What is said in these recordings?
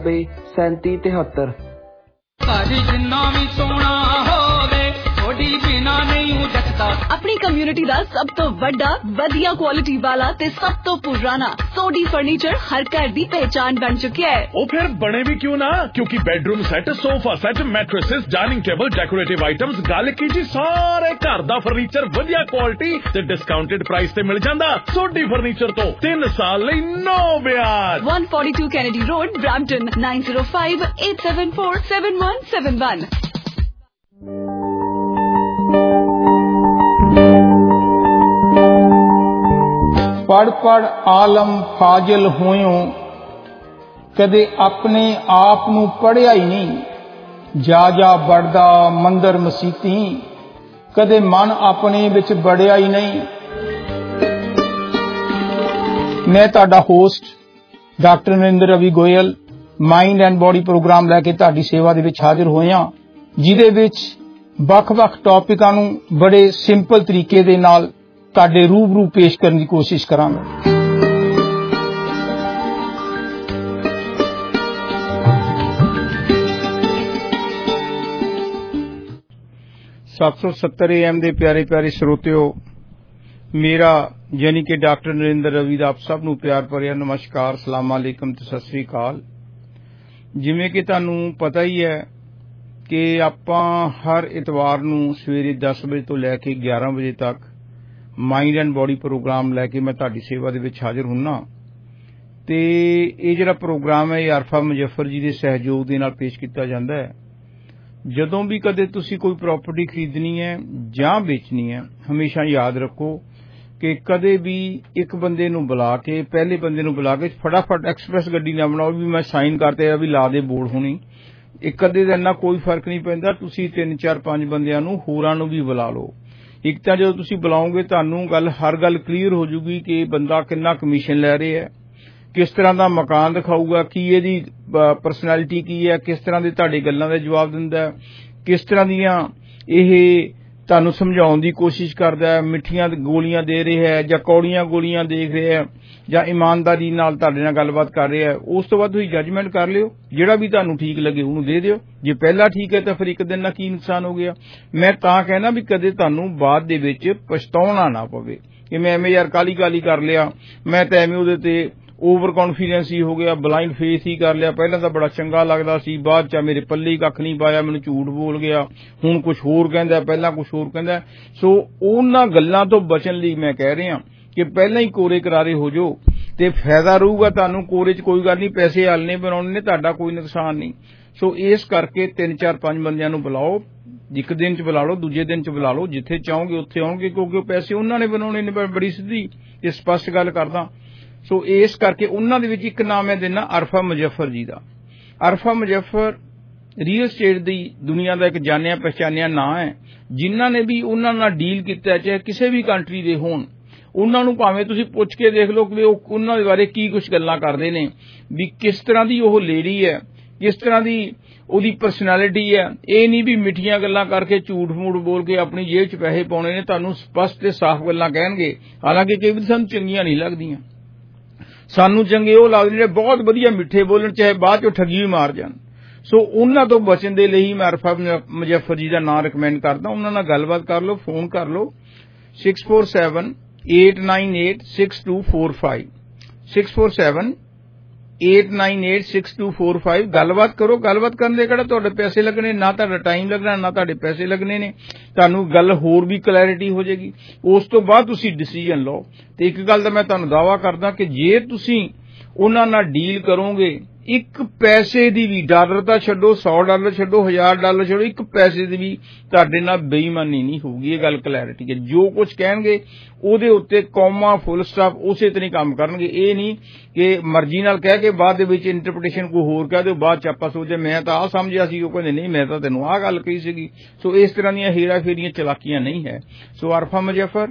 90 37 73। अपनी कम्युनिटी दा सब तो वड्डा वधिया क्वालिटी वाला ते सब तो पुराना सोडी फर्नीचर हर घर दी पहचान बन चुका है। ओ फिर बने भी क्यों ना, क्योंकि bedroom set, sofa set, mattresses, dining table, decorative items, गल की जी सारे घर दा फर्नीचर वधिया क्वालिटी ते डिस्काउंटेड प्राइस ते मिल जांदा। सोडी फर्नीचर तो 3 साल लई नो ब्याज। 142 कैनेडी रोड, ब्रैम्पटन, 9058747171। पढ़ पढ़ आलम फाजिल होयों, कदे अपने आप नू पढ़िया ही नहीं। जा जा बढ़दा मंदिर मसीती, कदे मन अपने विच बड़िया ही नहीं। मैं तुहाडा host doctor Narendra Ravi Goyal mind and body programme लैके तुहाडी सेवा दे विच हाजिर होया, जिहदे विच वख-वख टॉपिकां नू बड़े सिंपल तरीके दे नाल तुहाडे रूबरू पेश करने की कोशिश करांगा। 770 AM दे प्यारे प्यारे श्रोतिओ, मेरा यानी कि डॉक्टर नरेंद्र रवि दा आप सब नू प्यार भरिया नमस्कार, सलाम अलैकुम ते सत श्री अकाल। जिवें कि तुहानू पता ही है कि आपां हर इतवार नू सवेरे 10 बजे तो लैके 11 बजे तक माइंड एंड बॉडी प्रोग्राम लैके मैं तुहाडी सेवा दे विच हाजिर हुन्ना ते ये जिहड़ा प्रोग्राम है ये आरफा मुजफ्फर जी दे सहयोग दे नाल पेश कीता जांदा है। जदों भी कदे तुसी कोई प्रॉपर्टी खरीदनी है जां बेचनी है, हमेशा याद रखो कि कदे भी एक बंदे नू बुला के, पहले बंदे नू बुला के फटाफट एक्सप्रैस गड्डी ना बनाओ भी मैं साइन करते भी ला दे बोर्ड होनी। एक कदे दा इन्ना कोई फर्क नहीं पैंदा, तुसी 3 4 5 बंदियां नू होरां नू भी बुला लो। एक तां जदों तुसी बुलाओगे तुहानू हर गल क्लीयर हो जूगी कि बंदा कितना कमीशन लै रहा है, किस तरह का मकान दिखाऊगा, की इहदी परसनैलिटी की है, किस तरह दे तुहाडे गल्लां दे जवाब दिंदा है, किस तरह दियां इह तुहानू समझाउण दी कोशिश करदा है, मिठियां गोलियां दे रहा है जां कौड़ियां गोलियां देख रहा है जां ईमानदारी नाल तुहाडे नाल गलबात कर रहा है। उस तो बाद तुसीं जजमेंट कर लिओ, जिहड़ा भी तुहानू ठीक लगे उहनू दे दिओ। जे पहला ठीक है तो फिर एक दिन ना की नुकसान हो गया। मैं तां कहना भी कदे तुहानू बाद दे विच पछताउणा ना पवे कि मैं एवें यार काली काली कर लिया, मैं तां एवें उहदे ते ओवर कॉन्फिडेंस ही हो गया, ब्लाइंड फेथ ही कर लिया, पहला तो बड़ा चंगा लगदा सी, बाद च मेरे पल्ले ही कख नहीं पाया, मैनूं झूठ बोल गया, हुण कुछ होर कहंदा, पहला कुछ होर कहंदा। सो उन्हां गल्लां तो बचण लई मैं कह रहा कि पहला ही कोरे करारे हो जाओ ते फायदा रहूगा तुहानू। कोरे च कोई गल नहीं, पैसे हलने बनाउणे ने, तुहाडा कोई नुकसान नहीं। सो इस करके 3 4 5 बंदियां नूं बुलाओ, एक दिन च बुला लो, दूजे दिन च बुला लो, जिथे चाहोगे उत्थे आउणगे, क्योंकि पैसे उन्हां ने बनाउणे ने। बड़ी सीधी ते स्पष्ट गल करदा। सो इस करके उन्हां दे विच एक नाम मैं देना आरफा मुजफ्फर जी दा। आरफा मुजफ्फर रीयल स्टेट दी दुनिया दा एक जानिया पहचानिया नाम है। जिन्हां ने भी उन्हां नाल डील कीता, चाहे किसी भी कंट्री दे होण, उन्हां नूं भावें तुसीं पुछ के देख लो कि उन्हां दे बारे की कुछ गल्लां करदे ने, भी किस तरह दी ओह लेडी है, किस तरह दी ओहदी परसनैलिटी है। ये नहीं भी मिठियां गल्लां करके झूठ मूठ बोल के अपनी जेब च पैसे पाउणे ने, तुहानूं स्पष्ट ते साफ गल्लां कहणगे। हालांकि कई वार सानूं चंगियां नहीं लगदियां, सानू चंगे वो लगदे ने बहुत वधिया मिठे बोलन, चाहे बाद चों ठगी मार जान। सो उन्हां तो बचण दे लई मैं आरफा मुजफ्फर जी दा नाम रिकमेंड करदा। उन्हां नाल गलबात कर लो, फोन कर लो 647-898-6245 647-898-6245। गलबात करो। गलबात करन दे किहड़ा तुहाडे पैसे लगने, ना तुहाडा टाइम लगना, ना तुहाडे पैसे लगने ने। तुहानू गल होर भी क्लैरिटी हो जाएगी। उस तो बाद तुसीं डिसीजन लो। ते एक गल दा मैं तुहानू दावा करदा कि जे तुसीं उन्हां नाल डील करोगे, एक पैसे दी भी, डॉलर तां छड्डो, $100 छड्डो, $1000 छड्डो, एक पैसे दी भी तुहाडे नाल बेईमानी नहीं होगी। ये गल क्लैरिटी है। जो कुछ कहणगे ਉਹਦੇ ਉੱਤੇ कॉमा फुल स्टॉप उसे तरह काम करनगे। ये नहीं कि मर्जी नाल कह के बाद दे विच इंटरप्रिटेशन कोई होर कह दो, बाद च आपां सोचे मैं तां आ समझिया सी, ਉਹ ਕਹਿੰਦੇ नहीं मैं तां तैनूं आ गल कही सीगी। सो इस तरह ਦੀਆਂ हेरा फेरियां चलाकियां नहीं है। सो आरफा मुजफ्फर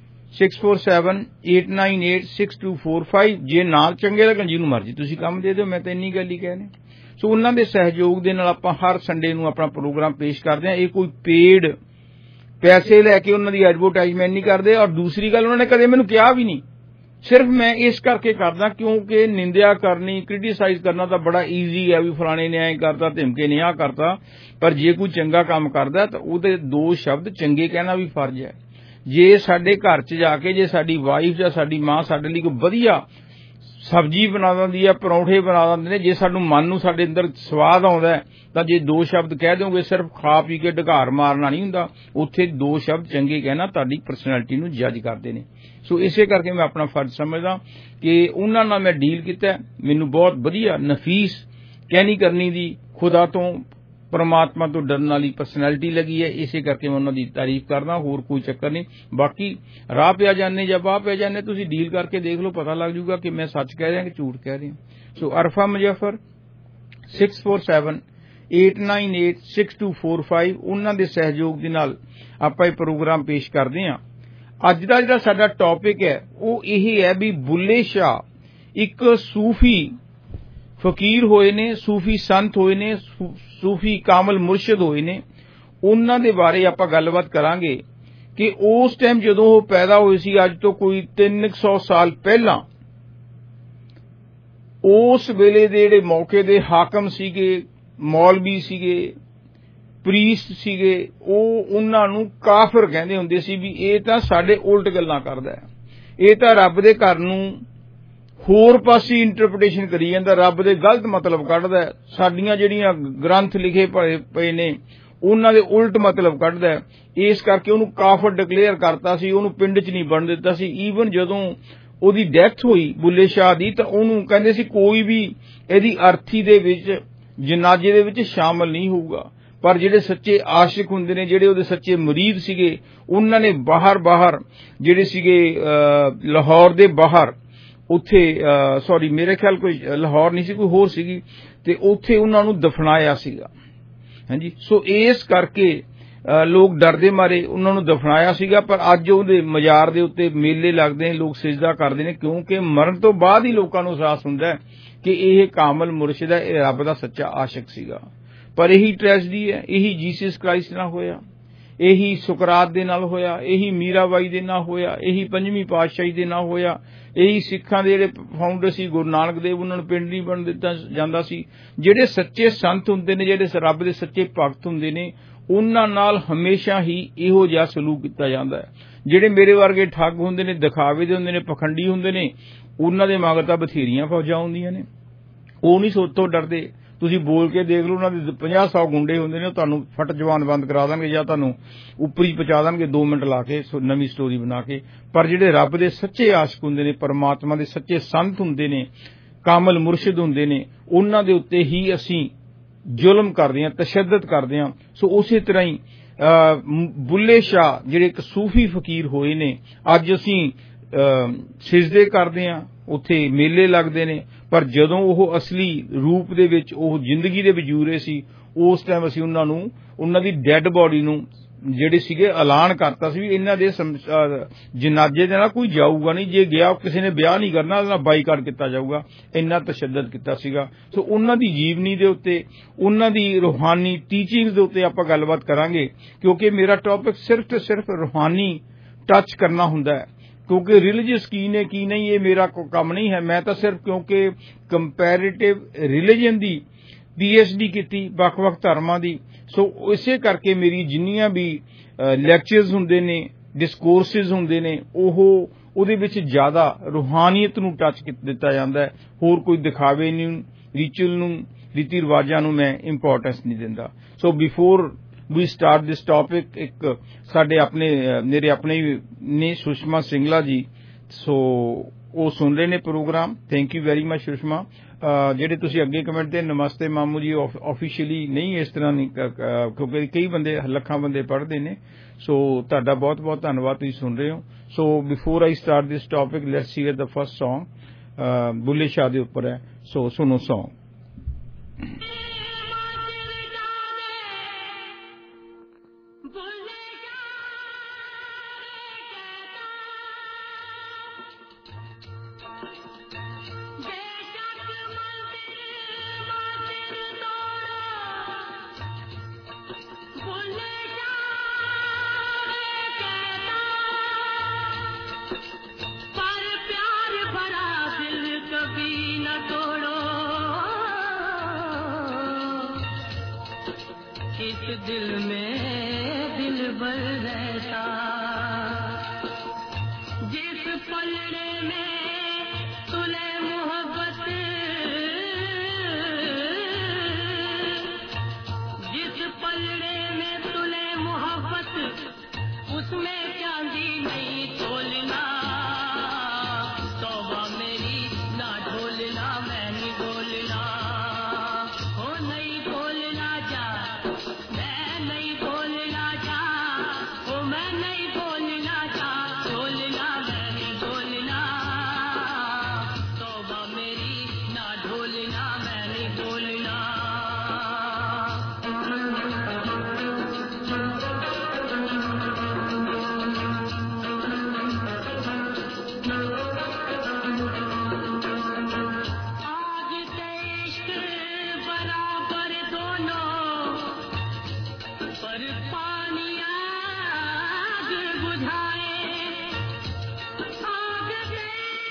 647-898-6245। जे नाल चंगे लगन जिन्नू मर्जी तुसीं काम दे दिओ, मैं तां इन्नी गल ही कहने। सो उन्हां दे सहयोग दे नाल आपां हर संडे नूं अपना प्रोग्राम पेश करदे हां। ये कोई पेड पैसे लैके उन्हां दी एडवरटाइजमेंट नहीं करदे। और दूसरी गल, उन्होंने कदे मैनूं कहा भी नहीं सिर्फ मैं इस करके करदा क्योंकि निंदिया करनी क्रिटिसाइज करना तो बड़ा ईजी है भी फलाने ने ऐ करता धिमके ने आ करता पर जे कोई चंगा काम करदा तो उहदे दो शब्द चंगे कहना भी फर्ज है। जे साडे घर च जाके जे साडी वाइफ या साडी मां साडे लई कोई वधिया सब्जी बना दिंदी है परौंठे बना दिंदे ने जे साडू मन नूं साडे अंदर स्वाद आउंदा है तां जे दो शब्द कह दोगे सिर्फ खा पी के ढकार मारना नहीं हुंदा उत्थे दो शब्द चंगे कहना तुहाडी परसनैलिटी नूं जज करदे ने। सो इसे करके मैं अपना फर्ज समझदा कि उन्हां नाल मैं डील कीता मैनूं बहुत वधिया नफीस कहनी करनी दी खुदा तो परमात्मा तो डरन वाली परसनैलिटी लगी है इसे करके मैं उन्हां दी तारीफ करदा होर कोई चक्कर नहीं। बाकी राह पिया जाने या बाह पिया जाने तुसीं डील करके देख लो पता लग जूगा कि मैं सच कह रहा कि झूठ कह रहा। सो अरफा मुजफ्फर 6478986245 उन्हां दे सहयोग दे नाल आपां इह प्रोग्राम पेश करदे हां। अज दा जिहड़ा साडा टॉपिक है वो यही है भी बुल्ले शाह एक सूफी फकीर होए ने सूफी संत होए ने सूफी कामल मुर्शिद होए ने उन्हां दे बारे आपां गलबात करांगे कि उस टाइम जदों वो पैदा होए सी अज तो कोई 300 साल पहला उस वेले दे जिहड़े मौके दे हाकम सीगे मौलवी सीगे ਪ੍ਰੀਸਟ ਸੀਗੇ ਉਹ ਉਹਨਾਂ ਨੂੰ ਕਾਫਰ ਕਹਿੰਦੇ ਹੁੰਦੇ ਸੀ ਵੀ ਇਹ ਤਾਂ ਸਾਡੇ ਉਲਟ ਗੱਲਾਂ ਕਰਦਾ ਹੈ ਇਹ ਤਾਂ ਰੱਬ ਦੇ ਘਰ ਨੂੰ ਹੋਰ ਪਾਸੇ ਇੰਟਰਪ੍ਰੀਟੇਸ਼ਨ ਕਰੀ ਜਾਂਦਾ ਰੱਬ ਦੇ ਗਲਤ ਮਤਲਬ ਕੱਢਦਾ ਸਾਡੀਆਂ ਜਿਹੜੀਆਂ ਗ੍ਰੰਥ ਲਿਖੇ ਪਏ ਨੇ ਉਹਨਾਂ ਦੇ ਉਲਟ ਮਤਲਬ ਕੱਢਦਾ ਇਸ ਕਰਕੇ ਉਹਨੂੰ ਕਾਫਰ ਡਿਕਲੇਅਰ ਕਰਤਾ ਸੀ ਉਹਨੂੰ ਪਿੰਡ 'ਚ ਨਹੀਂ ਬਣ ਦਿੱਤਾ ਸੀ। ਈਵਨ ਜਦੋਂ ਉਹਦੀ ਡੈਥ ਹੋਈ ਬੁੱਲੇ ਸ਼ਾਹ ਦੀ ਤਾਂ ਉਹਨੂੰ ਕਹਿੰਦੇ ਸੀ ਕੋਈ ਵੀ ਇਹਦੀ ਅਰਥੀ ਦੇ ਵਿੱਚ ਜਨਾਜ਼ੇ ਦੇ ਵਿੱਚ ਸ਼ਾਮਲ ਨਹੀਂ ਹੋਊਗਾ पर जिहड़े सच्चे आशिक हुंदे ने जिहड़े उहदे सच्चे मुरीद सीगे उन्हां ने बाहर जिहड़े सीगे लाहौर दे बाहर उत्थे सॉरी मेरे ख्याल कोई लाहौर नहीं सी कोई होर सीगी ते उत्थे उन्हां नूं दफनाया सीगा। हां जी सो इस करके लोग डरदे मारे उन्हां नूं दफनाया सीगा पर अज उहदे मजार दे उत्ते मेले लगदे ने लोग सिजदा करदे ने क्योंकि मरण तो बाद ही लोकां नूं एहसास हुंदा है कि इह कामल मुर्शिद है इह रब दा सच्चा आशिक सीगा। पर यही ट्रेजडी है यही जीसस क्राइस्ट नाल होया यही सुकरात दे नाल होया यही मीराबाई दे नाल होया यही पंजवीं पातशाही दे नाल होया यही सिखां दे जिहड़े फाउंडर सी गुरु नानक देव उन्हां नूं पिंड नहीं बण दित्ता जांदा सी। जिहड़े सच्चे संत हुंदे ने जिहड़े रब दे सच्चे भगत हुंदे ने उन्हां नाल हमेशा ही इहो जिहा सलूक कीता जांदा है। जिहड़े मेरे वर्गे ठग हुंदे ने दिखावे दे हुंदे ने पखंडी हुंदे ने उन्हां दे मगर तां बथेरियां फौजां हुंदियां ने ਉਹ ਨਹੀਂ ਸੋਤੋਂ ਡਰਦੇ ਤੁਸੀਂ ਬੋਲ ਕੇ ਦੇਖ ਲਓ ਉਹਨਾਂ ਦੇ 50-100 ਗੁੰਡੇ ਹੁੰਦੇ ਨੇ ਤੁਹਾਨੂੰ ਫਟ ਜਵਾਨ ਬੰਦ ਕਰਾ ਦੇਣਗੇ ਜਾਂ ਤੁਹਾਨੂੰ ਉੱਪਰੀ ਪਹੁੰਚਾ ਦੇਣਗੇ 2 ਮਿੰਟ ਲਾ ਕੇ ਨਵੀਂ ਸਟੋਰੀ ਬਣਾ ਕੇ। ਪਰ ਜਿਹੜੇ ਰੱਬ ਦੇ ਸੱਚੇ ਆਸ਼ਿਕ ਹੁੰਦੇ ਨੇ ਪਰਮਾਤਮਾ ਦੇ ਸੱਚੇ ਸੰਤ ਹੁੰਦੇ ਨੇ ਕਾਮਲ ਮੁਰਸ਼ਿਦ ਹੁੰਦੇ ਨੇ ਉਹਨਾਂ ਦੇ ਉੱਤੇ ਹੀ ਅਸੀਂ ਜ਼ੁਲਮ ਕਰਦੇ ਹਾਂ ਤਸ਼ੱਦਦ ਕਰਦੇ ਹਾਂ। ਸੋ ਉਸੇ ਤਰ੍ਹਾਂ ਹੀ ਬੁੱਲੇ ਸ਼ਾਹ ਜਿਹੜੇ ਇੱਕ ਸੂਫੀ ਫਕੀਰ ਹੋਏ ਨੇ ਅੱਜ ਅਸੀਂ ਸਿਜਦੇ ਕਰਦੇ ਹਾਂ ਉੱਥੇ ਮੇਲੇ ਲੱਗਦੇ ਨੇ ਪਰ ਜਦੋਂ ਉਹ ਅਸਲੀ ਰੂਪ ਦੇ ਵਿੱਚ ਉਹ ਜ਼ਿੰਦਗੀ ਦੇ ਵਿੱਚ ਜੂ ਰਹੇ ਸੀ ਉਸ ਟਾਈਮ ਅਸੀਂ ਉਹਨਾਂ ਨੂੰ ਉਹਨਾਂ ਦੀ ਡੈੱਡ ਬੋਡੀ ਨੂੰ ਜਿਹੜੇ ਸੀਗੇ ਐਲਾਨ ਕਰਤਾ ਸੀ ਵੀ ਇਹਨਾਂ ਦੇ ਜਨਾਜ਼ੇ ਦੇ ਨਾਲ ਕੋਈ ਜਾਊਗਾ ਨਹੀਂ ਜੇ ਗਿਆ ਕਿਸੇ ਨੇ ਵਿਆਹ ਨਹੀਂ ਕਰਨਾ ਉਹਦਾ ਬਾਈਕਾਟ ਕੀਤਾ ਜਾਊਗਾ ਇੰਨਾ ਤਸ਼ੱਦਦ ਕੀਤਾ ਸੀਗਾ। ਸੋ ਉਹਨਾਂ ਦੀ ਜੀਵਨੀ ਦੇ ਉੱਤੇ ਉਹਨਾਂ ਦੀ ਰੂਹਾਨੀ ਟੀਚਿੰਗਸ ਦੇ ਉੱਤੇ ਆਪਾਂ ਗੱਲਬਾਤ ਕਰਾਂਗੇ ਕਿਉਂਕਿ ਮੇਰਾ ਟੌਪਿਕ ਸਿਰਫ ਤੇ ਸਿਰਫ ਰੂਹਾਨੀ ਟੱਚ ਕਰਨਾ ਹੁੰਦਾ ਹੈ क्योंकि रिलीजियस की ने की नहीं ये मेरा काम नहीं है। मैं तो सिर्फ क्योंकि कंपैरेटिव रिलीजन दी PhD की ਵੱਖ-ਵੱਖ ਧਰਮਾਂ ਦੀ सो इसे करके मेरी जिन्नियां भी ਲੈਕਚਰਸ ਹੁੰਦੇ ਨੇ ਡਿਸਕੋਰਸਿਸ ਹੁੰਦੇ ਨੇ ਉਹਦੇ ਵਿੱਚ ਜ਼ਿਆਦਾ ਰੂਹਾਨੀਅਤ ਨੂੰ ਟੱਚ ਦਿੱਤਾ ਜਾਂਦਾ ਹੈ ਹੋਰ ਕੋਈ ਦਿਖਾਵੇ ਨਹੀਂ ਰਿਚੁਅਲ ਨੂੰ ਰੀਤੀ ਰਿਵਾਜਾਂ ਨੂੰ ਮੈਂ ਇੰਪੋਰਟੈਂਸ ਨਹੀਂ ਦਿੰਦਾ। So before we start this topic एक साडे अपने मेरे अपने ने सुषमा सिंगला जी सो वो सुन रहे ने programme thank you very much Sushma. ਜਿਹੜੇ ਤੁਸੀਂ ਅੱਗੇ ਕਮੈਂਟ ਤੇ ਨਮਸਤੇ ਮਾਮੂ ਜੀ ਆਫੀਸ਼ੀਅਲੀ ਨਹੀਂ ਇਸ ਤਰ੍ਹਾਂ ਨਹੀਂ ਕਿਉਂਕਿ ਕਈ ਬੰਦੇ ਲੱਖਾਂ ਬੰਦੇ ਪੜ੍ਹਦੇ ਨੇ ਸੋ ਤੁਹਾਡਾ ਬਹੁਤ ਬਹੁਤ ਧੰਨਵਾਦ ਤੁਸੀਂ ਸੁਣ ਰਹੇ ਹੋ। So before I start this topic let's hear the first song Bulle Shah ਦੇ ਉੱਪਰ ਹੈ ਸੋ ਸੁਣੋ ਸੌਂਗ। पर प्यार इस दिल में दिल भर रहता, जिस पलड़े में तुले मोहब्बत, जिस पलड़े में तुले मोहब्बत, उसमें चांदी नहीं तोलना, तौबा मेरी ना ढोलना, मैं नहीं बोलना, हो नहीं बोलना जा, मैं नहीं बोलना जा, हो मैं नहीं बोलना जा, ढोलना मैं नहीं बोलना, तौबा मेरी ना ढोलना, मैं नहीं बोलना। आग के इश्क बराबर दोनों, पर पानी आग बुझाए, आग के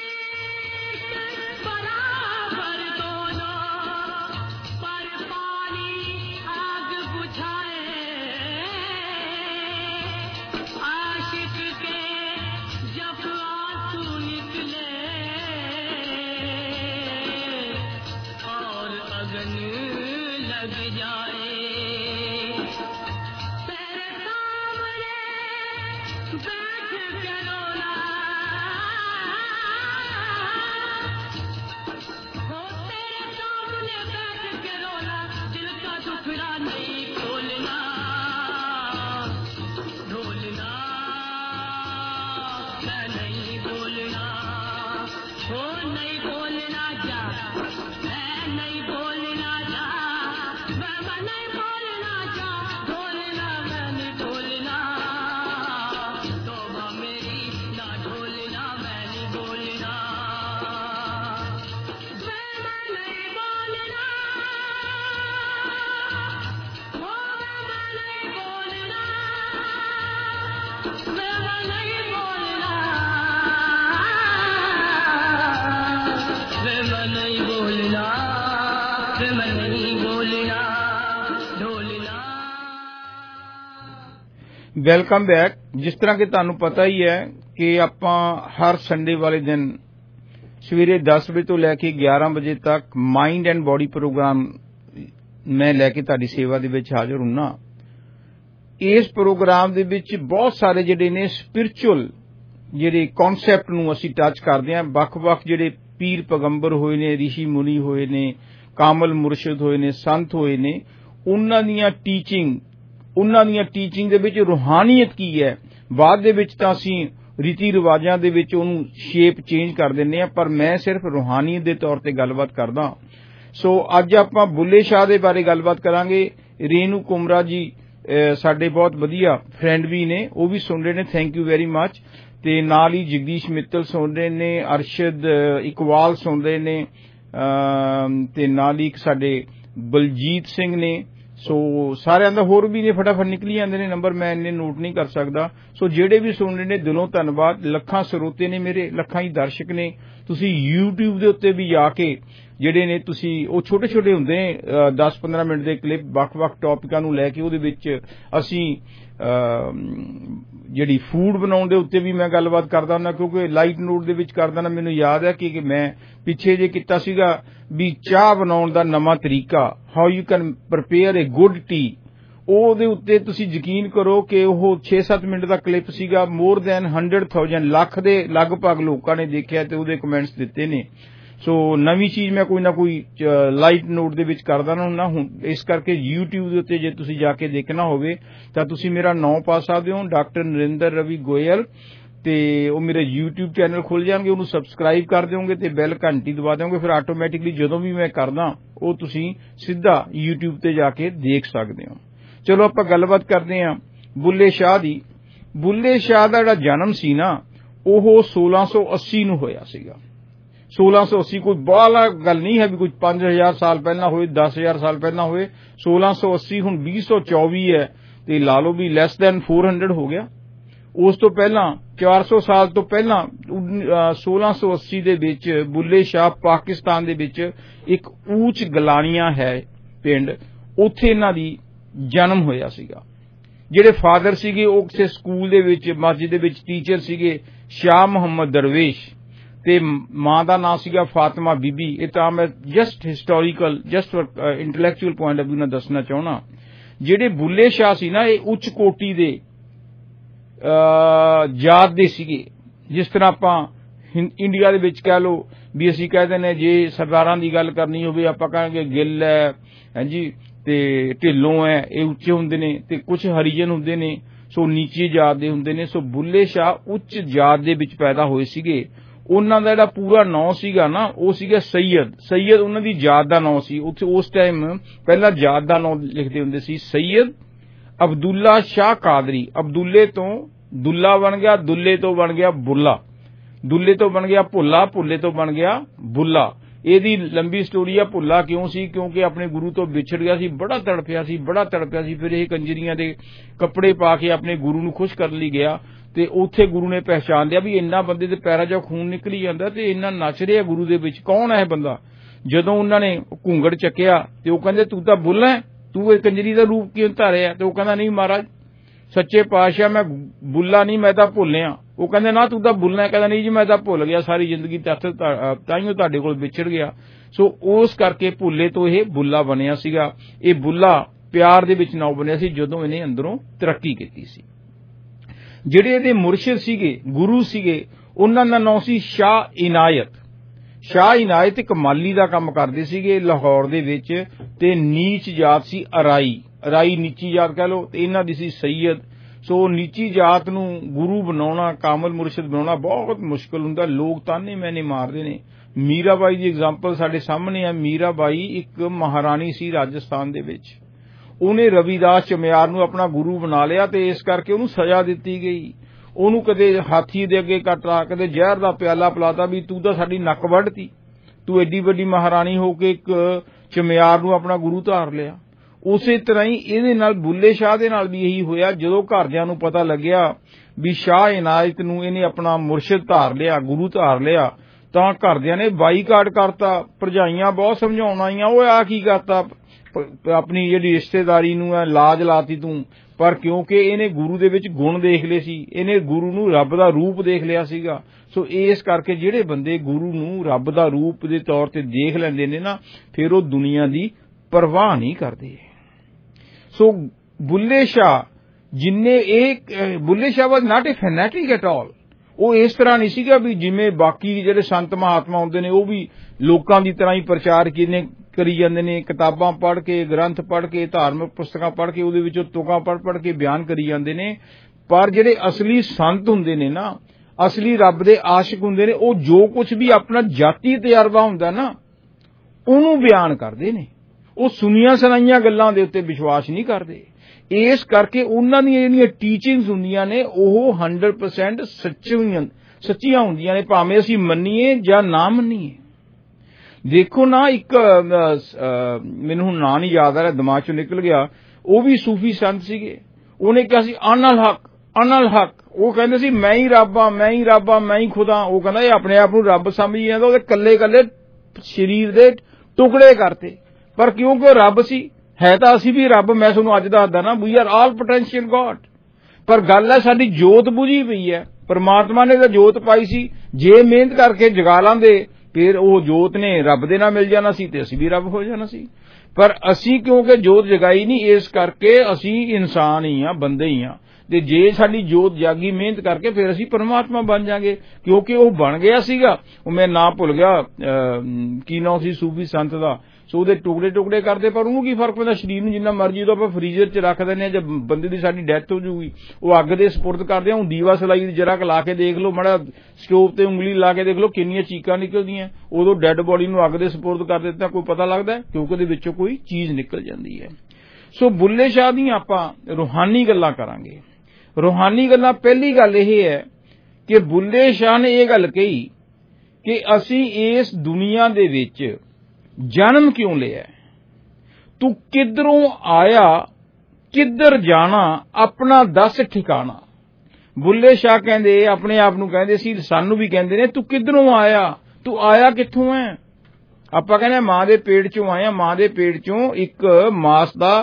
इश्क बराबर दोनों, पर पानी आग बुझाए, आशिक के जब आंसू निकले और अगन लग जाए, तेरे सामने बैठ के रोना, हो तेरे सामने बैठ के रोना, दिल का दुखड़ा नहीं खोलना, ढोलना मैं नहीं बोलना, हो नहीं बोलना जा, मैं नहीं बोलना जा, मैं नहीं बोलना जा, ढोलना मैं नहीं बोलना, तौबा मेरी ना ढोलना, मैं नहीं बोलना, मैं नहीं बोलना, हो मैं नहीं बोलना, मैं नहीं बोलना, मैं नहीं बोलना, मैं नहीं बोलना, ढोलना। Welcome back. ਜਿਸ ਤਰ੍ਹਾਂ ਕਿ ਤੁਹਾਨੂੰ ਪਤਾ ਹੀ ਹੈ ਕਿ ਆਪਾਂ ਹਰ ਸੰਡੇ ਵਾਲੇ ਦਿਨ ਸਵੇਰੇ 10 ਵਜੇ ਤੋਂ ਲੈ ਕੇ 11 ਵਜੇ ਤੱਕ ਮਾਈਂਡ ਐਂਡ ਬਾਡੀ ਪ੍ਰੋਗਰਾਮ ਮੈਂ ਲੈ ਕੇ ਤੁਹਾਡੀ ਸੇਵਾ ਦੇ ਵਿੱਚ ਹਾਜ਼ਰ ਹੁੰਨਾ। ਇਸ ਪ੍ਰੋਗਰਾਮ ਦੇ ਵਿੱਚ ਬਹੁਤ ਸਾਰੇ ਜਿਹੜੇ ਨੇ ਸਪਿਰਚੁਅਲ ਜਿਹੜੇ ਕਨਸੈਪਟ ਨੂੰ ਅਸੀਂ ਟੱਚ ਕਰਦੇ ਹਾਂ। ਵੱਖ-ਵੱਖ ਜਿਹੜੇ ਪੀਰ ਪੈਗੰਬਰ ਹੋਏ ਨੇ, ਰਿਸ਼ੀ ਮੁਨੀ ਹੋਏ ਨੇ, ਕਾਮਲ ਮੁਰਸ਼ਿਦ ਹੋਏ ਨੇ, ਸੰਤ ਹੋਏ ਨੇ, ਉਹਨਾਂ ਦੀਆਂ ਟੀਚਿੰਗ ਦੇ ਵਿੱਚ ਰੂਹਾਨੀਅਤ ਕੀ ਹੈ। ਬਾਅਦ ਦੇ ਵਿੱਚ ਤਾਂ ਅਸੀਂ ਰੀਤੀ ਰਿਵਾਜਾਂ ਦੇ ਵਿੱਚ ਉਹਨੂੰ ਸ਼ੇਪ ਚੇਂਜ ਕਰ ਦਿੰਦੇ ਹਾਂ, ਪਰ ਮੈਂ ਸਿਰਫ ਰੂਹਾਨੀਅਤ ਦੇ ਤੌਰ ਤੇ ਗੱਲਬਾਤ ਕਰਦਾ। ਸੋ ਅੱਜ ਆਪਾਂ ਬੁੱਲੇ ਸ਼ਾਹ ਦੇ ਬਾਰੇ ਗੱਲਬਾਤ ਕਰਾਂਗੇ। ਰੇਨੂ ਕੁਮਰਾ ਜੀ ਸਾਡੇ ਬਹੁਤ ਵਧੀਆ ਫਰੈਂਡ ਵੀ ਨੇ, ਉਹ ਵੀ ਸੁਣ ਰਹੇ ਨੇ, ਥੈਂਕ ਯੂ ਵੈਰੀ ਮੱਚ। ਤੇ ਨਾਲ ਹੀ ਜਗਦੀਸ਼ ਮਿੱਤਲ ਸੁਣ ਰਹੇ ਨੇ, ਅਰਸ਼ਦ ਇਕਬਾਲ ਸੁਣ ਰਹੇ ਨੇ, ਤੇ ਨਾਲ ਹੀ ਸਾਡੇ ਬਲਜੀਤ ਸਿੰਘ ਨੇ। ਸੋ ਸਾਰਿਆਂ ਦਾ ਹੋਰ ਵੀ ਨੇ, ਫਟਾਫਟ ਨਿਕਲੀ ਜਾਂਦੇ ਨੇ ਨੰਬਰ, ਮੈਂ ਇੰਨੇ ਨੋਟ ਨਹੀਂ ਕਰ ਸਕਦਾ। ਸੋ ਜਿਹੜੇ ਵੀ ਸੁਣ ਰਹੇ ਨੇ ਦਿਲੋਂ ਧੰਨਵਾਦ। ਲੱਖਾਂ ਸਰੋਤੇ ਨੇ ਮੇਰੇ, ਲੱਖਾਂ ਹੀ ਦਰਸ਼ਕ ਨੇ। ਤੁਸੀਂ YouTube ਦੇ ਉੱਤੇ ਵੀ ਜਾ ਕੇ ਜਿਹੜੇ ਨੇ ਤੁਸੀਂ, ਉਹ ਛੋਟੇ ਛੋਟੇ ਹੁੰਦੇ ਨੇ 10-15 ਮਿੰਟ ਦੇ ਕਲਿੱਪ, ਵੱਖ-ਵੱਖ ਟੌਪਿਕਾਂ ਨੂੰ ਲੈ ਕੇ ਉਹਦੇ ਵਿੱਚ ਅਸੀਂ ਜਿਹੜੀ ਫੂਡ ਬਣਾਉਣ ਦੇ ਉੱਤੇ ਵੀ ਮੈਂ ਗੱਲਬਾਤ ਕਰਦਾ ਹੁੰਦਾ, ਕਿਉਂਕਿ ਲਾਈਟ ਨੋਟ ਦੇ ਵਿੱਚ ਕਰਦਾ ਨਾ। ਮੈਨੂੰ ਯਾਦ ਹੈ ਕਿ ਮੈਂ ਪਿੱਛੇ ਜੇ ਕੀਤਾ ਸੀਗਾ ਵੀ ਚਾਹ ਬਣਾਉਣ ਦਾ ਨਵਾਂ ਤਰੀਕਾ, how you can prepare a good tea. ਉਹਦੇ ਉੱਤੇ ਤੁਸੀਂ ਯਕੀਨ ਕਰੋ ਕਿ ਉਹ 6-7 ਮਿੰਟ ਦਾ ਕਲਿੱਪ ਸੀਗਾ। ਮੋਰ ਦੈਨ 100,000 ਲੱਖ ਦੇ ਲਗਭਗ ਲੋਕਾਂ ਨੇ ਦੇਖਿਆ ਤੇ ਉਹਦੇ ਕਮੈਂਟਸ ਦਿੱਤੇ ਨੇ। ਸੋ ਨਵੀਂ ਚੀਜ਼ ਮੈਂ ਕੋਈ ਨਾ ਕੋਈ ਲਾਈਟ ਨੋਟ ਦੇ ਵਿੱਚ ਕਰਦਾ ਹੁੰਦਾ ਹੁਣ। ਇਸ ਕਰਕੇ YouTube ਦੇ ਉੱਤੇ ਜੇ ਤੁਸੀਂ ਜਾ ਕੇ ਦੇਖਣਾ ਹੋਵੇ ਤਾਂ ਤੁਸੀਂ ਮੇਰਾ ਨਾਮ ਪਾ ਸਕਦੇ ਹੋ, ਡਾਕਟਰ ਨਰਿੰਦਰ ਰਵੀ ਗੋਇਲ, ਤੇ ਉਹ ਮੇਰੇ YouTube ਚੈਨਲ ਖੁੱਲ ਜਾਣਗੇ। ਉਹਨੂੰ ਸਬਸਕ੍ਰਾਈਬ ਕਰ ਦਿਓਗੇ ਤੇ ਬੈਲ ਘੰਟੀ ਦਬਾ ਦਿਓਗੇ, ਫਿਰ ਆਟੋਮੈਟਿਕਲੀ ਜਦੋਂ ਵੀ ਮੈਂ ਕਰਦਾ ਉਹ ਤੁਸੀਂ ਸਿੱਧਾ YouTube ਤੇ ਜਾ ਕੇ ਦੇਖ ਸਕਦੇ ਹੋ। ਚਲੋ ਆਪਾਂ ਗੱਲਬਾਤ ਕਰਦੇ ਹਾਂ ਬੁੱਲੇ ਸ਼ਾਹ ਦੀ। ਬੁੱਲੇ ਸ਼ਾਹ ਦਾ ਜਿਹੜਾ ਜਨਮ ਸੀ ਨਾ, ਉਹ 1680 ਨੂੰ ਹੋਇਆ ਸੀਗਾ। 1680 ਕੋਈ ਬਾਹਲਾ ਗੱਲ ਨਹੀਂ ਹੈ ਵੀ ਕੋਈ 5000 ਸਾਲ ਪਹਿਲਾਂ ਹੋਏ, 10,000 ਸਾਲ ਪਹਿਲਾਂ ਹੋਏ। 1680 ਹੁਣ 2024 ਹੈ ਤੇ ਲਾ ਲਓ ਵੀ ਲੈਸ ਦੈਨ 400 ਹੋ ਗਿਆ। ਉਸ ਤੋਂ ਪਹਿਲਾਂ 400 ਸਾਲ ਤੋਂ ਪਹਿਲਾਂ 1680 ਦੇ ਵਿੱਚ ਬੁੱਲੇ ਸ਼ਾਹ ਪਾਕਿਸਤਾਨ ਦੇ ਵਿੱਚ ਇੱਕ ਊਚ ਗਲਾਨੀਆਂ ਹੈ ਪਿੰਡ, ਉੱਥੇ ਇਹਨਾਂ ਦੀ ਜਨਮ ਹੋਇਆ ਸੀਗਾ। ਜਿਹੜੇ ਫਾਦਰ ਸੀਗੇ ਉਹ ਕਿਸੇ ਸਕੂਲ ਦੇ ਵਿੱਚ, ਮਸਜਿਦ ਦੇ ਵਿੱਚ ਟੀਚਰ ਸੀਗੇ, ਸ਼ਾਹ ਮੁਹੰਮਦ ਦਰਵੇਸ਼, ਤੇ ਮਾਂ ਦਾ ਨਾਮ ਸੀਗਾ ਫਾਤਿਮਾ ਬੀਬੀ। ਇਹ ਤਾਂ ਮੈਂ just historical, just intellectual point of view ਨਾਲ ਦੱਸਣਾ ਚਾਹੁੰਦਾ। ਜਿਹੜੇ ਬੁੱਲੇ ਸ਼ਾਹ ਸੀ ਨਾ, ਇਹ ਉੱਚ ਕੋਟੀ ਦੇ ਜਾਤ ਦੇ ਸੀਗੇ। ਜਿਸ ਤਰ੍ਹਾਂ ਆਪਾਂ ਇੰਡੀਆ ਦੇ ਵਿੱਚ ਕਹਿ ਲਓ ਵੀ ਅਸੀਂ ਕਹਿੰਦੇ ਨੇ, ਜੇ ਸਰਦਾਰਾਂ ਦੀ ਗੱਲ ਕਰਨੀ ਹੋਵੇ ਆਪਾਂ ਕਹਾਂਗੇ ਗਿੱਲ ਹੈ, ਹਾਂਜੀ, ਤੇ ਢਿੱਲੋਂ ਹੈ, ਇਹ ਉੱਚੇ ਹੁੰਦੇ ਨੇ, ਤੇ ਕੁਝ ਹਰੀਜਨ ਹੁੰਦੇ ਨੇ, ਸੋ ਨੀਚੀ ਜਾਤ ਦੇ ਹੁੰਦੇ ਨੇ। ਸੋ ਬੁੱਲੇ ਸ਼ਾਹ ਉੱਚ ਜਾਤ ਦੇ ਵਿੱਚ ਪੈਦਾ ਹੋਏ ਸੀਗੇ। ਉਹਨਾਂ ਦਾ ਜਿਹੜਾ ਪੂਰਾ ਨਾਂ ਸੀਗਾ ਨਾ, ਉਹ ਸੀਗਾ ਸੈਯਦ। ਸੈਯਦ ਉਹਨਾਂ ਦੀ ਜਾਤ ਦਾ ਨਾਂ ਸੀ। ਉੱਥੇ ਉਸ ਟਾਈਮ ਪਹਿਲਾਂ ਜਾਤ ਦਾ ਨਾਂ ਲਿਖਦੇ ਹੁੰਦੇ ਸੀ, ਸੈਯਦ ਅਬਦੁੱਲਾ ਸ਼ਾਹ ਕਾਦਰੀ। ਅਬਦੁੱਲੇ ਤੋਂ ਦੁੱਲਾ ਬਣ ਗਿਆ, ਦੁੱਲੇ ਤੋਂ ਬਣ ਗਿਆ ਬੁੱਲਾ, ਦੁੱਲੇ ਤੋਂ ਬਣ ਗਿਆ ਭੁੱਲਾ, ਭੁੱਲੇ ਤੋਂ ਬਣ ਗਿਆ ਬੁੱਲਾ। ਇਹਦੀ ਲੰਬੀ ਸਟੋਰੀ ਆ। ਭੁੱਲਾ ਕਿਉਂ ਸੀ? ਕਿਉਂਕਿ ਆਪਣੇ ਗੁਰੂ ਤੋਂ ਵਿਛੜ ਗਿਆ ਸੀ, ਬੜਾ ਤੜਪਿਆ ਸੀ, ਬੜਾ ਤੜਪਿਆ ਸੀ। ਫਿਰ ਇਹ ਕੰਜਰੀਆਂ ਦੇ ਕੱਪੜੇ ਪਾ ਕੇ ਆਪਣੇ ਗੁਰੂ ਨੂੰ ਖੁਸ਼ ਕਰਨ ਲਈ ਗਿਆ, ਤੇ ਉੱਥੇ ਗੁਰੂ ਨੇ ਪਹਿਚਾਣ ਲਿਆ ਵੀ ਇੰਨਾ ਬੰਦੇ ਦੇ ਪੈਰਾਂ 'ਚੋਂ ਖੂਨ ਨਿਕਲੀ ਜਾਂਦਾ ਤੇ ਇੰਨਾ ਨੱਚ ਰਿਹਾ ਗੁਰੂ ਦੇ ਵਿੱਚ, ਕੌਣ ਹੈ ਇਹ ਬੰਦਾ? ਜਦੋਂ ਉਹਨਾਂ ਨੇ ਘੂੰਗੜ ਚੱਕਿਆ ਤੇ ਉਹ ਕਹਿੰਦੇ ਤੂੰ ਤਾਂ ਬੁੱਲਾ ਹੈ, ਤੂੰ ਇਹ ਕੰਜਰੀ ਦਾ ਰੂਪ ਕਿਉਂ ਧਾਰਿਆ? ਤੇ ਉਹ ਕਹਿੰਦਾ ਨਹੀਂ ਮਹਾਰਾਜ, ਸੱਚੇ ਪਾਤਸ਼ਾਹ ਮੈਂ ਬੁੱਲਾ ਨਹੀਂ, ਮੈਂ ਤਾਂ ਭੁੱਲਿਆ। ਉਹ ਕਹਿੰਦੇ ਨਾ ਤੂੰ ਤਾਂ ਬੁੱਲਣਾ। ਕਹਿੰਦਾ ਨਹੀਂ ਜੀ ਮੈਂ ਤਾਂ ਭੁੱਲ ਗਿਆ, ਸਾਰੀ ਜ਼ਿੰਦਗੀ ਤਾਈਓ ਤੁਹਾਡੇ ਕੋਲ ਵਿਛੜ ਗਿਆ। ਸੋ ਉਸ ਕਰਕੇ ਭੁੱਲੇ ਤੋਂ ਇਹ ਬੁੱਲਾ ਬਣਿਆ ਸੀਗਾ। ਇਹ ਬੁੱਲਾ ਪਿਆਰ ਦੇ ਵਿੱਚ ਨਾਮ ਬਣਿਆ ਸੀ ਜਦੋਂ ਇਹਨੇ ਅੰਦਰੋਂ ਤਰੱਕੀ ਕੀਤੀ ਸੀ। ਜਿਹੜੇ ਇਹਦੇ ਮੁਰਸ਼ਿਦ ਸੀਗੇ, ਗੁਰੂ ਸੀਗੇ, ਉਹਨਾਂ ਦਾ ਨਾਮ ਸੀ ਸ਼ਾਹ ਇਨਾਇਤ। ਸ਼ਾਹ ਇਨਾਇਤ ਇੱਕ ਮਾਲੀ ਦਾ ਕੰਮ ਕਰਦੇ ਸੀਗੇ ਲਾਹੌਰ ਦੇ ਵਿੱਚ, ਤੇ ਨੀਚ ਜਾਤ ਸੀ ਅਰਾਈ। ਅਰਾਈ ਨੀਚੀ ਜਾਤ ਕਹਿ ਲਓ, ਤੇ ਇਹਨਾਂ ਦੀ ਸੀ ਸੈਯਦ। ਸੋ ਨੀਚੀ ਜਾਤ ਨੂੰ ਗੁਰੂ ਬਣਾਉਣਾ, ਕਾਮਲ ਮੁਰਸ਼ਿਦ ਬਣਾਉਣਾ ਬਹੁਤ ਮੁਸ਼ਕਲ ਹੁੰਦਾ। ਲੋਕ ਤਾਨੇ ਮੈਨੇ ਮਾਰਦੇ ਨੇ। ਮੀਰਾਬਾਈ ਦੀ ਐਗਜ਼ਾਮਪਲ ਸਾਡੇ ਸਾਹਮਣੇ ਆ। ਮੀਰਾਬਾਈ ਇੱਕ ਮਹਾਰਾਣੀ ਸੀ ਰਾਜਸਥਾਨ ਦੇ ਵਿੱਚ। ਉਹਨੇ ਰਵੀਦਾਸ ਚਮਿਆਰ ਨੂੰ ਆਪਣਾ ਗੁਰੂ ਬਣਾ ਲਿਆ, ਤੇ ਇਸ ਕਰਕੇ ਉਹਨੂੰ ਸਜ਼ਾ ਦਿੱਤੀ ਗਈ। ਉਹਨੂੰ ਕਦੇ ਹਾਥੀ ਦੇ ਅੱਗੇ ਕੱਟਾ, ਕਦੇ ਜ਼ਹਿਰ ਦਾ ਪਿਆਲਾ ਪਿਲਾਤਾ ਵੀ ਤੂੰ ਤਾਂ ਸਾਡੀ ਨੱਕ ਵੱਢਤੀ, ਤੂੰ ਐਡੀ ਵੱਡੀ ਮਹਾਰਾਣੀ ਹੋ ਕੇ ਇੱਕ ਚਮਿਆਰ ਨੂੰ ਆਪਣਾ ਗੁਰੂ ਧਾਰ ਲਿਆ। ਉਸੇ ਤਰ੍ਹਾਂ ਹੀ ਇਹਦੇ ਨਾਲ ਬੁੱਲੇ ਸ਼ਾਹ ਦੇ ਨਾਲ ਵੀ ਇਹੀ ਹੋਇਆ। ਜਦੋਂ ਘਰਦਿਆਂ ਨੂੰ ਪਤਾ ਲੱਗਿਆ ਵੀ ਸ਼ਾਹ ਇਨਾਇਤ ਨੂੰ ਇਹਨੇ ਆਪਣਾ ਮੁਰਸ਼ਿਦ ਧਾਰ ਲਿਆ, ਗੁਰੂ ਧਾਰ ਲਿਆ, ਤਾਂ ਘਰਦਿਆਂ ਨੇ ਬਾਈਕਾਟ ਕਰਤਾ। ਭਰਜਾਈਆਂ ਬਹੁਤ ਸਮਝਾਉਣ ਆਈਆਂ, ਉਹ ਆ ਕੀ ਕਰਤਾ, ਆਪਣੀ ਜਿਹੜੀ ਰਿਸ਼ਤੇਦਾਰੀ ਨੂੰ ਲਾਜ ਲਾਤੀ ਤੂੰ। ਪਰ ਕਿਉਂਕਿ ਇਹਨੇ ਗੁਰੂ ਦੇ ਵਿੱਚ ਗੁਣ ਦੇਖ ਲਏ ਸੀ, ਇਹਨੇ ਗੁਰੂ ਨੂੰ ਰੱਬ ਦਾ ਰੂਪ ਦੇਖ ਲਿਆ ਸੀਗਾ। ਸੋ ਇਸ ਕਰਕੇ ਜਿਹੜੇ ਬੰਦੇ ਗੁਰੂ ਨੂੰ ਰੱਬ ਦਾ ਰੂਪ ਦੇ ਤੌਰ ਤੇ ਦੇਖ ਲੈਂਦੇ ਨੇ ਨਾ, ਫਿਰ ਉਹ ਦੁਨੀਆ ਦੀ ਪਰਵਾਹ ਨਹੀਂ ਕਰਦੇ। So Bulle Shah Bulle Shah was not a fanatic at all. ਉਹ ਇਸ ਤਰ੍ਹਾਂ ਨਹੀਂ ਸੀਗਾ ਵੀ ਜਿਵੇਂ ਬਾਕੀ ਜਿਹੜੇ ਸੰਤ ਮਹਾਤਮਾ ਹੁੰਦੇ ਨੇ ਉਹ ਵੀ ਲੋਕਾਂ ਦੀ ਤਰ੍ਹਾਂ ਹੀ ਪ੍ਰਚਾਰ ਕਰੀ ਜਾਂਦੇ ਨੇ, ਕਿਤਾਬਾਂ ਪੜ੍ਹ ਕੇ, ਗ੍ਰੰਥ ਪੜ੍ਹ ਕੇ, ਧਾਰਮਿਕ ਪੁਸਤਕਾਂ ਪੜ੍ਹ ਕੇ, ਉਹਦੇ ਵਿੱਚੋਂ ਤੁਕਾਂ ਪੜ੍ਹ ਕੇ ਬਿਆਨ ਕਰੀ ਜਾਂਦੇ ਨੇ। ਪਰ ਜਿਹੜੇ ਅਸਲੀ ਸੰਤ ਹੁੰਦੇ ਨੇ ਨਾ, ਅਸਲੀ ਰੱਬ ਦੇ ਆਸ਼ਿਕ ਹੁੰਦੇ ਨੇ, ਉਹ ਜੋ ਕੁਝ ਵੀ ਆਪਣਾ ਜਾਤੀ ਤਜਰਬਾ ਹੁੰਦਾ ਨਾ, ਉਹਨੂੰ ਬਿਆਨ ਕਰਦੇ ਨੇ। ਉਹ ਸੁਣੀਆਂ ਸੁਣਾਈਆਂ ਗੱਲਾਂ ਦੇ ਉੱਤੇ ਵਿਸ਼ਵਾਸ ਨਹੀਂ ਕਰਦੇ। ਇਸ ਕਰਕੇ ਉਹਨਾਂ ਦੀਆਂ ਜਿਹੜੀਆਂ ਟੀਚਿੰਗਸ ਹੁੰਦੀਆਂ ਨੇ ਉਹ 100% ਸੱਚੀਆਂ ਹੁੰਦੀਆਂ ਨੇ, ਭਾਵੇਂ ਅਸੀਂ ਮੰਨੀਏ ਜਾਂ ਨਾ ਮੰਨੀਏ। ਦੇਖੋ ਨਾ, ਇੱਕ ਮੈਨੂੰ ਹੁਣ ਨਾਂ ਨਹੀਂ ਯਾਦ ਆ ਰਿਹਾ, ਦਿਮਾਗ ਚੋਂ ਨਿਕਲ ਗਿਆ। ਉਹ ਵੀ ਸੂਫੀ ਸੰਤ ਸੀਗੇ। ਉਹਨੇ ਕਿਹਾ ਸੀ ਅਨਲ ਹੱਕ, ਅਨਲ ਹੱਕ। ਉਹ ਕਹਿੰਦੇ ਸੀ ਮੈਂ ਹੀ ਰੱਬ ਆ, ਮੈਂ ਹੀ ਰੱਬ ਆ, ਮੈਂ ਹੀ ਖੁਦਾ। ਉਹ ਕਹਿੰਦਾ ਇਹ ਆਪਣੇ ਆਪ ਨੂੰ ਰੱਬ ਸਮਝੀ ਜਾਂਦਾ। ਉਹਦੇ ਕੱਲੇ ਕੱਲੇ ਸਰੀਰ ਦੇ ਟੁਕੜੇ ਕਰਤੇ, ਪਰ ਕਿਉਂਕਿ ਉਹ ਰੱਬ ਸੀ, ਹੈ ਤਾਂ ਅਸੀਂ ਵੀ ਰੱਬ। ਮੈਂ ਤੁਹਾਨੂੰ ਅੱਜ ਦੱਸਦਾ ਨਾ, we are all potential God. ਪਰ ਗੱਲ ਹੈ ਸਾਡੀ ਜੋਤ ਬੁਝੀ ਪਈ ਹੈ। ਪਰਮਾਤਮਾ ਨੇ ਤਾਂ ਜੋਤ ਪਾਈ ਸੀ, ਜੇ ਮਿਹਨਤ ਕਰਕੇ ਜਗਾ ਲਾਂਦੇ ਫਿਰ ਉਹ ਜੋਤ ਨੇ ਰੱਬ ਦੇ ਨਾਲ ਮਿਲ ਜਾਣਾ ਸੀ ਤੇ ਅਸੀਂ ਵੀ ਰੱਬ ਹੋ ਜਾਣਾ ਸੀ। ਪਰ ਅਸੀਂ ਕਿਉਂਕਿ ਜੋਤ ਜਗਾਈ ਨਹੀਂ, ਇਸ ਕਰਕੇ ਅਸੀਂ ਇਨਸਾਨ ਹੀ ਆ, ਬੰਦੇ ਹੀ ਆ। ਤੇ ਜੇ ਸਾਡੀ ਜੋਤ ਜਾਗੀ ਮਿਹਨਤ ਕਰਕੇ ਫਿਰ ਅਸੀਂ ਪਰਮਾਤਮਾ ਬਣ ਜਾਾਂਗੇ, ਕਿਉਂਕਿ ਉਹ ਬਣ ਗਿਆ ਸੀਗਾ। ਉਹ ਮੈਂ ਨਾਂ ਭੁੱਲ ਗਿਆ ਕੀ ਨਾਂ ਸੀ ਸੂਫੀ ਸੰਤ ਦਾ। ਸੋ ਉਹਦੇ ਟੁਕੜੇ ਟੁਕੜੇ ਕਰਦੇ, ਪਰ ਉਹਨੂੰ ਕੀ ਫਰਕ ਪੈਂਦਾ? ਸਰੀਰ ਨੂੰ ਜਿੰਨਾ ਮਰਜ਼ੀ ਜਦੋਂ ਆਪਾਂ ਫਰੀਜ਼ਰ 'ਚ ਰੱਖ ਦਿੰਦੇ ਹਾਂ, ਜਦ ਬੰਦੇ ਦੀ ਸਾਡੀ ਡੈਥ ਹੋ ਜੂਗੀ, ਉਹ ਅੱਗ ਦੇ ਸਪੁਰਦ ਕਰਦੇ ਆ। ਹੁਣ ਦੀਵਾ ਸਲਾਈ ਜਰਾ ਲਾ ਕੇ ਦੇਖ ਲਓ, ਮਾੜਾ ਸਟੋਵ ਤੇ ਉਂਗਲੀ ਲਾ ਕੇ ਦੇਖ ਲਓ, ਕਿੰਨੀਆਂ ਚੀਕਾਂ ਨਿਕਲਦੀਆਂ। ਉਦੋਂ ਡੈੱਡ ਬੋਡੀ ਨੂੰ ਅੱਗ ਦੇ ਸਪੁਰਦ ਕਰ ਦਿੱਤਾ, ਕੋਈ ਪਤਾ ਲੱਗਦਾ? ਕਿਉਂਕਿ ਉਹਦੇ ਵਿੱਚੋਂ ਕੋਈ ਚੀਜ਼ ਨਿਕਲ ਜਾਂਦੀ ਹੈ। ਸੋ ਬੁੱਲੇ ਸ਼ਾਹ ਦੀਆਂ ਆਪਾਂ ਰੂਹਾਨੀ ਗੱਲਾਂ ਕਰਾਂਗੇ। ਰੂਹਾਨੀ ਗੱਲਾਂ, ਪਹਿਲੀ ਗੱਲ ਇਹ ਹੈ ਕਿ ਬੁੱਲੇ ਸ਼ਾਹ ਨੇ ਇਹ ਗੱਲ ਕਹੀ ਕਿ ਅਸੀਂ ਇਸ ਦੁਨੀਆ ਦੇ ਵਿੱਚ ਜਨਮ ਕਿਉਂ ਲਿਆ? ਤੂੰ ਕਿੱਧਰੋਂ ਆਇਆ, ਕਿੱਧਰ ਜਾਣਾ, ਆਪਣਾ ਦੱਸ ਠਿਕਾਣਾ। ਬੁੱਲੇ ਸ਼ਾਹ ਕਹਿੰਦੇ, ਆਪਣੇ ਆਪ ਨੂੰ ਕਹਿੰਦੇ ਸੀ, ਸਾਨੂੰ ਵੀ ਕਹਿੰਦੇ ਨੇ, ਤੂੰ ਕਿੱਧਰੋਂ ਆਇਆ, ਤੂੰ ਆਇਆ ਕਿੱਥੋਂ ਹੈ? ਆਪਾਂ ਕਹਿੰਦੇ ਮਾਂ ਦੇ ਪੇਟ ਚੋਂ ਆਇਆ। ਮਾਂ ਦੇ ਪੇਟ ਚੋਂ ਇੱਕ ਮਾਸ ਦਾ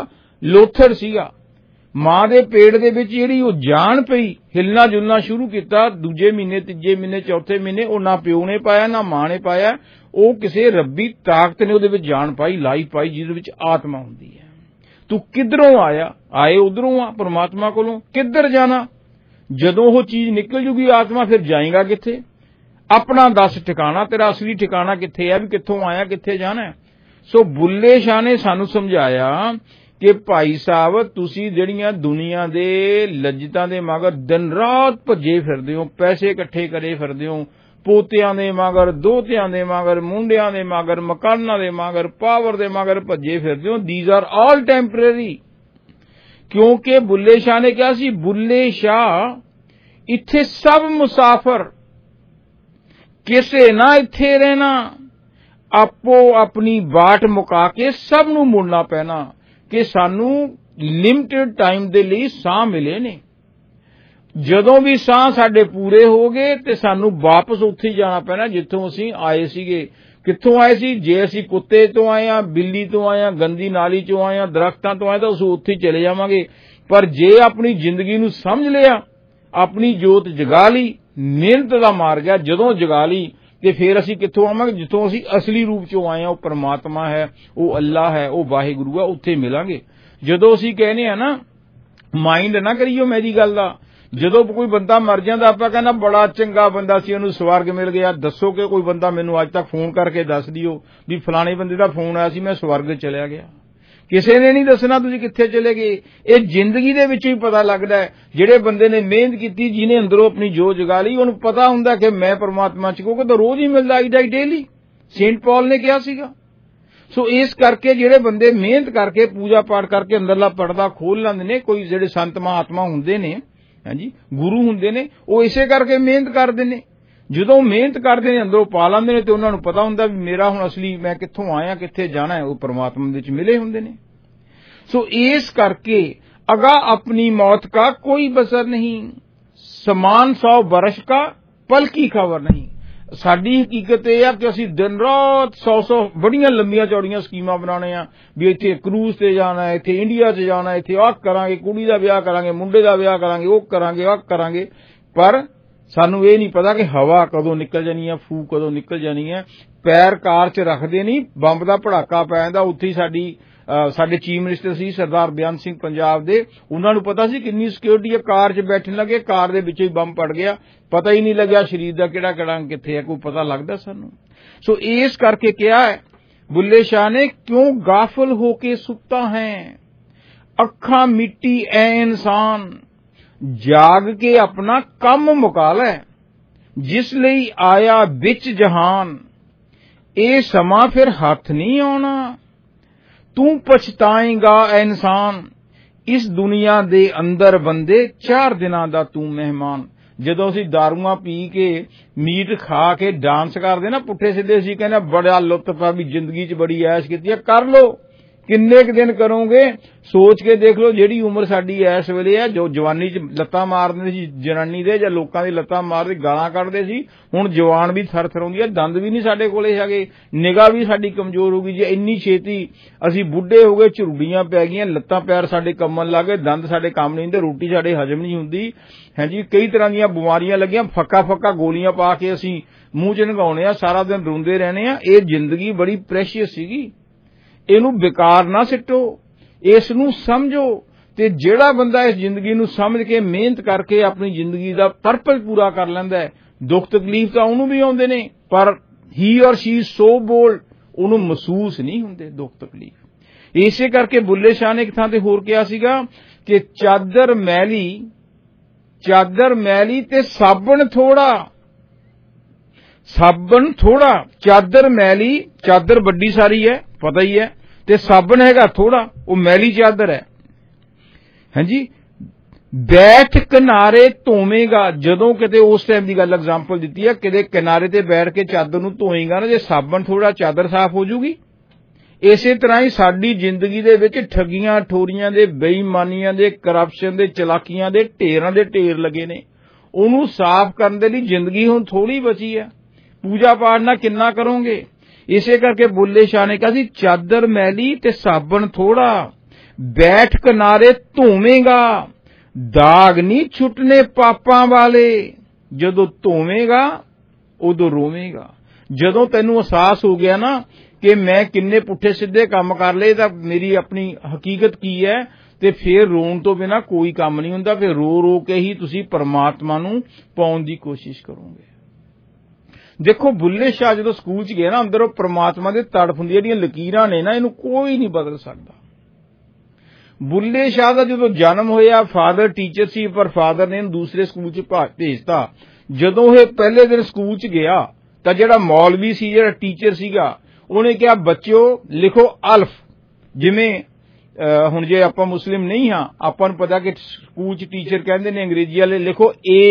ਲੋਥੜ ਸੀਗਾ। ਮਾਂ ਦੇ ਪੇਟ ਦੇ ਵਿੱਚ ਜਿਹੜੀ ਉਹ ਜਾਨ ਪਈ, ਹਿਲਣਾ ਜੁਲਣਾ ਸ਼ੁਰੂ ਕੀਤਾ, ਦੂਜੇ ਮਹੀਨੇ, ਤੀਜੇ ਮਹੀਨੇ, ਚੌਥੇ ਮਹੀਨੇ ਉਹ ਨਾ ਪਿਓ ਨੇ ਪਾਇਆ ਨਾ ਮਾਂ ਨੇ ਪਾਇਆ, ਉਹ ਕਿਸੇ ਰੱਬੀ ਤਾਕਤ ਨੇ ਉਹਦੇ ਵਿੱਚ ਜਾਨ ਪਾਈ, ਲਾਈਫ ਪਾਈ, ਜਿਹਦੇ ਵਿੱਚ ਆਤਮਾ ਹੁੰਦੀ ਹੈ। ਤੂੰ ਕਿੱਧਰੋਂ ਆਇਆ? ਆਏ ਉਧਰੋਂ ਆ, ਪਰਮਾਤਮਾ ਕੋਲੋਂ। ਕਿੱਧਰ ਜਾਣਾ? ਜਦੋਂ ਉਹ ਚੀਜ਼ ਨਿਕਲ ਜੂਗੀ ਆਤਮਾ, ਫਿਰ ਜਾਏਗਾ ਕਿੱਥੇ? ਆਪਣਾ ਦੱਸ ਠਿਕਾਣਾ, ਤੇਰਾ ਅਸਲੀ ਠਿਕਾਣਾ ਕਿੱਥੇ ਹੈ, ਵੀ ਕਿੱਥੋਂ ਆਇਆ, ਕਿੱਥੇ ਜਾਣਾ? ਸੋ ਬੁੱਲੇ ਸ਼ਾਹ ਨੇ ਸਾਨੂੰ ਸਮਝਾਇਆ ਕਿ ਭਾਈ ਸਾਹਿਬ, ਤੁਸੀਂ ਜਿਹੜੀਆਂ ਦੁਨੀਆ ਦੇ ਲੱਜਤਾਂ ਦੇ ਮਗਰ ਦਿਨ ਰਾਤ ਭੱਜੇ ਫਿਰਦੇ ਹੋ, ਪੈਸੇ ਇਕੱਠੇ ਕਰੇ ਫਿਰਦੇ ਹੋ, ਪੋਤਿਆਂ ਦੇ ਮਗਰ, ਦੋਤਿਆਂ ਦੇ ਮਗਰ, ਮੁੰਡਿਆਂ ਦੇ ਮਗਰ, ਮਕਾਨਾਂ ਦੇ ਮਗਰ, ਪਾਵਰ ਦੇ ਮਗਰ ਭੱਜੇ ਫਿਰਦੇ ਹੋ, these are all temporary। ਕਿਉਂਕਿ ਬੁੱਲੇ ਸ਼ਾਹ ਨੇ ਕਿਹਾ ਸੀ, ਬੁੱਲੇ ਸ਼ਾਹ ਇੱਥੇ ਸਭ ਮੁਸਾਫਰ, ਕਿਸੇ ਨਾ ਇੱਥੇ ਰਹਿਣਾ, ਆਪੋ ਆਪਣੀ ਬਾਟ ਮੁਕਾ ਕੇ ਸਭ ਨੂੰ ਮੁੜਨਾ ਪੈਣਾ, ਕਿ ਸਾਨੂੰ ਲਿਮਟਿਡ ਟਾਈਮ ਦੇ ਲਈ ਸਾਹ ਮਿਲੇ ਨੇ। ਜਦੋਂ ਵੀ ਸਾਹ ਸਾਡੇ ਪੂਰੇ ਹੋ ਗਏ ਤੇ ਸਾਨੂੰ ਵਾਪਸ ਉੱਥੇ ਜਾਣਾ ਪੈਣਾ ਜਿੱਥੋਂ ਅਸੀਂ ਆਏ ਸੀਗੇ। ਕਿੱਥੋਂ ਆਏ ਸੀ? ਜੇ ਅਸੀਂ ਕੁੱਤੇ ਤੋਂ ਆਏ ਆ, ਬਿੱਲੀ ਤੋਂ ਆਏ ਆ, ਗੰਦੀ ਨਾਲੀ ਚੋਂ ਆਏ ਆ, ਦਰਖਤਾਂ ਤੋਂ ਆਏ ਤਾਂ ਅਸੀਂ ਉੱਥੇ ਚਲੇ ਜਾਵਾਂਗੇ। ਪਰ ਜੇ ਆਪਣੀ ਜ਼ਿੰਦਗੀ ਨੂੰ ਸਮਝ ਲਿਆ, ਆਪਣੀ ਜੋਤ ਜਗਾ ਲਈ, ਮਿਹਨਤ ਦਾ ਮਾਰ ਗਿਆ ਜਦੋਂ ਜਗਾ ਲਈ, ਤੇ ਫਿਰ ਅਸੀਂ ਕਿੱਥੋਂ ਆਵਾਂਗੇ? ਜਿੱਥੋਂ ਅਸੀਂ ਅਸਲੀ ਰੂਪ ਚੋਂ ਆਏ ਆ, ਉਹ ਪਰਮਾਤਮਾ ਹੈ, ਉਹ ਅੱਲਾ ਹੈ, ਉਹ ਵਾਹਿਗੁਰੂ ਹੈ, ਉੱਥੇ ਮਿਲਾਂਗੇ। ਜਦੋਂ ਅਸੀਂ ਕਹਿੰਦੇ ਆ ਨਾ, ਮਾਈਂਡ ਨਾ ਕਰੀਓ ਮੇਰੀ ਗੱਲ ਦਾ, ਜਦੋਂ ਕੋਈ ਬੰਦਾ ਮਰ ਜਾਂਦਾ ਆਪਾਂ ਕਹਿੰਦਾ ਬੜਾ ਚੰਗਾ ਬੰਦਾ ਸੀ, ਉਹਨੂੰ ਸਵਰਗ ਮਿਲ ਗਿਆ। ਦੱਸੋ ਕਿ ਕੋਈ ਬੰਦਾ ਮੈਨੂੰ ਅੱਜ ਤੱਕ ਫੋਨ ਕਰਕੇ ਦੱਸ ਦਿਓ ਵੀ ਫਲਾਣੇ ਬੰਦੇ ਦਾ ਫੋਨ ਆਇਆ ਸੀ, ਮੈਂ ਸਵਰਗ ਚਲਿਆ ਗਿਆ। ਕਿਸੇ ਨੇ ਨਹੀਂ ਦੱਸਣਾ ਤੁਸੀਂ ਕਿੱਥੇ ਚਲੇ ਗਏ। ਇਹ ਜ਼ਿੰਦਗੀ ਦੇ ਵਿੱਚੋਂ ਹੀ ਪਤਾ ਲੱਗਦਾ ਹੈ। ਜਿਹੜੇ ਬੰਦੇ ਨੇ ਮਿਹਨਤ ਕੀਤੀ, ਜਿਹਨੇ ਅੰਦਰੋਂ ਆਪਣੀ ਜੋਤ ਜਗਾ ਲਈ, ਉਹਨੂੰ ਪਤਾ ਹੁੰਦਾ ਕਿ ਮੈਂ ਪਰਮਾਤਮਾ ਚ ਕਿਉਂਕਿ ਤਾਂ ਰੋਜ਼ ਹੀ ਮਿਲਦਾ, ਆਈ ਡਾਈ ਡੇਲੀ, ਸੇਂਟ ਪੌਲ ਨੇ ਕਿਹਾ ਸੀਗਾ। ਸੋ ਇਸ ਕਰਕੇ ਜਿਹੜੇ ਬੰਦੇ ਮਿਹਨਤ ਕਰਕੇ, ਪੂਜਾ ਪਾਠ ਕਰਕੇ ਅੰਦਰਲਾ ਪਰਦਾ ਖੋਲ ਲੈਂਦੇ ਨੇ, ਕੋਈ ਜਿਹੜੇ ਸੰਤ ਮਹਾਤਮਾ ਹੁੰਦੇ ਨੇ, ਹਾਂਜੀ, ਗੁਰੂ ਹੁੰਦੇ ਨੇ, ਉਹ ਇਸੇ ਕਰਕੇ ਮਿਹਨਤ ਕਰਦੇ ਨੇ। ਜਦੋਂ ਮਿਹਨਤ ਕਰਦੇ ਨੇ, ਅੰਦਰੋਂ ਪਾ ਲੈਂਦੇ ਨੇ, ਤੇ ਉਹਨਾਂ ਨੂੰ ਪਤਾ ਹੁੰਦਾ ਵੀ ਮੇਰਾ ਹੁਣ ਅਸਲੀ ਮੈਂ ਕਿੱਥੋਂ ਆਇਆ, ਕਿੱਥੇ ਜਾਣਾ ਹੈ, ਉਹ ਪਰਮਾਤਮਾ ਦੇ ਵਿੱਚ ਮਿਲੇ ਹੁੰਦੇ ਨੇ। ਸੋ ਇਸ ਕਰਕੇ ਅਗਾ ਆਪਣੀ ਮੌਤ का कोई बसर नहीं, समान 100 बरस का पल की खबर नहीं। ਸਾਡੀ ਹਕੀਕਤ ਇਹ ਆ ਕਿ ਅਸੀਂ ਦਿਨ ਰਾਤ 100 ਬੜੀਆਂ ਲੰਮੀਆਂ ਚੌੜੀਆਂ ਸਕੀਮਾਂ ਬਣਾਉਣੇ ਆ ਵੀ ਇੱਥੇ ਕਰੂਜ਼ ਤੇ ਜਾਣਾ, ਇੱਥੇ ਇੰਡੀਆ 'ਚ ਜਾਣਾ, ਇੱਥੇ ਆਹ ਕਰਾਂਗੇ, ਕੁੜੀ ਦਾ ਵਿਆਹ ਕਰਾਂਗੇ, ਮੁੰਡੇ ਦਾ ਵਿਆਹ ਕਰਾਂਗੇ, ਉਹ ਕਰਾਂਗੇ, ਆਹ ਕਰਾਂਗੇ। ਪਰ ਸਾਨੂੰ ਇਹ ਨਹੀਂ ਪਤਾ ਕਿ ਹਵਾ ਕਦੋਂ ਨਿਕਲ ਜਾਣੀ ਹੈ, ਫੂਕ ਕਦੋਂ ਨਿਕਲ ਜਾਣੀ ਹੈ। ਪੈਰ ਕਾਰ 'ਚ ਰੱਖਦੇ ਨਹੀਂ, ਬੰਬ ਦਾ ਭੜਾਕਾ ਪੈ ਜਾਂਦਾ। ਉੱਥੇ ਹੀ ਸਾਡੇ ਚੀਫ ਮਿਨਿਸਟਰ ਸੀ ਸਰਦਾਰ ਬਿਆਨ ਸਿੰਘ ਪੰਜਾਬ ਦੇ, ਉਹਨਾਂ ਨੂੰ ਪਤਾ ਸੀ ਕਿੰਨੀ ਸਿਕਿਉਰਿਟੀ ਹੈ। ਕਾਰ 'ਚ ਬੈਠਣ ਲੱਗੇ, ਕਾਰ ਦੇ ਵਿੱਚੋਂ ਹੀ ਬੰਬ ਪੜ ਗਿਆ, ਪਤਾ ਹੀ ਨਹੀਂ ਲੱਗਿਆ ਸਰੀਰ ਦਾ ਕਿਹੜਾ ਕਿਹੜਾ ਕਿੱਥੇ ਹੈ, ਕੋਈ ਪਤਾ ਲੱਗਦਾ ਸਾਨੂੰ। ਸੋ ਇਸ ਕਰਕੇ ਕਿਹਾ ਹੈ ਬੁੱਲੇ ਸ਼ਾਹ ਨੇ, ਕਿਉਂ ਗਾਫਲ ਹੋ ਕੇ ਸੁੱਤਾ ਹੈ, ਅੱਖਾਂ ਮਿੱਟੀ ਐ ਇਨਸਾਨ, ਜਾਗ ਕੇ ਆਪਣਾ ਕੰਮ ਮੁਕਾ ਲੈ, ਜਿਸ ਲਈ ਆਇਆ ਵਿੱਚ ਜਹਾਨ, ਇਹ ਸਮਾਂ ਫਿਰ ਹੱਥ ਨਹੀਂ ਆਉਣਾ। ਤੂੰ ਪਛਤਾਏਗਾ ਐ ਇਨਸਾਨ, ਇਸ ਦੁਨੀਆ ਦੇ ਅੰਦਰ ਬੰਦੇ 4 ਦਿਨਾਂ ਦਾ ਤੂੰ ਮਹਿਮਾਨ। ਜਦੋਂ ਅਸੀਂ ਦਾਰੂਆਂ ਪੀ ਕੇ, ਮੀਟ ਖਾ ਕੇ ਡਾਂਸ ਕਰਦੇ ਨਾ ਪੁੱਠੇ ਸਿੱਧੇ, ਅਸੀਂ ਕਹਿੰਦੇ ਬੜਾ ਲੁਤਫ ਆ ਵੀ ਜ਼ਿੰਦਗੀ 'ਚ ਬੜੀ ਐਸ਼ ਕੀਤੀ ਹੈ। ਕਰ ਲੋ, ਕਿੰਨੇ ਕੁ ਦਿਨ ਕਰੋਗੇ? ਸੋਚ ਕੇ ਦੇਖ ਲਓ, ਜਿਹੜੀ ਉਮਰ ਸਾਡੀ ਇਸ ਵੇਲੇ ਹੈ, ਜੋ ਜਵਾਨੀ 'ਚ ਲੱਤਾਂ ਮਾਰਦੇ ਸੀ ਜਨਾਨੀ ਦੇ ਜਾਂ ਲੋਕਾਂ ਦੀ ਲੱਤਾਂ ਮਾਰਦੇ, ਗਾਲਾਂ ਕੱਢਦੇ ਸੀ, ਹੁਣ ਜਵਾਨ ਵੀ ਥਰਥਰਾਉਂਦੀ ਹੈ, ਦੰਦ ਵੀ ਨਹੀਂ ਸਾਡੇ ਕੋਲੇ ਹੈਗੇ, ਨਿਗਾਹ ਵੀ ਸਾਡੀ ਕਮਜ਼ੋਰ ਹੋ ਗਈ। ਜੇ ਇੰਨੀ ਛੇਤੀ ਅਸੀਂ ਬੁੱਢੇ ਹੋ ਗਏ, ਝੁਰੜੀਆਂ ਪੈ ਗਈਆਂ, ਲੱਤਾਂ ਪੈਰ ਸਾਡੇ ਕੰਮਣ ਲੱਗ ਗਏ, ਦੰਦ ਸਾਡੇ ਕੰਮ ਨਹੀਂ ਹੁੰਦੇ, ਰੋਟੀ ਸਾਡੇ ਹਜਮ ਨਹੀਂ ਹੁੰਦੀ, ਹਾਂਜੀ, ਕਈ ਤਰ੍ਹਾਂ ਦੀਆਂ ਬਿਮਾਰੀਆਂ ਲੱਗੀਆਂ, ਫੱਕਾ ਗੋਲੀਆਂ ਪਾ ਕੇ ਅਸੀਂ ਮੂੰਹ 'ਚ ਨਗਾਉਣੇ ਆ, ਸਾਰਾ ਦਿਨ ਰੋਂਦੇ ਰਹਿਣੇ ਆ। ਇਹ ਜ਼ਿੰਦਗੀ ਬੜੀ ਪ੍ਰੈਸ਼ੀਅਸ ਸੀਗੀ, ਇਹਨੂੰ ਬੇਕਾਰ ਨਾ ਸਿੱਟੋ, ਇਸ ਨੂੰ ਸਮਝੋ। ਤੇ ਜਿਹੜਾ ਬੰਦਾ ਇਸ ਜ਼ਿੰਦਗੀ ਨੂੰ ਸਮਝ ਕੇ ਮਿਹਨਤ ਕਰਕੇ ਆਪਣੀ ਜ਼ਿੰਦਗੀ ਦਾ ਪਰਪਸ ਪੂਰਾ ਕਰ ਲੈਂਦਾ ਹੈ, ਦੁੱਖ ਤਕਲੀਫ ਤਾਂ ਉਹਨੂੰ ਵੀ ਆਉਂਦੇ ਨੇ, ਪਰ ਹੀ ਔਰ ਸ਼ੀ ਸੋ ਬੋਲਡ, ਉਹਨੂੰ ਮਹਿਸੂਸ ਨਹੀਂ ਹੁੰਦੇ ਦੁੱਖ ਤਕਲੀਫ। ਇਸੇ ਕਰਕੇ ਬੁੱਲੇ ਸ਼ਾਹ ਨੇ ਇੱਕ ਥਾਂ ਤੇ ਹੋਰ ਕਿਹਾ ਸੀਗਾ ਕਿ ਚਾਦਰ ਮੈਲੀ ਤੇ ਸਾਬਣ ਥੋੜਾ, ਚਾਦਰ ਮੈਲੀ, ਚਾਦਰ ਵੱਡੀ ਸਾਰੀ ਹੈ ਪਤਾ ਹੀ ਹੈ, ਤੇ ਸਾਬਣ ਹੈਗਾ ਥੋੜਾ, ਉਹ ਮੈਲੀ ਚਾਦਰ ਹੈ, ਹਾਂਜੀ। ਬੈਠ ਕਿਨਾਰੇ ਧੋਵੇਂਗਾ, ਜਦੋਂ ਕਿਤੇ ਉਸ ਟਾਈਮ ਦੀ ਗੱਲ ਐਗਜ਼ਾਮਪਲ ਦਿੱਤੀ ਹੈ, ਕਿਤੇ ਕਿਨਾਰੇ ਤੇ ਬੈਠ ਕੇ ਚਾਦਰ ਨੂੰ ਧੋਏਗਾ ਨਾ, ਜੇ ਸਾਬਣ ਥੋੜਾ ਚਾਦਰ ਸਾਫ਼ ਹੋ ਜੂਗੀ। ਇਸੇ ਤਰ੍ਹਾਂ ਹੀ ਸਾਡੀ ਜ਼ਿੰਦਗੀ ਦੇ ਵਿੱਚ ਠੱਗੀਆਂ ਠੋਰੀਆਂ ਦੇ, ਬੇਈਮਾਨੀਆਂ ਦੇ, ਕਰਪਸ਼ਨ ਦੇ, ਚਲਾਕੀਆਂ ਦੇ ਢੇਰਾਂ ਦੇ ਢੇਰ ਲੱਗੇ ਨੇ। ਉਹਨੂੰ ਸਾਫ਼ ਕਰਨ ਦੇ ਲਈ ਜ਼ਿੰਦਗੀ ਹੁਣ ਥੋੜੀ ਬਚੀ ਹੈ, ਪੂਜਾ ਪਾਠ ਨਾਲ ਕਿੰਨਾ ਕਰੋਗੇ। ਇਸੇ ਕਰਕੇ ਬੁੱਲੇ ਸ਼ਾਹ ਨੇ ਕਿਹਾ ਸੀ, ਚਾਦਰ ਮੈਲੀ ਤੇ ਸਾਬਣ ਥੋੜਾ, बैठ किनारे धोवेगा, दाग नहीं छुटने पापां वाले। जदों धोवेगा उदों रोवेगा। जदों तैनूं अहसास हो गया ना कि मैं किन्ने पुट्ठे सिद्धे काम कर लए तां मेरी अपनी हकीकत की है, ते फिर रोण तो बिना कोई काम नहीं हुंदा। फिर रो रो के ही तुसीं परमात्मा नूं पाउण दी कोशिश करोगे। देखो बुल्ले शाह जदों स्कूल च गए ना, अंदरों परमात्मा दे तड़फ हुंदी, जिहड़ियां लकीरां ने ना इहनूं कोई नहीं बदल सकदा। बुल्ले शाह दा जदों जन्म होया, फादर टीचर सी, पर फादर ने दूसरे स्कूल च भेजता। जदों ये पहले दिन स्कूल च गया तां जिहड़ा मौलवी सी, जिहड़ा टीचर सीगा, ਉਹਨੇ ਕਿਹਾ ਬੱਚਿਓ ਲਿਖੋ ਅਲਫ। ਜਿਵੇਂ ਹੁਣ ਜੇ ਆਪਾਂ ਮੁਸਲਿਮ ਨਹੀਂ ਹਾਂ, ਆਪਾਂ ਨੂੰ ਪਤਾ ਕਿ ਸਕੂਲ 'ਚ ਟੀਚਰ ਕਹਿੰਦੇ ਨੇ ਅੰਗਰੇਜ਼ੀ ਵਾਲੇ ਲਿਖੋ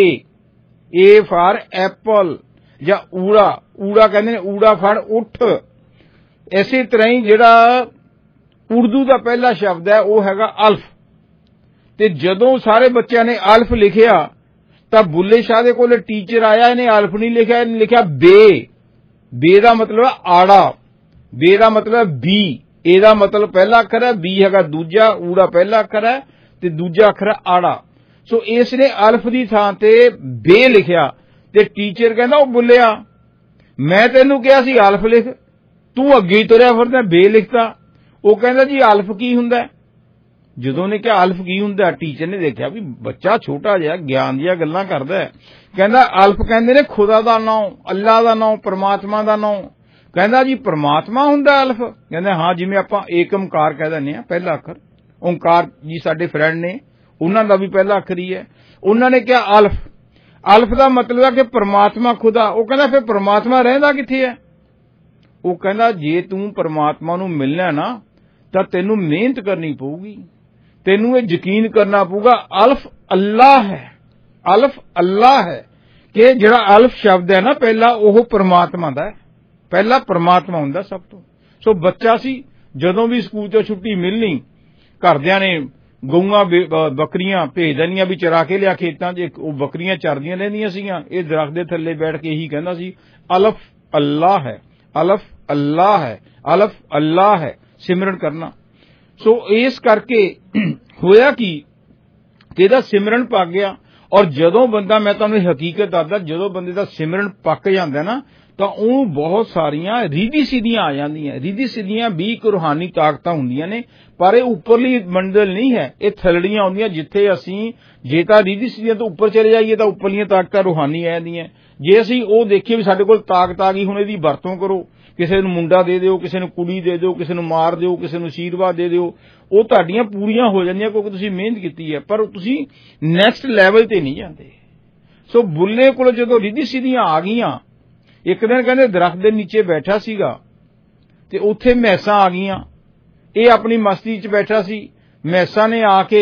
ਏ ਫਾਰ ਐਪਲ, ਜਾਂ ਊੜਾ ਕਹਿੰਦੇ ਨੇ ਊੜਾ ਫਾਰ ਉੱਠ। ਇਸੇ ਤਰ੍ਹਾਂ ਹੀ ਜਿਹੜਾ ਉਰਦੂ ਦਾ ਪਹਿਲਾ ਸ਼ਬਦ ਹੈ ਉਹ ਹੈਗਾ ਅਲਫ। ਤੇ ਜਦੋਂ ਸਾਰੇ ਬੱਚਿਆਂ ਨੇ ਅਲਫ ਲਿਖਿਆ ਤਾਂ ਬੁੱਲੇ ਸ਼ਾਹ ਦੇ ਕੋਲ ਟੀਚਰ ਆਇਆ, ਇਹਨੇ ਅਲਫ ਨਹੀਂ ਲਿਖਿਆ, ਇਹਨੇ ਲਿਖਿਆ ਬੇ ਦਾ ਮਤਲਬ ਆੜਾ, ਬੇ ਦਾ ਮਤਲਬ ਬੀ, ए दा मतलब पहला अखर है, बी हैगा दूजा, ऊड़ा पहला अखर है ते दूजा अखर है आड़ा। सो इसने अल्फ दी थां ते बे लिखिया ते टीचर कहंदा ओ बुल्लिया मैं तैनूं कहा सी अल्फ लिख, तू अगे ही तुरिया फिरदा बे लिखता। वो कहंदा जी अल्फ की हुंदा है। जदों ने कहा अल्फ की हुंदा, टीचर ने देखिया भी बच्चा छोटा जिहा ज्ञान दियां गल्लां करदा है। कहंदा अल्फ कहंदे ने खुदा दा नाम, अल्लाह दा नाम, परमात्मा दा नाम। कहंदा जी परमात्मा हुंदा अल्फ? कहंदे हां, जिवें आपां एकमकार कह दिंदे आ पहला अखर। ओंकार जी साडे फ्रेंड ने, उन्हां दा भी पहला अखर ही है। उन्हां ने कहा अल्फ, अल्फ दा मतलब है कि परमात्मा खुदा। वो कहंदा फिर परमात्मा रहिंदा किथे है? वो कहंदा जे तूं परमात्मा नूं मिलना ना तां तैनूं मेहनत करनी पऊगी, तैनूं ये यकीन करना पऊगा अल्फ अल्लाह है, अल्फ अल्लाह है। कि जिहड़ा अल्फ शब्द है ना पहला, ओह परमात्मा दा है, पहला परमात्मा हुंदा सब तो। सो बच्चा सी, जदों भी स्कूल चों छुट्टी मिलनी, घरदियां ने गऊआं बकरियां भेज देनियां भी चरा के लिया खेतां 'च। ओह बकरियां चरदियां रहिंदियां सीगियां, इह दरख्त दे थल्ले बैठ के यही कहंदा सी अल्फ अल्लाह है, अल्फ अल्लाह है, अल्फ अल्लाह है, सिमरन करना। सो इस करके होया कि इहदा सिमरन पक गया। और जदों बंदा, मैं तुहानूं हकीकत दसदा, जदों बंदे दा सिमरन पक जांदा ना ਤਾਂ ਉਹ ਬਹੁਤ ਸਾਰੀਆਂ ਰੀਧੀ ਸਿੱਧੀਆਂ ਆ ਜਾਂਦੀਆਂ। ਰੀਧੀ ਸਿੱਧੀਆਂ ਵੀ ਇੱਕ ਰੂਹਾਨੀ ਤਾਕਤਾਂ ਹੁੰਦੀਆਂ ਨੇ, ਪਰ ਇਹ ਉੱਪਰਲੀ ਮੰਜ਼ਿਲ ਨਹੀਂ ਹੈ, ਇਹ ਥਲੜੀਆਂ ਹੁੰਦੀਆਂ ਜਿੱਥੇ ਅਸੀਂ ਜੇ ਤਾਂ ਰੀਧੀ ਸਿੱਧੀਆਂ ਤੋਂ ਉੱਪਰ ਚਲੇ ਜਾਈਏ ਤਾਂ ਉੱਪਰਲੀਆਂ ਤਾਕਤਾਂ ਰੂਹਾਨੀ ਆ ਜਾਂਦੀਆਂ। ਜੇ ਅਸੀਂ ਉਹ ਦੇਖੀਏ ਵੀ ਸਾਡੇ ਕੋਲ ਤਾਕਤ ਆ ਗਈ, ਹੁਣ ਇਹਦੀ ਵਰਤੋਂ ਕਰੋ, ਕਿਸੇ ਨੂੰ ਮੁੰਡਾ ਦੇ ਦਿਓ, ਕਿਸੇ ਨੂੰ ਕੁੜੀ ਦੇ ਦਿਓ, ਕਿਸੇ ਨੂੰ ਮਾਰ ਦਿਓ, ਕਿਸੇ ਨੂੰ ਆਸ਼ੀਰਵਾਦ ਦੇ ਦਿਓ, ਉਹ ਤੁਹਾਡੀਆਂ ਪੂਰੀਆਂ ਹੋ ਜਾਂਦੀਆਂ ਕਿਉਂਕਿ ਤੁਸੀਂ ਮਿਹਨਤ ਕੀਤੀ ਹੈ, ਪਰ ਤੁਸੀਂ ਨੈਕਸਟ ਲੈਵਲ ਤੇ ਨਹੀਂ ਜਾਂਦੇ। ਸੋ ਬੁੱਲੇ ਕੋਲ ਜਦੋਂ ਰੀਧੀ ਸਿੱਧੀਆਂ ਆ ਗਈਆਂ, एक दिन कहते दरख्त के नीचे बैठा सीगा ते उत्थे मैसां आ गईयां। ये अपनी मस्ती च बैठा सी, मैसां ने आके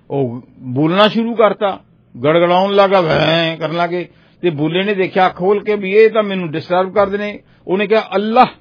बोलना शुरू करता, गड़गड़ाउन लगा, वैं करन लगे। ते बुल्ले ने देखा खोल के भी ये तां मैनूं डिस्टर्ब कर देने। उन्हें कहा अल्लाह,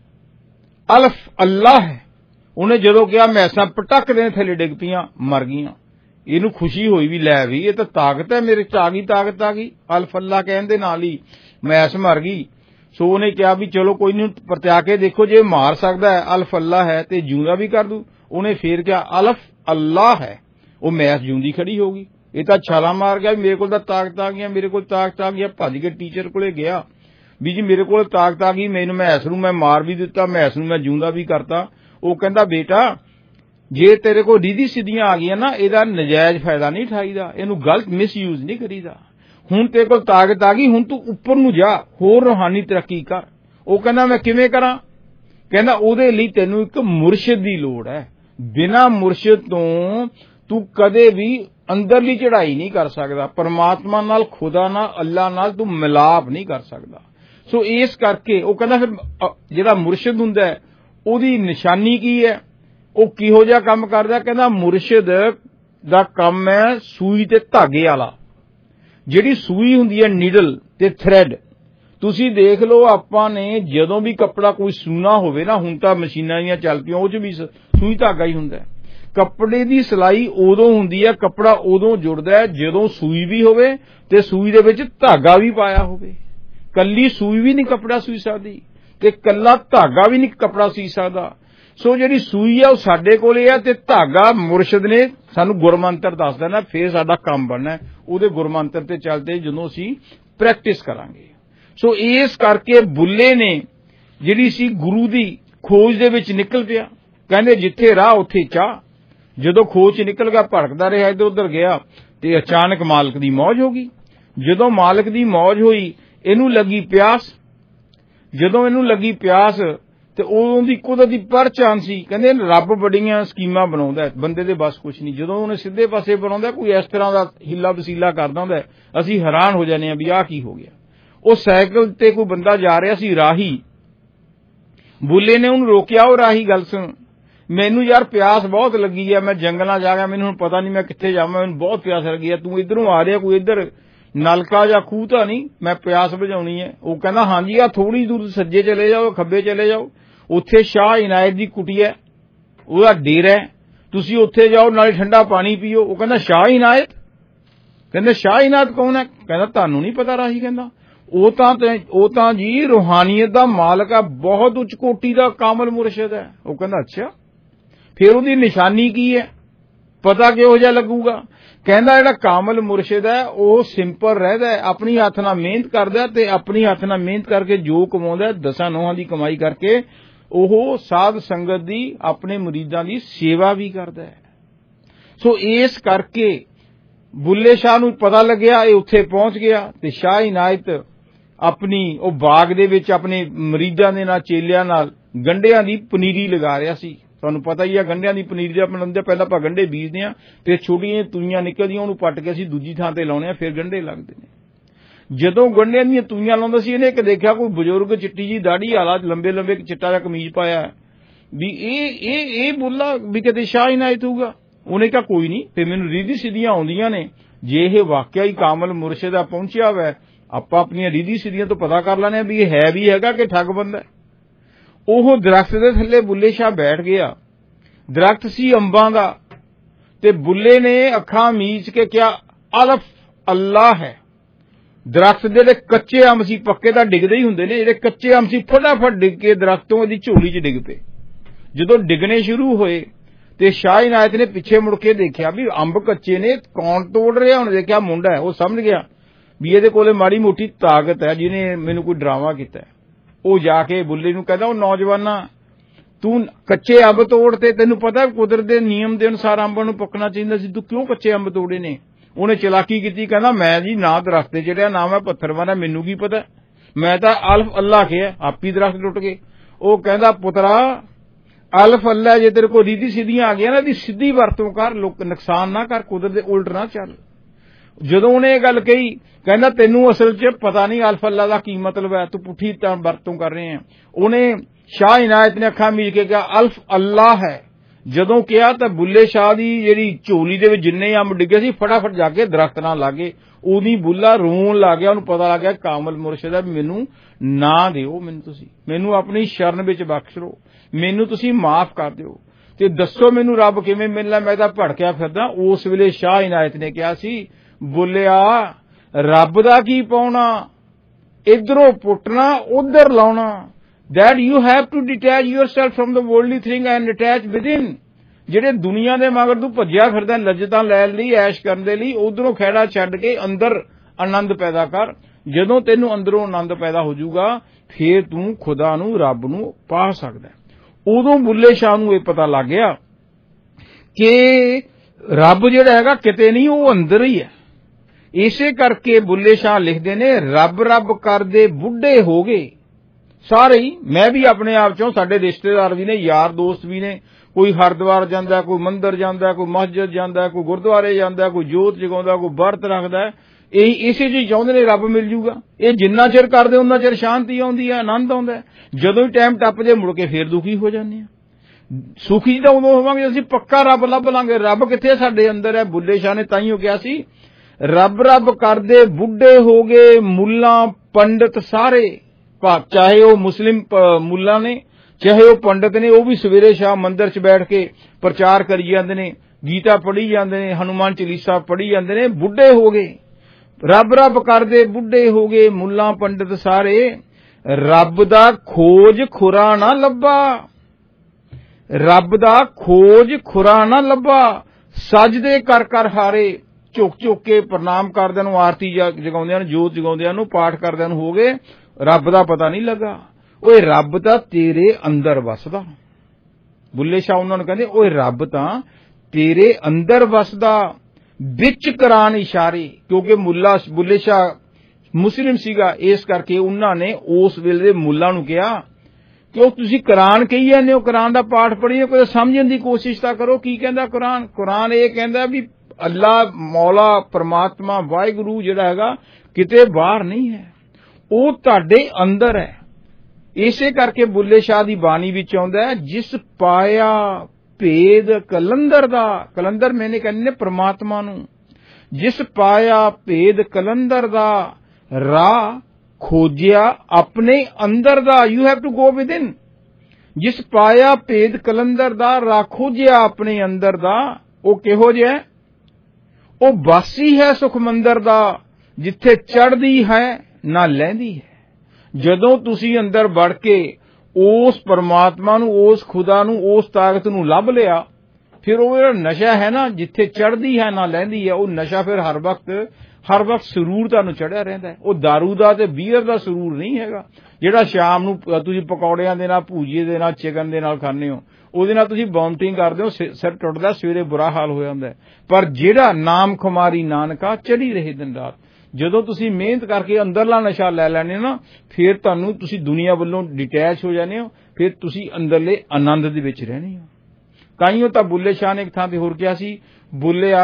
अल्फ अल्लाह है। उन्हें जदों कहा मैसां पटक देने थल्ले डिग पईयां, मर गईयां। इहनूं खुशी होई भी लै भी ये तां ताकत है, मेरे च आ गई, ताकत आ गई। अल्फ अल्लाह कहण दे नाल ही मैस मर गई। सो उन्हें कहा भी चलो कोई नहीं, परत्या के देखो जे मार सकदा है, अल्फ अल्लाह है ते जिंदा भी कर दूं। उन्हें फिर कहा अल्फ अल्लाह है, वो मैस जिंदी खड़ी होगी। ये तां छाला मार गया, मेरे कोल तां ताकत आ गई, मेरे कोल ताकत आ गई। भज के टीचर कोले गया भी जी मेरे कोल ताकत आ गई, मैनूं मैस नूं मैं मार भी दिता, मैस नूं मैं जिंदा भी करता। वो कहंदा बेटा जे तेरे कोल रीधी सिद्धियां आ गईयां ना, इहदा नजायज फायदा नहीं उठाईदा, इहनूं गलत मिसयूज नहीं करीदा। हुण तेरे कोल ताकत आ गई, हुण तू उपर नूं जा, होर रूहानी तरक्की कर। वो कहंदा मैं किवें करां? कहंदा ओहदे लई तैनूं इक मुर्शिद दी लोड़ है। बिना मुर्शिद तों तू कदे भी अंदरली चढ़ाई नहीं कर सकदा, परमात्मा नाल, खुदा नाल, अल्लाह नाल तू मिलाप नहीं कर सकदा। सो इस करके वो कहंदा फिर जिहड़ा मुर्शिद हुंदा है ओहदी निशानी की है, वो किहो जिहा काम करदा? कहंदा मुर्शिद दा काम है सूई ते धागे वाला। ਜਿਹੜੀ ਸੂਈ ਹੁੰਦੀ ਹੈ ਨੀਡਲ ਤੇ ਥ੍ਰੈਡ, ਤੁਸੀਂ ਦੇਖ ਲਓ ਆਪਾਂ ਨੇ ਜਦੋਂ ਵੀ ਕੱਪੜਾ ਕੋਈ ਸੂਣਾ ਹੋਵੇ ਨਾ, ਹੁਣ ਤਾਂ ਮਸ਼ੀਨਾਂ ਦੀਆਂ ਚੱਲ ਪਈਆਂ, ਉਹ 'ਚ ਵੀ ਸੂਈ ਧਾਗਾ ਹੀ ਹੁੰਦਾ। ਕੱਪੜੇ ਦੀ ਸਿਲਾਈ ਉਦੋਂ ਹੁੰਦੀ ਹੈ, ਕੱਪੜਾ ਉਦੋਂ ਜੁੜਦਾ ਹੈ ਜਦੋਂ ਸੂਈ ਵੀ ਹੋਵੇ ਤੇ ਸੂਈ ਦੇ ਵਿੱਚ ਧਾਗਾ ਵੀ ਪਾਇਆ ਹੋਵੇ। ਕੱਲੀ ਸੂਈ ਵੀ ਨਹੀਂ ਕੱਪੜਾ ਸੂਈ ਸਕਦੀ ਤੇ ਕੱਲਾ ਧਾਗਾ ਵੀ ਨਹੀਂ ਕੱਪੜਾ ਸੀ ਸਕਦਾ। ਸੋ ਜਿਹੜੀ ਸੂਈ ਆ ਉਹ ਸਾਡੇ ਕੋਲੇ ਆ ਤੇ ਧਾਗਾ ਮੁਰਸ਼ਿਦ ਨੇ ਸਾਨੂੰ ਗੁਰਮੰਤਰ ਦੱਸ ਦੇਣਾ, ਫੇਰ ਸਾਡਾ ਕੰਮ ਬਣਨਾ ਉਹਦੇ ਗੁਰਮੰਤਰ ਤੇ ਚੱਲਦੇ ਜਦੋਂ ਅਸੀਂ ਪ੍ਰੈਕਟਿਸ ਕਰਾਂਗੇ। ਸੋ ਇਸ ਕਰਕੇ ਬੁੱਲੇ ਨੇ ਜਿਹੜੀ ਸੀ ਗੁਰੂ ਦੀ ਖੋਜ ਦੇ ਵਿੱਚ ਨਿਕਲ ਪਿਆ। ਕਹਿੰਦੇ ਜਿੱਥੇ ਰਾਹ ਉੱਥੇ ਚਾਹ। ਜਦੋਂ ਖੋਜ ਚ ਨਿਕਲ ਗਿਆ, ਭੜਕਦਾ ਰਿਹਾ, ਇੱਧਰ ਉੱਧਰ ਗਿਆ ਤੇ ਅਚਾਨਕ ਮਾਲਕ ਦੀ ਮੌਜ ਹੋ ਗਈ। ਜਦੋਂ ਮਾਲਕ ਦੀ ਮੌਜ ਹੋਈ, ਇਹਨੂੰ ਲੱਗੀ ਪਿਆਸ। ਜਦੋਂ ਇਹਨੂੰ ਲੱਗੀ ਪਿਆਸ ਤੇ ਉਹਦੀ ਕੁਦਰਤੀ ਪਰਚਾਨ ਸੀ। ਕਹਿੰਦੇ ਰੱਬ ਬੜੀਆਂ ਸਕੀਮਾਂ ਬਣਾਉਂਦਾ, ਬੰਦੇ ਦੇ ਬਸ ਕੁਛ ਨਹੀਂ। ਜਦੋਂ ਉਹਨੇ ਸਿੱਧੇ ਪਾਸੇ ਬਣਾਉਂਦਾ, ਕੋਈ ਇਸ ਤਰ੍ਹਾਂ ਦਾ ਹਿੱਲਾ ਵਸੀਲਾ ਕਰਦਾ ਹੁੰਦਾ, ਅਸੀਂ ਹੈਰਾਨ ਹੋ ਜਾਂਦੇ ਹਾਂ ਵੀ ਆਹ ਕੀ ਹੋ ਗਿਆ। ਉਹ ਸਾਈਕਲ ਤੇ ਕੋਈ ਬੰਦਾ ਜਾ ਰਿਹਾ ਸੀ, ਰਾਹੀ। ਬੁੱਲੇ ਨੇ ਉਹਨੂੰ ਰੋਕਿਆ, ਉਹ ਰਾਹੀ ਗੱਲ ਸੁਣ, ਮੈਨੂੰ ਯਾਰ ਪਿਆਸ ਬਹੁਤ ਲੱਗੀ ਹੈ, ਮੈਂ ਜੰਗਲਾਂ ਜਾ ਗਿਆ, ਮੈਨੂੰ ਹੁਣ ਪਤਾ ਨਹੀਂ ਮੈਂ ਕਿੱਥੇ ਜਾਵਾਂ, ਮੈਨੂੰ ਬਹੁਤ ਪਿਆਸ ਲੱਗੀ ਹੈ, ਤੂੰ ਇੱਧਰੋਂ ਆ ਰਿਹਾ, ਕੋਈ ਇੱਧਰ ਨਲਕਾ ਜਾਂ ਖੂਹ ਤਾਂ ਨਹੀਂ, ਮੈਂ ਪਿਆਸ ਬੁਝਾਉਣੀ ਹੈ। ਉਹ ਕਹਿੰਦਾ ਹਾਂਜੀ, ਆ ਥੋੜੀ ਦੂਰ ਸੱਜੇ ਚਲੇ ਜਾਓ, ਖੱਬੇ ਚਲੇ ਜਾਓ, ਉੱਥੇ ਸ਼ਾਹ ਇਨਾਇਤ ਦੀ ਕੁਟੀ ਹੈ, ਉਹਦਾ ਡੇਰਾ ਹੈ, ਤੁਸੀਂ ਉੱਥੇ ਜਾਓ, ਨਾਲੇ ਠੰਡਾ ਪਾਣੀ ਪੀਓ। ਉਹ ਕਹਿੰਦਾ ਸ਼ਾਹ ਇਨਾਇਤ? ਕਹਿੰਦੇ ਸ਼ਾਹ ਇਨਾਇਤ ਕੌਣ ਹੈ? ਕਹਿੰਦਾ ਤੁਹਾਨੂੰ ਨਹੀਂ ਪਤਾ ਰਾਹੀ? ਕਹਿੰਦਾ ਉਹ ਤਾਂ ਜੀ ਰੂਹਾਨੀਅਤ ਦਾ ਮਾਲਕ ਹੈ, ਬਹੁਤ ਉੱਚ ਕੋਟੀ ਦਾ ਕਾਮਲ ਮੁਰਸ਼ਿਦ ਹੈ। ਉਹ ਕਹਿੰਦਾ ਅੱਛਾ, ਫਿਰ ਉਹਦੀ ਨਿਸ਼ਾਨੀ ਕੀ ਹੈ, ਪਤਾ ਕਿਹੋ ਜਿਹਾ ਲੱਗੂਗਾ? ਕਹਿੰਦਾ ਜਿਹੜਾ ਕਾਮਲ ਮੁਰਸ਼ਿਦ ਹੈ ਉਹ ਸਿੰਪਲ ਰਹਿੰਦਾ, ਆਪਣੀ ਹੱਥ ਨਾਲ ਮਿਹਨਤ ਕਰਦਾ ਤੇ ਆਪਣੀ ਹੱਥ ਨਾਲ ਮਿਹਨਤ ਕਰਕੇ ਜੋ ਕਮਾਉਂਦਾ, 10 ਨੋਹਾਂ ਦੀ ਕਮਾਈ ਕਰਕੇ ਉਹ ਸਾਧ ਸੰਗਤ ਦੀ, ਆਪਣੇ ਮੁਰੀਦਾਂ ਦੀ ਸੇਵਾ ਵੀ ਕਰਦਾ ਹੈ। ਸੋ ਇਸ ਕਰਕੇ ਬੁੱਲੇ ਸ਼ਾਹ ਨੂੰ ਪਤਾ ਲੱਗਿਆ, ਇਹ ਉੱਥੇ ਪਹੁੰਚ ਗਿਆ ਤੇ ਸ਼ਾਹ ਇਨਾਇਤ ਆਪਣੀ ਉਹ ਬਾਗ ਦੇ ਵਿੱਚ ਆਪਣੇ ਮੁਰੀਦਾਂ ਦੇ ਨਾਲ, ਚੇਲਿਆਂ ਨਾਲ ਗੰਢਿਆਂ ਦੀ ਪਨੀਰੀ ਲਗਾ ਰਿਹਾ ਸੀ। ਤੁਹਾਨੂੰ ਪਤਾ ਹੀ ਆ ਗੰਢਿਆਂ ਦੀ ਪਨੀਰੀ ਦਾ ਬਣਾਉਂਦੇ, ਪਹਿਲਾਂ ਆਪਾਂ ਗੰਢੇ ਬੀਜਦੇ ਆ, ਫਿਰ ਛੋਟੀਆਂ ਤੂਈਆਂ ਨਿਕਲਦੀਆਂ, ਉਹਨੂੰ ਪੱਟ ਕੇ ਅਸੀਂ ਦੂਜੀ ਥਾਂ ਤੇ ਲਾਉਣੇ ਆ, ਫਿਰ ਗੰਢੇ ਲੱਗਦੇ ਨੇ। ਜਦੋਂ ਗੰਢਿਆਂ ਦੀਆਂ ਤੂਈਆਂ ਲਾਉਂਦਾ ਸੀ, ਇਹਨੇ ਇੱਕ ਦੇਖਿਆ ਕੋਈ ਬਜ਼ੁਰਗ ਚਿੱਟੀ ਜੀ ਦਾੜੀ ਵਾਲਾ, ਲੰਬੇ ਲੰਬੇ ਚਿੱਟਾ ਜਿਹਾ ਕਮੀਜ਼ ਪਾਇਆ, ਵੀ ਇਹ ਬੁੱਲਾ ਵੀ ਕਿਤੇ ਸ਼ਾਹ ਇਨਾਇਤ ਹੋਊਗਾ। ਉਹਨੇ ਕਿਹਾ ਕੋਈ ਨਹੀਂ, ਫਿਰ ਮੈਨੂੰ ਰੀਧੀ ਸਿੱਧੀਆਂ ਆਉਂਦੀਆਂ ਨੇ, ਜੇ ਇਹ ਵਾਕਿਆ ਹੀ ਕਾਮਲ ਮੁਰਸ਼ਿਦ ਆ ਪਹੁੰਚਿਆ ਹੋਇਆ, ਆਪਾਂ ਆਪਣੀਆਂ ਰੀਧੀ ਸਿੱਧੀਆਂ ਤੋਂ ਪਤਾ ਕਰ ਲੈਣੇ ਵੀ ਇਹ ਹੈ ਵੀ ਹੈਗਾ ਕਿ ਠੱਗ ਬੰਦਾ। ਉਹ ਦਰਖਤ ਦੇ ਥੱਲੇ ਬੁੱਲੇ ਸ਼ਾਹ ਬੈਠ ਗਿਆ। ਦਰਖਤ ਸੀ ਅੰਬਾਂ ਦਾ, ਤੇ ਬੁੱਲੇ ਨੇ ਅੱਖਾਂ ਮੀਚ ਕੇ ਕਿਹਾ ਅਲਫ ਅੱਲਾਹ ਹੈ। ਦਰਖਤ ਦੇ ਜਿਹੜੇ ਕੱਚੇ ਅੰਬ ਸੀ, ਪੱਕੇ ਤਾਂ ਡਿੱਗਦੇ ਹੀ ਹੁੰਦੇ ਨੇ, ਜਿਹੜੇ ਕੱਚੇ ਅੰਬ ਸੀ ਫਟਾਫਟ ਡਿੱਗ ਕੇ ਦਰਖਤੋਂ ਇਹਦੀ ਝੋਲੀ 'ਚ ਡਿੱਗ ਪਏ। ਜਦੋਂ ਡਿੱਗਣੇ ਸ਼ੁਰੂ ਹੋਏ ਤੇ ਸ਼ਾਹ ਇਨਾਇਤ ਨੇ ਪਿੱਛੇ ਮੁੜ ਕੇ ਦੇਖਿਆ ਵੀ ਅੰਬ ਕੱਚੇ ਨੇ, ਕੌਣ ਤੋੜ ਰਿਹਾ? ਹੁਣ ਦੇਖਿਆ ਮੁੰਡਾ ਹੈ। ਉਹ ਸਮਝ ਗਿਆ ਵੀ ਇਹਦੇ ਕੋਲੇ ਮਾੜੀ ਮੋਟੀ ਤਾਕਤ ਹੈ, ਜਿਹਨੇ ਮੈਨੂੰ ਕੋਈ ਡਰਾਵਾ ਕੀਤਾ। ਉਹ ਜਾ ਕੇ ਬੁੱਲੇ ਨੂੰ ਕਹਿੰਦਾ, ਉਹ ਨੌਜਵਾਨਾ, ਤੂੰ ਕੱਚੇ ਅੰਬ ਤੋੜ ਤੇ ਤੈਨੂੰ ਪਤਾ ਕੁਦਰਤ ਦੇ ਨਿਯਮ ਦੇ ਅਨੁਸਾਰ ਅੰਬਾਂ ਨੂੰ ਪੱਕਣਾ ਚਾਹੀਦਾ ਸੀ, ਤੂੰ ਕਿਉਂ ਕੱਚੇ ਅੰਬ ਤੋੜੇ ਨੇ? ਉਹਨੇ ਚਲਾਕੀ ਕੀਤੀ, ਕਹਿੰਦਾ ਮੈਂ ਜੀ ਨਾ ਦਰਖਤ ਤੇ ਚੜਿਆ, ਨਾ ਮੈਂ ਪੱਥਰ ਮਾਰਿਆ, ਮੈਨੂੰ ਕੀ ਪਤਾ, ਮੈਂ ਤਾਂ ਅਲਫ ਅੱਲਾ ਕਿਹਾ, ਆਪੀ ਦਰਖਤ ਟੁੱਟ ਗਏ। ਉਹ ਕਹਿੰਦਾ ਪੁੱਤਰਾ, ਅਲਫ ਅੱਲਾ ਜੇ ਤੇਰੇ ਕੋਲ ਰੀਧੀ ਸਿੱਧੀਆਂ ਆ ਗਈਆਂ ਨਾ, ਇਹਦੀ ਸਿੱਧੀ ਵਰਤੋਂ ਕਰ, ਲੋਕ ਨੁਕਸਾਨ ਨਾ ਕਰ, ਕੁਦਰਤ ਦੇ ਉਲਟ ਨਾ ਚੱਲ। ਜਦੋਂ ਉਹਨੇ ਇਹ ਗੱਲ ਕਹੀ, ਕਹਿੰਦਾ ਤੈਨੂੰ ਅਸਲ 'ਚ ਪਤਾ ਨਹੀਂ ਅਲਫ ਅੱਲਾ ਦਾ ਕੀ ਮਤਲਬ ਹੈ, ਤੂੰ ਪੁੱਠੀ ਤਾਂ ਵਰਤੋਂ ਕਰ ਰਹੇ ਆ। ਉਹਨੇ ਸ਼ਾਹ ਇਨਾਇਤ ਨੇ ਅੱਖਾਂ ਮੀਚ ਕੇ ਕਿਹਾ ਅਲਫ ਅੱਲਾ ਹੈ। ਜਦੋਂ ਕਿਹਾ ਤਾਂ ਬੁੱਲੇ ਸ਼ਾਹ ਦੀ ਜਿਹੜੀ ਝੋਲੀ ਦੇ ਵਿੱਚ ਜਿੰਨੇ ਅੰਬ ਡਿੱਗੇ ਸੀ, ਫਟਾਫਟ ਜਾ ਕੇ ਦਰਖਤ ਨਾਲ ਲਾਗੇ। ਉਹਦੀ ਬੁੱਲਾ ਰੋਣ ਲੱਗ ਗਿਆ, ਉਹਨੂੰ ਪਤਾ ਲੱਗ ਗਿਆ ਕਾਮਲ ਮੁਰਸ਼ਿਦ ਹੈ, ਮੈਨੂੰ ਨਾ ਦਿਓ, ਮੈਨੂੰ ਆਪਣੀ ਸ਼ਰਨ ਵਿੱਚ ਬਖਸ਼ ਲਓ, ਮੈਨੂੰ ਤੁਸੀਂ ਮਾਫ ਕਰ ਦਿਓ ਤੇ ਦੱਸੋ ਮੈਨੂੰ ਰੱਬ ਕਿਵੇਂ ਮਿਲਣਾ, ਮੈਂ ਤਾਂ ਭੜਕਿਆ ਫਿਰਦਾ। ਉਸ ਵੇਲੇ ਸ਼ਾਹ ਇਨਾਇਤ ਨੇ ਕਿਹਾ ਸੀ, ਬੋਲਿਆ ਰੱਬ ਦਾ ਕੀ ਪਾਉਣਾ, ਇਧਰੋਂ ਪੁੱਟਣਾ ਉਧਰ ਲਾਉਣਾ, that you have to detach yourself from the worldly thing and attach within। ਜਿਹੜੇ ਦੁਨੀਆ ਦੇ ਮਗਰ ਤੂੰ ਭੱਜਿਆ ਫਿਰਦਾ ਲੱਜਤਾਂ ਲੈਣ ਲਈ, ਐਸ਼ ਕਰਨ ਦੇ ਲਈ, ਉਧਰੋਂ ਖਹਿੜਾ ਛੱਡ ਕੇ ਅੰਦਰ ਆਨੰਦ ਪੈਦਾ ਕਰ। ਜਦੋਂ ਤੈਨੂੰ ਅੰਦਰੋਂ ਆਨੰਦ ਪੈਦਾ ਹੋ ਜਾਊਗਾ, ਫੇਰ ਤੂੰ ਖੁਦਾ ਨੂੰ, ਰੱਬ ਨੂੰ ਪਾ ਸਕਦਾ। ਉਦੋਂ ਬੁੱਲੇ ਸ਼ਾਹ ਨੂੰ ਇਹ ਪਤਾ ਲੱਗ ਗਿਆ ਕਿ ਰੱਬ ਜਿਹੜਾ ਹੈਗਾ ਕਿਤੇ ਨਹੀਂ, ਉਹ ਅੰਦਰ ਹੀ ਹੈ। ਇਸੇ ਕਰਕੇ ਬੁੱਲੇ ਸ਼ਾਹ ਲਿਖਦੇ ਨੇ, ਰੱਬ ਰੱਬ ਕਰਦੇ ਬੁੱਢੇ ਹੋ ਗਏ ਸਾਰੇ ਹੀ। ਮੈਂ ਵੀ ਆਪਣੇ ਆਪ ਚੋਂ, ਸਾਡੇ ਰਿਸ਼ਤੇਦਾਰ ਵੀ ਨੇ, ਯਾਰ ਦੋਸਤ ਵੀ ਨੇ, ਕੋਈ ਹਰਿਦੁਆਰ ਜਾਂਦਾ, ਕੋਈ ਮੰਦਿਰ ਜਾਂਦਾ, ਕੋਈ ਮਸਜਿਦ ਜਾਂਦਾ, ਕੋਈ ਗੁਰਦੁਆਰੇ ਜਾਂਦਾ, ਕੋਈ ਜੋਤ ਜਗਾਉਂਦਾ, ਕੋਈ ਵਰਤ ਰੱਖਦਾ। ਇਹ ਇਸੇ ਜੀ ਚਾਹੁੰਦੇ ਨੇ ਰੱਬ ਮਿਲ ਜੂਗਾ। ਇਹ ਜਿੰਨਾ ਚਿਰ ਕਰਦੇ ਉਹਨਾਂ ਚਿਰ ਸ਼ਾਂਤੀ ਆਉਂਦੀ ਹੈ, ਆਨੰਦ ਆਉਂਦਾ। ਜਦੋਂ ਹੀ ਟਾਈਮ ਟੱਪ ਜੇ ਮੁੜ ਕੇ ਫੇਰ ਦੁਖੀ ਹੋ ਜਾਂਦੇ ਆ। ਸੁਖੀ ਤਾਂ ਉਦੋਂ ਹੋਵਾਂਗੇ ਅਸੀਂ ਪੱਕਾ ਰੱਬ ਲੱਭ ਲਾਂਗੇ। ਰੱਬ ਕਿੱਥੇ? ਸਾਡੇ ਅੰਦਰ ਹੈ। ਬੁੱਲੇ ਸ਼ਾਹ ਨੇ ਤਾਈਓ ਕਿਹਾ ਸੀ, ਰੱਬ ਰੱਬ ਕਰਦੇ ਬੁੱਢੇ ਹੋ ਗਏ ਮੁੱਲਾ ਪੰਡਤ ਸਾਰੇ, ਚਾਹੇ ਉਹ ਮੁਸਲਿਮ ਮੁੱਲਾ ਨੇ, ਚਾਹੇ ਉਹ ਪੰਡਤ ਨੇ, ਉਹ ਵੀ ਸਵੇਰੇ ਸ਼ਾਮ ਮੰਦਿਰ 'ਚ ਬੈਠ ਕੇ ਪ੍ਰਚਾਰ ਕਰੀ ਜਾਂਦੇ ਨੇ, ਗੀਤਾ ਪੜ੍ਹੀ ਜਾਂਦੇ ਨੇ, ਹਨੂਮਾਨ ਚਾਲੀਸਾ ਪੜ੍ਹੀ ਜਾਂਦੇ ਨੇ। ਬੁੱਢੇ ਹੋ ਗਏ, ਰੱਬ ਰੱਬ ਕਰਦੇ ਬੁੱਢੇ ਹੋ ਗਏ ਮੁੱਲਾ ਪੰਡਤ ਸਾਰੇ, ਰੱਬ ਦਾ ਖੋਜ ਖੁਰਾ ਨਾ ਲੱਭਾ। ਰੱਬ ਦਾ ਖੋਜ ਖੁਰਾ ਨਾ ਲੱਭਾ, ਸਜਦੇ ਕਰ ਕਰ ਹਾਰੇ, ਝੁਕ ਝੁਕ ਕੇ ਪ੍ਰਣਾਮ ਕਰਦਿਆਂ ਨੂੰ, ਆਰਤੀ ਜਗਾਉਂਦਿਆਂ ਨੂੰ, ਜੋਤ ਜਗਾਉਂਦਿਆਂ ਨੂੰ, ਪਾਠ ਕਰਦਿਆਂ ਨੂੰ ਹੋ ਗਏ, ਰੱਬ ਦਾ ਪਤਾ ਨਹੀਂ ਲੱਗਾ। ਓਏ ਰੱਬ ਤਾਂ ਤੇਰੇ ਅੰਦਰ ਵਸਦਾ। ਬੁੱਲੇ ਸ਼ਾਹ ਉਹਨਾਂ ਨੂੰ ਕਹਿੰਦੇ ਓਏ ਰੱਬ ਤਾਂ ਤੇਰੇ ਅੰਦਰ ਵਸਦਾ, ਵਿੱਚ ਕਰਾਨ ਇਸ਼ਾਰੇ, ਕਿਉਂਕਿ ਬੁੱਲੇ ਸ਼ਾਹ ਮੁਸਲਿਮ ਸੀਗਾ, ਇਸ ਕਰਕੇ ਉਹਨਾਂ ਨੇ ਉਸ ਵੇਲੇ ਦੇ ਮੁੱਲਾਂ ਨੂੰ ਕਿਹਾ ਕਿ ਉਹ ਤੁਸੀਂ ਕੁਰਾਨ ਕਹੀ ਜਾਂਦੇ ਹੋ, ਕੁਰਾਨ ਦਾ ਪਾਠ ਪੜ੍ਹੀਏ, ਕੋਈ ਸਮਝਣ ਦੀ ਕੋਸ਼ਿਸ਼ ਤਾਂ ਕਰੋ। ਕੀ ਕਹਿੰਦਾ ਕੁਰਾਨ? ਕੁਰਾਨ ਇਹ ਕਹਿੰਦਾ ਵੀ ਅੱਲਾ ਮੌਲਾ ਪਰਮਾਤਮਾ ਵਾਹਿਗੁਰੂ ਜਿਹੜਾ ਹੈਗਾ ਕਿਤੇ ਬਾਹਰ ਨਹੀਂ ਹੈ, ਉਹ ਤੁਹਾਡੇ ਅੰਦਰ ਹੈ। ਇਸੇ ਕਰਕੇ ਬੁੱਲੇ ਸ਼ਾਹ ਦੀ ਬਾਣੀ ਵਿੱਚ ਆਉਂਦਾ ਹੈ, ਜਿਸ ਪਾਇਆ ਭੇਦ ਕਲੰਦਰ ਦਾ, ਕਲੰਦਰ ਮੈਨੇ ਕਹਿੰਦੇ ਨੇ ਪਰਮਾਤਮਾ ਨੂੰ, ਜਿਸ ਪਾਇਆ ਭੇਦ ਕਲੰਦਰ ਦਾ, ਰਾਹ ਖੋਜਿਆ ਆਪਣੇ ਅੰਦਰ ਦਾ। You have to go within. ਜਿਸ ਪਾਇਆ ਭੇਦ ਕਲੰਦਰ ਦਾ, ਰਾਹ ਖੋਜਿਆ ਆਪਣੇ ਅੰਦਰ ਦਾ, ਉਹ ਕਿਹੋ ਜਿਹਾ? ਉਹ ਵਾਸੀ ਹੈ ਸੁਖ ਮੰਦਰ ਦਾ, ਜਿੱਥੇ ਚੜ੍ਹਦੀ ਹੈ ਨਾ ਲਹਿੰਦੀ ਹੈ। ਜਦੋਂ ਤੁਸੀਂ ਅੰਦਰ ਵੜ ਕੇ ਉਸ ਪਰਮਾਤਮਾ ਨੂੰ, ਉਸ ਖੁਦਾ ਨੂੰ, ਉਸ ਤਾਕਤ ਨੂੰ ਲੱਭ ਲਿਆ, ਫਿਰ ਉਹ ਜਿਹੜਾ ਨਸ਼ਾ ਹੈ ਨਾ, ਜਿੱਥੇ ਚੜ੍ਹਦੀ ਹੈ ਨਾ ਲਹਿੰਦੀ ਹੈ, ਉਹ ਨਸ਼ਾ ਫਿਰ ਹਰ ਵਕਤ ਸਰੂਰ ਤੁਹਾਨੂੰ ਚੜਿਆ ਰਹਿੰਦਾ ਹੈ। ਉਹ ਦਾਰੂ ਦਾ ਤੇ ਬੀਅਰ ਦਾ ਸਰੂਰ ਨਹੀਂ ਹੈਗਾ ਜਿਹੜਾ ਸ਼ਾਮ ਨੂੰ ਤੁਸੀਂ ਪਕੌੜਿਆਂ ਦੇ ਨਾਲ, ਭੂਜੀਏ ਦੇ ਨਾਲ, ਚਿਕਨ ਦੇ ਨਾਲ ਖਾਂਦੇ ਹੋ, ਉਹਦੇ ਨਾਲ ਤੁਸੀਂ ਵੋਮਟਿੰਗ ਕਰਦੇ ਹੋ, ਸਿਰ ਟੁੱਟਦਾ, ਸਵੇਰੇ ਬੁਰਾ ਹਾਲ ਹੋ ਜਾਂਦਾ। ਪਰ ਜਿਹੜਾ ਨਾਮ ਖੁਮਾਰੀ ਨਾਨਕਾ ਚੜੀ ਰਹੇ ਦਿਨ ਰਾਤ, ਜਦੋਂ ਤੁਸੀਂ ਮਿਹਨਤ ਕਰਕੇ ਅੰਦਰਲਾ ਨਸ਼ਾ ਲੈ ਲੈਣੇ ਨਾ, ਫਿਰ ਤੁਹਾਨੂੰ, ਤੁਸੀਂ ਦੁਨੀਆ ਵੱਲੋਂ ਡਿਟੈਚ ਹੋ ਜਾਂਦੇ ਹੋ, ਫਿਰ ਤੁਸੀਂ ਅੰਦਰਲੇ ਆਨੰਦ ਦੇ ਵਿੱਚ ਰਹਿਣੇ ਹੋ। ਤਾਈਓ ਤਾਂ ਬੁੱਲੇ ਸ਼ਾਹ ਨੇ ਇੱਕ ਥਾਂ ਤੇ ਹੋਰ ਕਿਹਾ ਸੀ, ਬੁੱਲਿਆ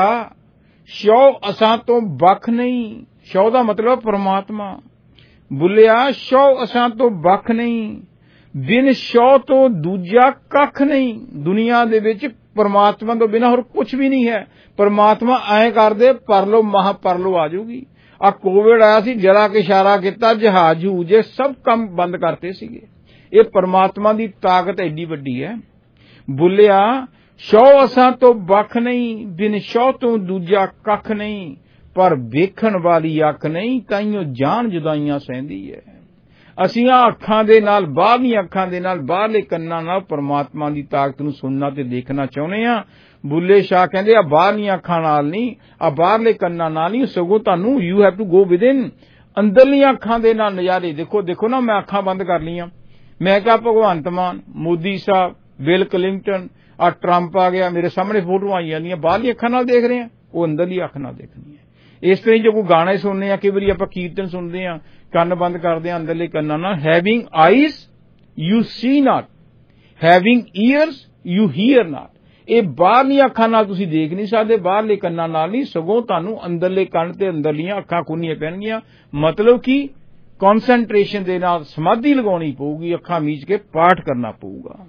ਸ਼ੌ ਅਸਾਂ ਤੋਂ ਵੱਖ ਨਹੀਂ, ਸ਼ੌ ਦਾ ਮਤਲਬ ਪਰਮਾਤਮਾ। ਬੁੱਲਿਆ ਸ਼ੌ ਅਸਾਂ ਤੋਂ ਵੱਖ ਨਹੀਂ, ਬਿਨ ਸ਼ੌ ਤੋਂ ਦੂਜਾ ਕੱਖ ਨਹੀਂ। ਦੁਨੀਆ ਦੇ ਵਿੱਚ ਪਰਮਾਤਮਾ ਤੋਂ ਬਿਨਾਂ ਹੋਰ ਕੁਝ ਵੀ ਨਹੀਂ ਹੈ। ਪਰਮਾਤਮਾ ਐਂ ਕਰਦੇ, ਪਰਲੋ ਮਹਾ ਪਰਲੋ ਆ ਜਾਊਗੀ। ਆ ਕੋਵਿਡ ਆਇਆ ਸੀ, ਜਰਾ ਕਿ ਇਸ਼ਾਰਾ ਕੀਤਾ, ਜਹਾਜ਼ ਜੂਝੇ ਸਭ ਕੰਮ ਬੰਦ ਕਰਤੇ ਸੀਗੇ। ਇਹ ਪਰਮਾਤਮਾ ਦੀ ਤਾਕਤ ਐਡੀ ਵੱਡੀ ਹੈ। ਬੁੱਲਿਆ ਸ਼ੌ ਅਸਾਂ ਤੋਂ ਵੱਖ ਨਹੀਂ, ਬਿਨ ਸ਼ੌ ਤੋਂ ਦੂਜਾ ਕੱਖ ਨਹੀਂ, ਪਰ ਵੇਖਣ ਵਾਲੀ ਅੱਖ ਨਹੀਂ, ਤਾਈਓ ਜਾਨ ਜੁਦਾਈਆਂ ਸਹਿੰਦੀ ਹੈ। ਅਸੀਂ ਆ ਅੱਖਾਂ ਦੇ ਨਾਲ, ਬਾਹਰਲੀਆਂ ਅੱਖਾਂ ਦੇ ਨਾਲ, ਬਾਹਰਲੇ ਕੰਨਾਂ ਨਾਲ ਪਰਮਾਤਮਾ ਦੀ ਤਾਕਤ ਨੂੰ ਸੁਣਨਾ ਤੇ ਦੇਖਣਾ ਚਾਹੁੰਦੇ ਆ। ਬੁੱਲੇ ਸ਼ਾਹ ਕਹਿੰਦੇ ਆ ਬਾਹਰਲੀਆਂ ਅੱਖਾਂ ਨਾਲ ਨਹੀਂ, ਆ ਬਾਹਰਲੇ ਕੰਨਾਂ ਨਾਲ ਨਹੀਂ, ਸਗੋਂ ਤੁਹਾਨੂੰ you have to go within, ਅੰਦਰਲੀਆਂ ਅੱਖਾਂ ਦੇ ਨਾਲ ਨਜ਼ਾਰੇ ਦੇਖੋ ਨਾ। ਮੈਂ ਅੱਖਾਂ ਬੰਦ ਕਰ ਲਈਆਂ, ਮੈਂ ਕਿਹਾ ਭਗਵੰਤ ਮਾਨ, ਮੋਦੀ ਸਾਹਿਬ, ਬਿਲ ਕਲਿੰਟਨ, ਆ ਟਰੰਪ ਆ ਗਿਆ, ਮੇਰੇ ਸਾਹਮਣੇ ਫੋਟੋਆਂ ਆਈ ਜਾਂਦੀਆਂ, ਬਾਹਰਲੀ ਅੱਖਾਂ ਨਾਲ ਦੇਖ ਰਹੇ ਆ, ਉਹ ਅੰਦਰਲੀ ਅੱਖ ਨਾਲ ਦੇਖਣੀ ਹੈ। ਇਸ ਤਰ੍ਹਾਂ ਜੋ ਕੋਈ ਗਾਣੇ ਸੁਣਨੇ ਆ, ਕਈ ਵਾਰੀ ਆਪਾਂ ਕੀਰਤਨ ਸੁਣਦੇ ਆ, ਕੰਨ ਬੰਦ ਕਰਦੇ ਆ, ਅੰਦਰਲੇ ਕੰਨਾਂ ਨਾਲ। Having eyes you see not, having ears you hear not. ਇਹ ਬਾਹਰਲੀਆਂ ਅੱਖਾਂ ਨਾਲ ਤੁਸੀਂ ਦੇਖ ਨਹੀਂ ਸਕਦੇ, ਬਾਹਰਲੇ ਕੰਨਾਂ ਨਾਲ ਨਹੀਂ, ਸਗੋਂ ਤੁਹਾਨੂੰ ਅੰਦਰਲੇ ਕੰਨ ਤੇ ਅੰਦਰਲੀਆਂ ਅੱਖਾਂ ਖੋਲ੍ਹਣੀਆਂ ਪੈਣਗੀਆਂ। ਮਤਲਬ ਕਿ ਕੌਨਸੈਂਟਰੇਸ਼ਨ ਦੇ ਨਾਲ ਸਮਾਧੀ ਲਗਾਉਣੀ ਪਊਗੀ, ਅੱਖਾਂ ਮੀਚ ਕੇ ਪਾਠ ਕਰਨਾ ਪਊਗਾ।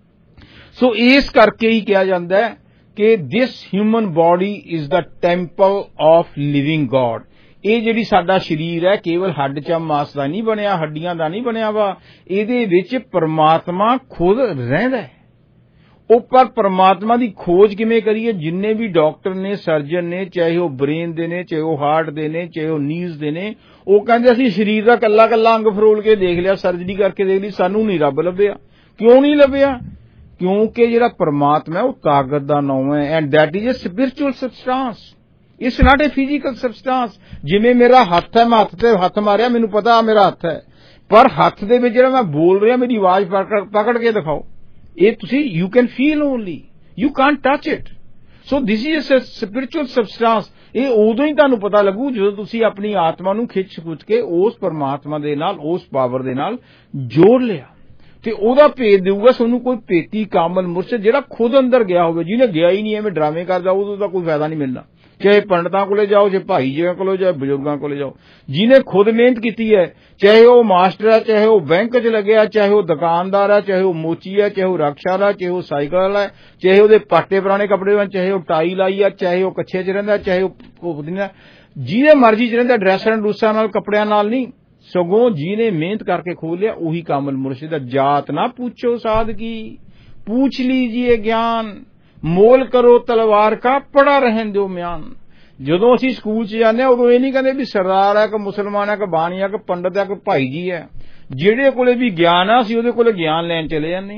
ਸੋ ਇਸ ਕਰਕੇ ਹੀ ਕਿਹਾ ਜਾਂਦਾ ਹੈ ਕਿ this human body is the temple of living God. ਇਹ ਜਿਹੜੀ ਸਾਡਾ ਸਰੀਰ ਹੈ, ਕੇਵਲ ਹੱਡ ਚ ਮਾਸ ਦਾ ਨਹੀਂ ਬਣਿਆ, ਹੱਡੀਆਂ ਦਾ ਨਹੀਂ ਬਣਿਆ ਵਾ, ਇਹਦੇ ਵਿੱਚ ਪਰਮਾਤਮਾ ਖੁਦ ਰਹਿੰਦਾ ਹੈ। ਉਹ ਪਰ ਪਰਮਾਤਮਾ ਦੀ ਖੋਜ ਕਿਵੇਂ ਕਰੀਏ? ਜਿੰਨੇ ਵੀ ਡਾਕਟਰ ਨੇ, ਸਰਜਨ ਨੇ, ਚਾਹੇ ਉਹ ਬ੍ਰੇਨ ਦੇ ਨੇ, ਚਾਹੇ ਉਹ ਹਾਰਟ ਦੇ ਨੇ, ਚਾਹੇ ਉਹ ਨੀਜ਼ ਦੇ ਨੇ, ਉਹ ਕਹਿੰਦੇ ਅਸੀਂ ਸਰੀਰ ਦਾ ਕੱਲਾ ਕੱਲਾ ਅੰਗ ਫਰੋਲ ਕੇ ਦੇਖ ਲਿਆ, ਸਰਜਰੀ ਕਰਕੇ ਦੇਖ ਲਈ, ਸਾਨੂੰ ਨਹੀਂ ਰੱਬ ਲੱਭਿਆ। ਕਿਉਂ ਨਹੀਂ ਲੱਭਿਆ? ਕਿਉਂਕਿ ਜਿਹੜਾ ਪਰਮਾਤਮਾ ਹੈ ਉਹ ਤਾਕਤ ਦਾ ਨਾਮ ਹੈ, and that is a spiritual substance, it's not a physical substance. ਜਿਵੇਂ ਮੇਰਾ ਹੱਥ ਹੈ, ਮੈਂ ਹੱਥ ਤੇ ਹੱਥ ਮਾਰਿਆ, ਮੈਨੂੰ ਪਤਾ ਮੇਰਾ ਹੱਥ ਹੈ, ਪਰ ਹੱਥ ਦੇ ਵਿੱਚ ਜਿਹੜਾ ਮੈਂ ਬੋਲ ਰਿਹਾ, ਮੇਰੀ ਆਵਾਜ਼ ਪਕੜ ਕੇ ਦਿਖਾਓ, ਇਹ ਤੁਸੀਂ you can feel only, you can't touch it. So this is a spiritual substance. ਇਹ ਉਦੋਂ ਹੀ ਤੁਹਾਨੂੰ ਪਤਾ ਲੱਗੂ ਜਦੋਂ ਤੁਸੀਂ ਆਪਣੀ ਆਤਮਾ ਨੂੰ ਖਿੱਚ ਕੇ ਉਸ ਪਰਮਾਤਮਾ ਦੇ ਨਾਲ, ਉਸ ਪਾਵਰ ਦੇ ਨਾਲ ਜੋੜ ਲਿਆ, ਤੇ ਉਹਦਾ ਭੇਦ ਦੇਊਗਾ ਤੁਹਾਨੂੰ ਕੋਈ ਭੇਤੀ ਕਾਮਲ ਮੁਰਸ਼ਿਦ ਜਿਹੜਾ ਖੁਦ ਅੰਦਰ ਗਿਆ ਹੋਵੇ। ਜਿਹਨੇ ਗਿਆ ਹੀ ਨਹੀਂ, ਐਵੇਂ ਡਰਾਮੇ ਕਰਦਾ, ਉਹਦਾ ਤਾਂ ਕੋਈ ਫਾਇਦਾ ਨਹੀਂ ਮਿਲਣਾ। ਚਾਹੇ ਪੰਡਤਾਂ ਕੋਲੇ ਜਾਓ, ਚਾਹੇ ਭਾਈ ਜੀਆਂ ਕੋਲੇ ਜਾਓ, ਬਜ਼ੁਰਗਾਂ ਕੋਲੇ ਜਾਓ, ਜਿਹਨੇ ਖੁਦ ਮਿਹਨਤ ਕੀਤੀ ਹੈ, ਚਾਹੇ ਉਹ ਮਾਸਟਰ ਹੈ, ਚਾਹੇ ਉਹ ਬੈਂਕ 'ਚ ਲੱਗਿਆ, ਚਾਹੇ ਉਹ ਦੁਕਾਨਦਾਰ ਹੈ, ਚਾਹੇ ਉਹ ਮੋਚੀ ਹੈ, ਚਾਹੇ ਉਹ ਰਕਸ਼ਾ ਵਾਲਾ, ਚਾਹੇ ਉਹ ਸਾਈਕਲ ਵਾਲਾ ਹੈ, ਚਾਹੇ ਉਹਦੇ ਪਾਟੇ ਪੁਰਾਣੇ ਕੱਪੜੇ ਹਨ, ਚਾਹੇ ਉਹ ਟਾਈ ਲਾਈ ਆ, ਚਾਹੇ ਉਹ ਕੱਛੇ 'ਚ ਰਹਿੰਦਾ, ਚਾਹੇ ਉਹ ਜਿਹਦੇ ਮਰਜ਼ੀ 'ਚ ਰਹਿੰਦਾ, ਡਰੈਸਾਂ ਡਰੂਸਾਂ ਨਾਲ, ਕੱਪੜਿਆਂ ਨਾਲ ਨਹੀਂ, ਸਗੋਂ ਜਿਹਨੇ ਮਿਹਨਤ ਕਰਕੇ ਖੋਲ ਲਿਆ ਉਹੀ ਕਾਮਲ ਮੁਰਸ਼ਿਦ। ਜਾਤ ਨਾ ਪੁੱਛੋ ਸਾਧਕੀ, पूछ लीजिए ज्ञान, मोल करो तलवार का पड़ा रहन दो म्यान। ਜਦੋਂ ਅਸੀਂ ਸਕੂਲ 'ਚ ਜਾਂਦੇ ਹਾਂ ਉਦੋਂ ਇਹ ਨਹੀਂ ਕਹਿੰਦੇ ਵੀ ਸਰਦਾਰ ਹੈ ਕਿ ਮੁਸਲਮਾਨ ਹੈ ਕਿ ਬਾਣੀ ਹੈ ਕਿ ਪੰਡਤ ਹੈ ਕਿ ਭਾਈ ਜੀ ਹੈ। ਜਿਹੜੇ ਕੋਲੇ ਵੀ ਗਿਆਨ ਆ ਅਸੀਂ ਉਹਦੇ ਕੋਲੇ ਗਿਆਨ ਲੈਣ ਚਲੇ ਜਾਂਦੇ ਹਾਂ।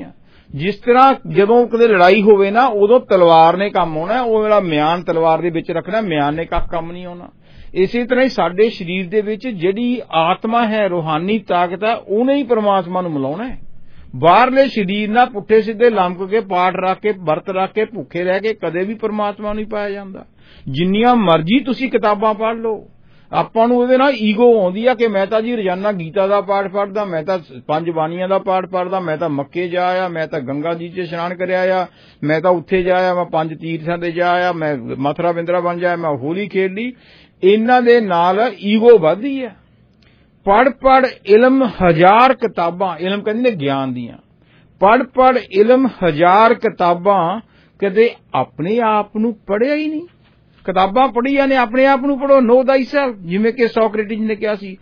ਜਿਸ ਤਰ੍ਹਾਂ ਜਦੋਂ ਕਦੇ ਲੜਾਈ ਹੋਵੇ ਨਾ ਉਦੋਂ ਤਲਵਾਰ ਨੇ ਕੰਮ ਆਉਣਾ, ਉਹ ਜਿਹੜਾ ਮਿਆਨ ਤਲਵਾਰ ਦੇ ਵਿੱਚ ਰੱਖਣਾ, ਮਿਆਨ ਨੇ ਕੱਖ ਕੰਮ ਨਹੀਂ ਆਉਣਾ। ਇਸੇ ਤਰ੍ਹਾਂ ਹੀ ਸਾਡੇ ਸਰੀਰ ਦੇ ਵਿੱਚ ਜਿਹੜੀ ਆਤਮਾ ਹੈ, ਰੂਹਾਨੀ ਤਾਕਤ ਹੈ, ਉਹਨੇ ਹੀ ਪਰਮਾਤਮਾ ਨੂੰ ਮਿਲਾਉਣਾ ਹੈ। ਬਾਹਰਲੇ ਸਰੀਰ ਨਾਲ ਪੁੱਠੇ ਸਿੱਧੇ ਲੰਮਕ ਕੇ ਪਾਠ ਰੱਖ ਕੇ ਵਰਤ ਰੱਖ ਕੇ ਭੁੱਖੇ ਰਹਿ ਕੇ ਕਦੇ ਵੀ ਪਰਮਾਤਮਾ ਨਹੀਂ ਪਾਇਆ ਜਾਂਦਾ। ਜਿੰਨੀਆਂ ਮਰਜ਼ੀ ਤੁਸੀਂ ਕਿਤਾਬਾਂ ਪੜ੍ਹ ਲਓ, ਆਪਾਂ ਨੂੰ ਉਹਦੇ ਨਾਲ ਈਗੋ ਆਉਂਦੀ ਆ ਕਿ ਮੈਂ ਤਾਂ ਜੀ ਰੋਜ਼ਾਨਾ ਗੀਤਾ ਦਾ ਪਾਠ ਪੜ੍ਹਦਾ, ਮੈਂ ਤਾਂ 5 ਬਾਣੀਆਂ ਦਾ ਪਾਠ ਪੜ੍ਹਦਾ, ਮੈਂ ਤਾਂ ਮੱਕੇ ਜਾ ਆਇਆ, ਮੈਂ ਤਾਂ ਗੰਗਾ ਜੀ 'ਚ ਇਸ਼ਨਾਨ ਕਰਿਆ ਆ, ਮੈਂ ਤਾਂ ਉੱਥੇ ਜਾ ਆਇਆ, ਮੈਂ 5 ਤੀਰਥਾਂ ਤੇ ਜਾ ਆਇਆ, ਮੈਂ ਮਥੁਰਾ ਬਿੰਦਰਾਵਨ ਜਾ ਆਇਆ, ਮੈਂ ਹੋਲੀ ਖੇਡ ਲਈ। ਇਹਨਾਂ ਦੇ ਨਾਲ ਈਗੋ ਵੱਧਦੀ ਹੈ। ਪੜ੍ਹ ਇਲਮ 1000 ਕਿਤਾਬਾਂ, ਇਲਮ ਕਹਿੰਦੇ ਨੇ ਗਿਆਨ ਦੀਆਂ, ਪੜ੍ਹ ਇਲਮ 1000 ਕਿਤਾਬਾਂ, ਕਦੇ ਆਪਣੇ ਆਪ ਨੂੰ ਪੜ੍ਹਿਆ ਹੀ ਨਹੀਂ। ਕਿਤਾਬਾਂ ਪੜ੍ਹੀਆਂ ਨੇ, ਆਪਣੇ ਆਪ ਨੂੰ ਪੜ੍ਹੋ, ਨੋ ਥਾਈਸੈਲਫ, ਜਿਵੇਂ ਕਿ ਸੋਕਰੇਟਿਸ ਨੇ ਕਿਹਾ ਸੀ।